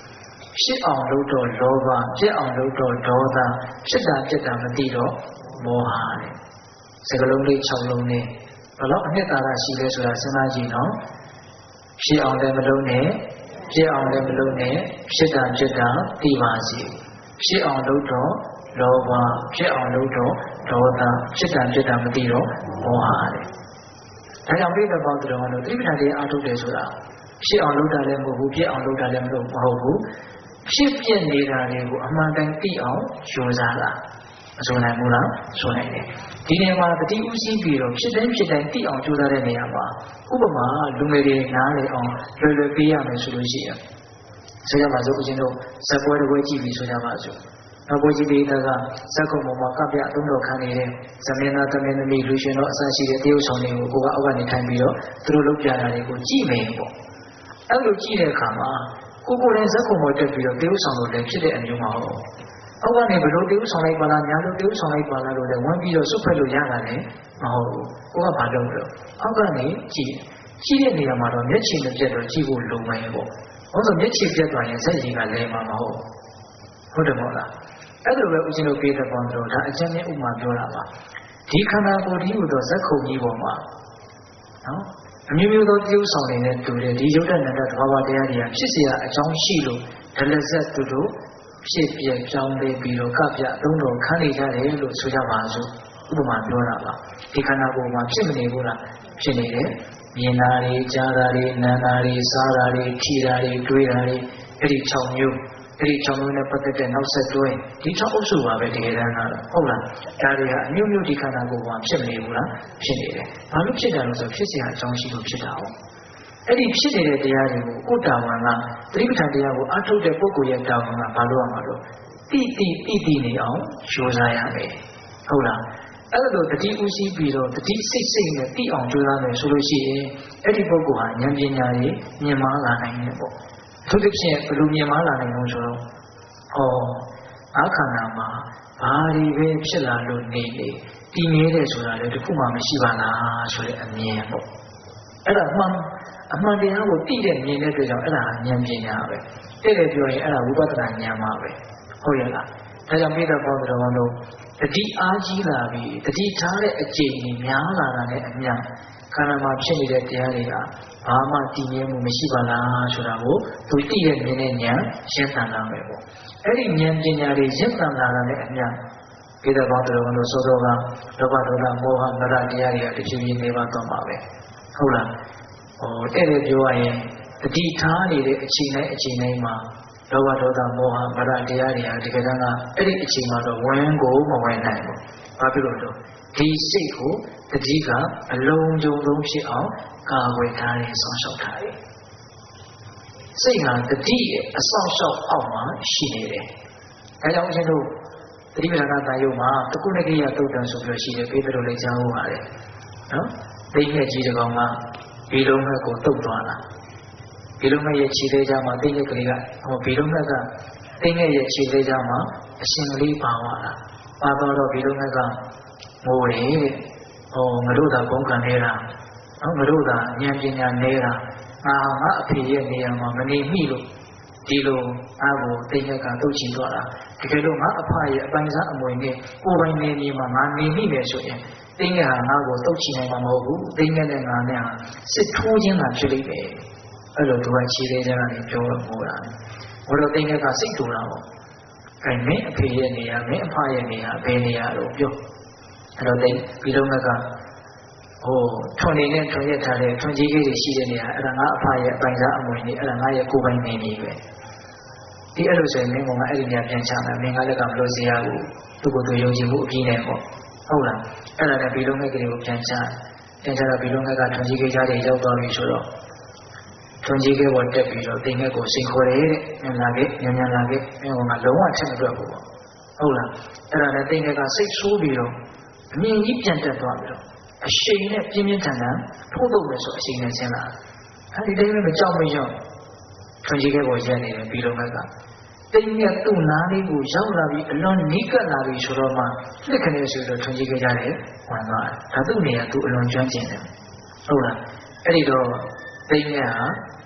ဖြစ်အောင်လုပ်တော့လောဘပြက်အောင်လုပ်တော့ဒေါသဖြစ်တာပြက်တာမသိတော့မောဟတဲ့စကလုံးလေး6လုံးနဲ့ဘလို့အနှစ်သာရရှိလဲဆိုတာစဉ်းစားကြည့်နော်ဖြစ်အောင်လည်းမလုပ်နဲ့ပြက်အောင်လည်းမလုပ်နဲ့ဖြစ်တာပြက်တာသိပါစေဖြစ်အောင်လုပ်တော့လောဘဖြစ်အောင်လုပ်တော့ဒေါသဖြစ်တာပြက်တာမသိတော့မောဟတဲ့ဒါကြောင့်ပြိတ္တပေါင်းတော်တို့သတိပဋ္ဌာန်တွေအားထုတ်တယ်ဆိုတာဖြစ်အောင်လုပ်တာလည်းမဟုတ်ဘူးပြက်အောင်လုပ်တာလည်းမဟုတ်ဘူးဖြစ်ပြနေတာတွေကိုအမှန်တန်သိအောင်ကြိုးစားတာမဆိုနိုင်ဘူးလားဆိုနိုင်တယ်ဒီနေရာမှာတတိဥစည်းပြီးတော့ဖြစ်တိုင်းသိအောင်ကြိုးစားတဲ့နေရာမှာဥပမာလူငယ်တွေနားလည်အောင်လွယ်လွယ်ပေးရမယ်ဆိုလို့ရှိရင်ဆိုကြပါစို့ဦးဇင်းတို့ဇက်ပွဲတစ်ပွဲကြည့်ပြီးဆိုကြပါစို့နောက်ပွဲကြည့်ပြီးတော့ဇက်ခုံပေါ်မှာကပြအသုံးတော်ခံနေတဲ့ဇမင်းသားသမင်းသမီးလူရှင်တို့အစရှိတဲ့တရုပ်ဆောင်တွေကိုကိုကအောက်ကနေထိုင်ပြီးတော့သူတို့လုပ်ပြတာတွေကိုကြည့်မယ်ပေါ့အဲ့လိုကြည့်တဲ့အခါမှာကိုယ်တိုင်ဇက်ခုံပေါ်တက်ပြီးတော့တရုပ်ဆောင်လို့လည်းဖြစ်တဲ့အမျိုးမဟုတ်အောက်ကနေဘလို့တရုပ်ဆောင်လိုက်ပါလားညာလို့တရုပ်ဆောင်လိုက်ပါလားလို့လည်းဝမ်းပြီးတော့စွတ်ဖက်လို့ရတာလည်းမဟုတ်ဘူးကိုကဘာလုပ်လို့အောက်ကနေကြည့်တဲ့နေရာမှာတော့မျက်ခြေမပြတ်တော့ကြည့်ဖို့လိုမယ်ပေါ့ဟုတ်ဆိုမျက်ခြေပြတ်သွားရင်ဇက်ကြီးကလည်းမဟုတ်ဟုတ်တယ်မဟုတ်လားအဲ့လိုပဲဦးဇင်းတို့ပြေးတဲ့ပေါင်းတို့ဒါအကျဉ်းနဲ့ဥပမာပြောတာပါဒီခန္ဓာကိုယ်ဒီဟူသောဇက်ခုံကြီးပေါ်မှာနော်အမျိုးမျိုးသောတရုပ်ဆောင်နေတဲ့တူတဲ့ဒီရုပ်တဏ္ဍသဘာဝတရားတွေကဖြစ်เสียအကြောင်းရှိလို့ဒလဇက်သူတို့ဖြစ်ပြပြောင်းလဲပြီးတော့ကပြအသုံးတော်ခံနေကြတယ်လို့ဆိုကြပါစို့ဥပမာပြောတာပါဒီခန္ဓာကိုယ်မှာဖြစ်မနေဘူးလားဖြစ်နေတယ်မြင်တာတွေကြားတာတွေနားတာတွေစားတာတွေထိတာတွေတွေးတာတွေအဲ့ဒီ6မျိုးအဲ့ဒီ6မျိုးနဲ့ပတ်သက်တဲ့နောက်ဆက်တွဲဒီ6အုပ်စုပါပဲတကယ်တမ်းကတော့ဟုတ်လားဒါတွေကအမျိုးမျိုးဒီခန္ဓာကိုယ်မှာဖြစ်မနေဘူးလားဖြစ်နေတယ်ဘာလို့ဖြစ်တာလဲဆိုဖြစ်เสียအကြောင်းရှိလို့ဖြစ်တာဟုတ်အဲ့ဒီဖြစ်နေတဲ့တရားတွေကိုကိုယ်တာဝန်ကသတိပဋ္ဌာန်တရားကိုအထုတ်တဲ့ပုဂ္ဂိုလ်ရဲ့တာဝန်ကဘာလို့ရမှာလို့တိနေအောင်ကြိုးစားရမယ်ဟုတ်လားအဲ့လိုတတိဥစည်းပြီးတော့တတိစိတ်နဲ့တိအောင်ကြိုးစားမယ်ဆိုလို့ရှိရင်အဲ့ဒီပုဂ္ဂိုလ်ဟာဉာဏ်ပညာကြီးမြင်မာလာနိုင်တယ်ပေါ့သူတစ်ဖြင့်ဘယ်လိုမြင်မာလာနိုင်လို့ဆိုတော့အခန္ဓာမှာဘာတွေပဲဖြစ်လာလို့နေတည်နေတဲ့ဆိုတာလည်းတခုမှမရှိပါလားဆိုတဲ့အမြင်ပေါ့အဲ့ဒါအမှန်တရားကိုသိတဲ့မြင်တဲ့အတွက်ကြောင့်အဲ့ဒါဉာဏ်ပညာပဲတဲ့တယ်ပြောရင်အဲ့ဒါဝိပဿနာဉာဏ်ပါပဲဟုတ်ရဲ့လားဒါကြောင့်မိသားပေါင်းတော်တို့တတိအားကြီးလာပြီးတတိထားတဲ့အကျင့်ကြီးများလာတာနဲ့အမျှခန္ဓာမှာဖြစ်နေတဲ့တရားတွေကဘာမှတည်ငြိမ်မှုမရှိပါလားဆိုတာကိုသူသိတဲ့မြင်တဲ့ဉာဏ်ရှင်းသန်လာမယ်ပေါ့အဲ့ဒီဉာဏ်ပညာတွေရှင်းသန်လာတာနဲ့အမျှမိသားပေါင်းတော်တို့စောစောကလောဘဒေါသမောဟမရတရားတွေကတဖြည်းဖြည်းနေပါတော့မှာပဲဟုတ်လားတဲ့တယ်ပြောရရင်တတိထားနေတဲ့အချိန်တိုင်းမှာလောဘဒေါသမောဟမရတရားတွေဟာဒီကတည်းကအဲ့ဒီအချိန်မှာတော့ဝင်ကိုမဝင်နိုင်ဘူး။ဘာဖြစ်လို့လဲဒီစိတ်ကိုတတိကအလုံးစုံလုံးဖြစ်အောင်ကာကွယ်ထားတယ်ဆောင်းလျှောက်ထားတယ်။စိတ်ဟာတတိရဲ့အဆောင်လျှောက်အောက်မှာရှိနေတယ်။အဲကြောင့်ဦးဇင်းတို့သတိပဋ္ဌာန်တာယုံမှာတကုဏကိယတုတ်တန်ဆိုပြီးရှိတယ်ပေးတယ်လည်းကြားဟုတ်ပါတယ်။နော်။သိငယ်ကြီးတကောင်ကဒီလုံးမဲ့ကိုတုတ်သွားတာဒီလုံးမဲ့ရဲ့ခြေသေးကြမှာသိငယ်ကလေးကဒီလုံးမဲ့ကသိငယ်ရဲ့ခြေသေးကြမှာအရှင်ကလေးပါသွားတာပါတော့ဒီလုံးမဲ့ကငိုတယ်ငါတို့သာဘုံခံနေတာငါတို့သာဉာဏ်ပညာနေတာငါအဖေရဲ့နေရာမှာမနေမိလို့ဒီလိုအားကိုသိငယ်ကတုတ်ချင်သွားတာတကယ်လို့ငါအဖရဲ့အပိုင်းစားအမွေနဲ့ကိုယ်ပိုင်နေမြေမှာငါနေမိမယ်ဆိုရင်သိငယ်ဟာငါ့ကိုတုတ်ချင်နိုင်မှာမဟုတ်ဘူးသိငယ်နဲ့ငါနဲ့ဟာစစ်ထိုးခြင်းသာဖြစ်လိမ့်မယ်အဲ့လိုသူကခြေသေးကြကနေပြောလို့ဟောတာဘုရားသိငယ်ကစိတ်တူတာပေါ့အဲမင်းအဖေရဲ့နေရာမင်းအဖရဲ့နေရာဘယ်နေရာလို့ပြောအဲ့တော့ဒီလုံးကထွန်နေနဲ့ထွန်ရက်ထားတဲ့ထွန်ကြီးကြီးတွေရှိတဲ့နေရာအဲ့ဒါငါအဖရဲ့အပိုင်စားအမွေနေအဲ့ဒါငါရဲ့ကိုယ်ပိုင်နေနေပဲဒီအဲ့လိုဆိုရင်မင်းကအဲ့ဒီနေရာပြန်ချမယ်မင်းကလည်းကမလို့စေရဘူးသူ့ကိုယ်သူယုံကြည်မှုအပြည့်နဲ့ပေါ့ဟုတ်လားအဲ့ဒါနဲ့ဒီလုံးကလေးကိုပြန်ချတော့ဒီလုံးကထွန်ကြီးကြီးကြားတွေရောက်သွားပြီဆိုတော့ထွန်ကြီးကြီးပေါ်တက်ပြီးတော့တင်ငက်ကိုစိန်ခေါ်တယ်တဲ့လာခဲ့ညံလာခဲ့မင်းကလုံးဝချက်မတွက်ဘူးပေါ့ဟုတ်လားအဲ့ဒါနဲ့တင်ငက်ကစိတ်ဆိုးပြီးတော့အမြင်ကြီးပြန်တက်သွားပြီးတော့အရှိန်နဲ့ပြင်းပြင်းထန်ထန်ထိုးထုတ်မယ်ဆိုအရှိန်နဲ့ဆင်းလာအဲဒီတိုင်းပဲမကြောက်မရွံ့ထွန်ကြီးကြီးပေါ်ရက်နေတယ်ပြီးတော့ကတင်ငက်သူ့နားလေးကိုရောက်လာပြီးအလွန်နီးကပ်လာပြီးဆိုတော့မှလက်ခနဲ့ဆိုတော့ထွန်ကြီးကြီးကြားတယ်ဝင်သွားတယ်ဒါသူ့နေရာသူ့အလွန်ကျွမ်းကျင်တယ်ဟုတ်လားအဲ့ဒီတော့သိငယ်ဟာ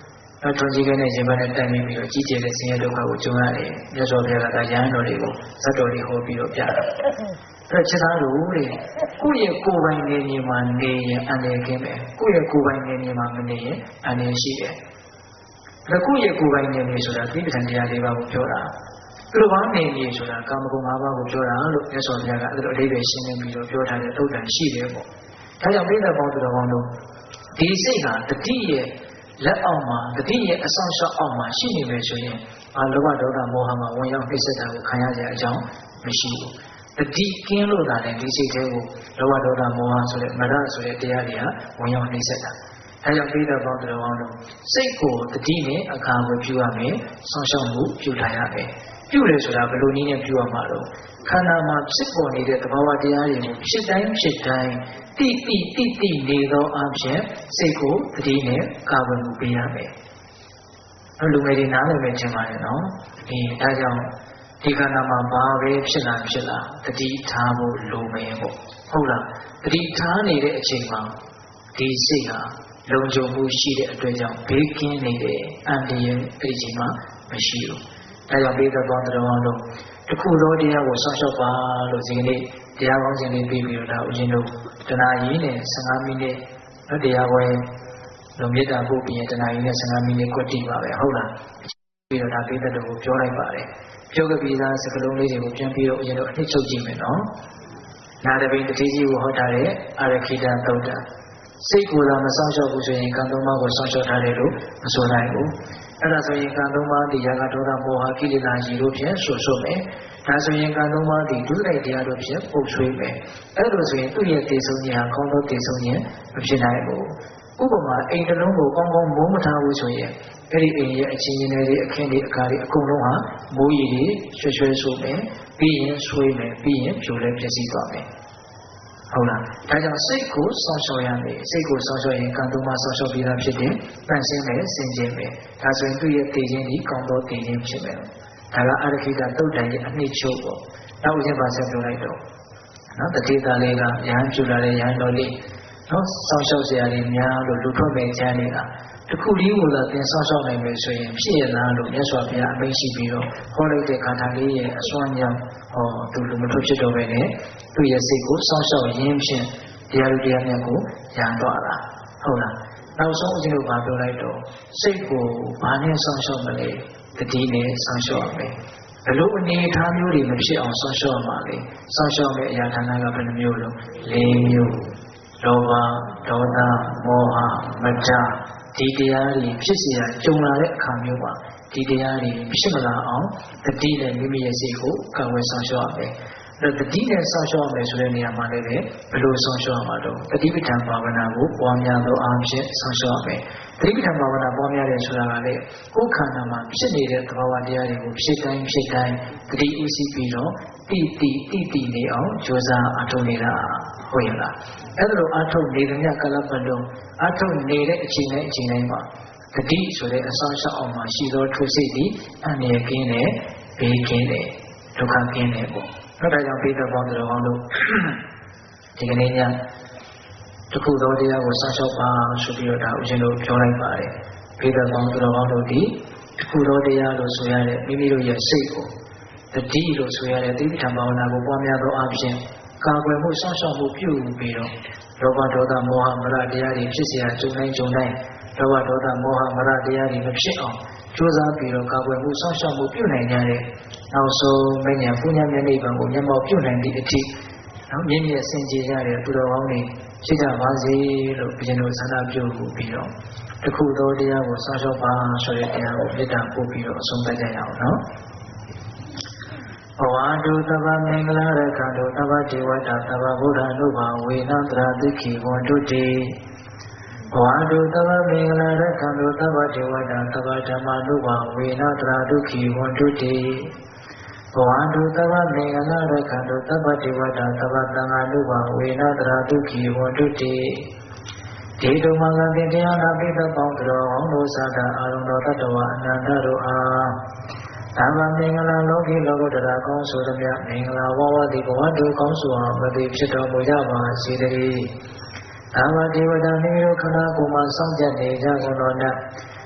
ထွန်ကြီးကနဲ့ရှင်ဘနဲ့တိုင်ပြီးတော့ကြီးကျယ်တဲ့ဆင်းရဲဒုက္ခကိုကြုံရတယ်မြတ်စွာဘုရားကဒါရဟန်းတော်တွေကိုဇတ်တော်တွေဟောပြီးတော့ပြတာအဲ့ချက်သားတို့တဲ့ကိုယ့်ရဲ့ကိုယ်ပိုင်နေမြေမှာနေရင်အန္တရာယ်ကင်းတယ်ကိုယ့်ရဲ့ကိုယ်ပိုင်နေမြေမှာမနေရင်အန္တရာယ်ရှိတယ်ဒါကိုယ့်ရဲ့ကိုယ်ပိုင်နေမြေဆိုတာသီပ္ပံတရား၄ပါးကိုပြောတာသူတို့ဘာနေမြေဆိုတာကာမဂုဏ်၅ပါးကိုပြောတာလို့မြတ်စွာဘုရားကအဲ့လိုအဓိပ္ပာယ်ရှင်းလင်းပြီးတော့ပြောထားတဲ့သုတ်တန်ရှိတယ်ပေါ့ဒါကြောင့်ပိဋကပေါင်းသူတော်ကောင်းတို့ဒီစိတ်ဟာတတိရဲ့လက်အောက်မှာတတိရဲ့အဆောင်ရှောက်အောက်မှာရှိနေမယ်ဆိုရင်လောဘဒေါသမောဟမှာဝင်ရောက်နှိမ့်ဆက်တာကိုခံရကြအကြောင်းမရှိဘူးတတိကင်းလို့သာလည်းဒီစိတ်ထဲကိုလောဘဒေါသမောဟဆိုတဲ့မရဆိုတဲ့တရားတွေဟာဝင်ရောက်နှိမ့်ဆက်တာအဲကြောင့်ပိဋကပေါင်းသူတော်ကောင်းတို့စိတ်ကိုတတိနဲ့အခါကိုပြုရမယ်ဆောင်ရှောက်မှုပြုထားရမယ်ပြုတယ်ဆိုတာဘယ်လိုနည်းနဲ့ပြုရမှာတော့ခန္ဓာမှာဖြစ်ပေါ်နေတဲ့သဘာဝတရားတွေကိုဖြစ်တိုင်းဖြစ်တိုင်းတိနေသောအဖြစ်စိတ်ကိုတတိနဲ့ကာဝယ်မှုပေးရမယ်။လူငယ်တွေနားလည်မယ်ထင်ပါတယ်နော်။ဒါကြောင့်ဒီခန္ဓာမှာဘာပဲဖြစ်လာတတိထားဖို့လိုမယ်ပေါ့။ဟုတ်လား။တတိထားနေတဲ့အချိန်မှာဒီစိတ်ဟာလုံခြုံမှုရှိတဲ့အတွက်ကြောင့်ဘေးကင်းနေတဲ့အန္တရာယ်အဲ့ဒီချိန်မှာမရှိဘူး။ဒါကြောင့်ပိဋကပေါင်းတော်အောင်လို့တခုသောတရားကိုဆောက်ရှောက်ပါလို့ဒီကနေ့တရားကောင်းခြင်းလေးပြီးတော့ဒါဦးဇင်းတို့တဏှာကြီးနဲ့15မိနစ်တရားပွဲလုံမေတ္တာပို့ပြီးရင်တဏှာကြီးနဲ့15မိနစ်ကွက်တိပါပဲဟုတ်လားပြီးတော့ဒါပိဋကတော်ကိုပြောလိုက်ပါတယ်ပြောခဲ့ပြီးသားစကလုံးလေးတွေကိုပြန်ပြီးတော့ဦးဇင်းတို့အနှစ်ချုပ်ကြည့်မယ်နော်နာတပိတတိကြီးကိုဟောထားတဲ့အာရခိတသုတ်တံစိတ်ကိုယ်သာမဆောက်ရှောက်ဘူးဆိုရင်ကံသုံးပါးကိုဆောက်ရှောက်ထားတယ်လို့မဆိုနိုင်ဘူးအဲ့ဒါဆိုရင်ကံသုံးပါးဒီရာဂဒေါသမောဟကိလေသာကြီးတို့ဖြင့်ဆွဆွမယ်ဒါဆိုရင်ကံသုံးပါးဒီဒုစရိုက်တရားတို့ဖြင့်ပုတ်ဆွေးမယ်အဲ့လိုဆိုရင်သူ့ရဲ့တည်ဆုံးခြင်းဟာကောင်းသောတည်ဆုံးခြင်းမဖြစ်နိုင်ဘူးဥပမာအိမ်တစ်လုံးကိုကောင်းကောင်းမိုးမထားဘူးဆိုရင်အဲ့ဒီအိမ်ရဲ့အချင်းချင်းတွေအခင်းတွေအခါတွေအကုန်လုံးဟာမိုးရီတွေရွှဲရွှဲဆိုမယ်ပြီးရင်ဆွေးမယ်ပြီးရင်ဖြိုလဲဖြစ်စီသွားမယ်ဟုတ်လားဒါကြောင့်စိတ်ကိုစောင့်ရှောက်ရမယ်စိတ်ကိုစောင့်ရှောက်ရင်ကံသုံးပါးစောင့်ရှောက်ပြီးသားဖြစ်တယ်ပန့်စင်းမယ်စင်ကြယ်မယ်ဒါဆိုရင်သူ့ရဲ့တည်ခြင်းဒီကောင်းသောတည်ခြင်းဖြစ်မယ်ဒါကအရခိတသုတ်တန်ရဲ့အနှစ်ချုပ်ပေါ့နောက်ဦးဇင်းပါဆက်ပြောလိုက်တော့နော်တတိသားလေးကရဟန်းပြုလာတဲ့ရဟန်းတော်လေးနော်စောင့်ရှောက်စရာတွေများလို့လူထွက်မဲ့ချမ်းနေတာတခုလေးကိုသာသင်စောင့်ရှောက်နိုင်မယ်ဆိုရင်ဖြစ်ရလားလို့မြတ်စွာဘုရားအမိန့်ရှိပြီးတော့ဟောလိုက်တဲ့ခန္ဓာလေးရဲ့အစွမ်းကြောင့်သူလူမထွက်ဖြစ်တော့ပဲနဲ့သူ့ရဲ့စိတ်ကိုစောင့်ရှောက်ရင်းဖြင့်တရားလူတရားမြတ်ကိုရန်တော့တာဟုတ်လားနောက်ဆုံးဦးဇင်းတို့ကပြောလိုက်တော့စိတ်ကိုဘာနဲ့စောင့်ရှောက်မလဲတတိနဲ့စောင့်ရှောက်ရမယ်ဘလို့အနေထားမျိုးတွေမဖြစ်အောင်စောင့်ရှောက်ရမှာလေစောင့်ရှောက်မယ့်အရာဌာနကဘယ်နှမျိုးလဲ၄မျိုးလောဘဒေါသမောဟမတ္တဒီတရားတွေဖြစ်เสียကြုံလာတဲ့အခါမျိုးမှာဒီတရားတွေဖြစ်မလာအောင်တတိနဲ့မိမိရဲ့စိတ်ကိုကာဝယ်ဆောင်ရှောက်ရမယ်။အဲ့တော့တတိနဲ့ဆောင်ရှောက်ရမယ်ဆိုတဲ့နေရာမှာလည်းဘယ်လိုဆောင်ရှောက်ရမှာတော့တတိပဋ္ဌာန်ဘာဝနာကိုပွားများသောအားဖြင့်ဆောင်ရှောက်ရမယ်။တတိပဋ္ဌာန်ဘာဝနာပွားများတယ်ဆိုတာကလည်းကိုယ်ခန္ဓာမှာဖြစ်နေတဲ့သဘာဝတရားတွေကိုဖြစ်တိုင်းတတိဥသိပြီးတော့တိနေအောင်ကြိုးစားအထောက်နေတာဟုတ်ရဲ့လား။အဲ့ဒါလိုအထောက်နေတဲ့ညကလပ်ပလုံးအထောက်နေတဲ့အချိန်တိုင်းမှာတတိဆိုတဲ့အဆောင်ရှောက်အောင်မှာရှိသောထိုစိတ်ဒီအန္တရာယ်ကင်းတယ်ဘေးကင်းတယ်ဒုက္ခကင်းတယ်ပေါ့။ဒါကြောင့်ပိဋကပေါင်းတော်ကောင်းတို့ဒီကနေ့ညတခုသောတရားကိုဆောင်ရှောက်ပါဆိုပြီးတော့ဒါဦးဇင်းတို့ပြောလိုက်ပါတယ်။ပိဋကပေါင်းတော်ကောင်းတို့ဒီတခုသောတရားလို့ဆိုရတဲ့မိမိတို့ရဲ့စိတ်ကိုတတိလို့ဆိုရတဲ့တိပဋ္ဌာန်ဘာဝနာကိုပွားများသောအပြင်ကာကွယ်မှုဆောင်ရှောက်မှုပြုပြီးတော့လောဘဒေါသမောဟမရတရားတွေဖြစ်เสียကြုံတိုင်းလောဘဒေါသမောဟမရတရားတွေမဖြစ်အောင်ကြိုးစားပြီးတော့ကာကွယ်မှုဆောင်ရှောက်မှုပြုနိုင်ကြတဲ့နောက်ဆုံးမဉ္ဇဉ်ပူညာမျက်နှိပ်ပံကိုမျက်မှောက်ပြုနိုင်သည့်အထိမြင့်မြတ်စင်ကြယ်ကြတဲ့သူတော်ကောင်းတွေရှိကြပါစေလို့ဘုရင်တို့ဆန္ဒပြုပြီးတော့တခုသောတရားကိုဆောင်ရှောက်ပါဆိုတဲ့တရားကိုမေတ္တာပို့ပြီးတော့အဆုံးသတ်ကြရအောင်နော်ဘဝတုသဗ္ဗမင်္ဂလာရခန္တုသဗ္ဗဒေဝတာသဗ္ဗဗုဒ္ဓအနုဘာဝေနတရာတိခိဝန္တုတိဘဝတုသဗ္ဗမင်္ဂလာရခန္တုသဗ္ဗဒေဝတာသဗ္ဗဓမ္မာနုဘာဝေနတရာဒုက္ခိဝန္တုတိဘဝတုသဗ္ဗမင်္ဂလာရခန္တုသဗ္ဗဒေဝတာသဗ္ဗသံဃာနုဘာဝေနတရာဒုက္ခိဝန္တုတိဒေတုမဂ္ဂတိတရားနာပိသပေါင်းတော်ဟောတို့သာတာအာရုံတော်တတ္တဝအနန္တတို့အားသမ္မာမင်္ဂလာလောကီလောကုတ္တရာကောင်းဆိုသည်မြတ်မင်္ဂလာဝဝတိဘဝတုကောင်းစွာမသိဖြစ်တော်မူကြပါစေတည်းသမ္မာဒေဝတာမိမိတို့ခန္ဓာကိုယ်မှာစောင့်ကြနေကြကုန်တော်၌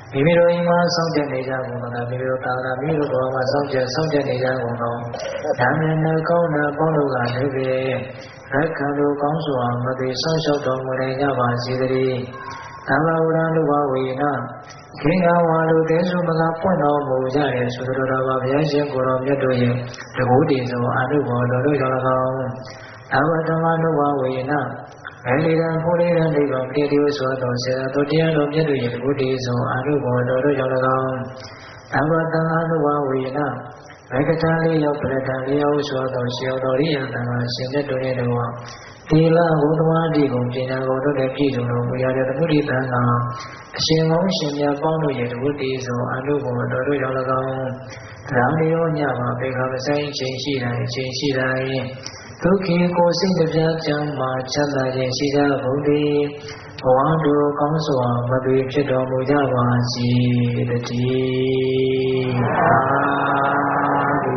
မိမိတို့အိမ်မှာစောင့်ကြနေကြကုန်သောမိမိတို့သာသာမိမိတို့ဘောမှာစောင့်ကြနေကြကုန်သောဒါမျက်နှာကောင်းတဲ့ပေါင်းတို့ကလည်းပဲရက်ခံတို့ကောင်းစွာမသိဆောက်ရှောက်တော်မူနေကြပါစေတည်းသံဃာဝရလူဘဝေနခေငါဝါလူတေစုမကပွင့်တော်မူကြတဲ့သုတတော်ဘာဘုရားရှင်ကိုယ်တော်မြတ်တို့ရဲ့တကူတည်သောအနုဘောတော်တို့ကြောင့်၎င်းအဝတ္တမနုဘဝေနအဲဒီကဘုရားရဲ့နိဗ္ဗာန်ပြည့်စုံစွာသောစေတတော်တရားတော်မြတ်တို့ရဲ့တကူတည်သောအနုဘောတော်တို့ကြောင့်၎င်းအဝတ္တမနုဘဝေနဘဂတံလေးရောက်ပရတံလေးရောက်စွာသောရှေတော်ရိယတံရှင်မြတ်တို့ရဲ့တော်သီလဘုဒ္ဓဝါဒီကုံပညာကုန်တို့နဲ့ပြည့်စုံတော်မူရတဲ့သမုဒိတံကအရှင်ကောင်းရှင်မြတ်ပေါင်းတို့ရဲ့တဝတ္တိသောအနုဘောတော်တို့ကြောင့်၎င်းရာမယောညမှာပေခါမဆိုင်ချိန်ရှိတိုင်းဒုက္ခိကိုစိတ်တပြားချမ်းမှာချမ်းသာခြင်းရှိကြကုန်သည်ဘဝတို့ကောင်းစွာမသွေဖြစ်တော်မူကြပါစေတည်း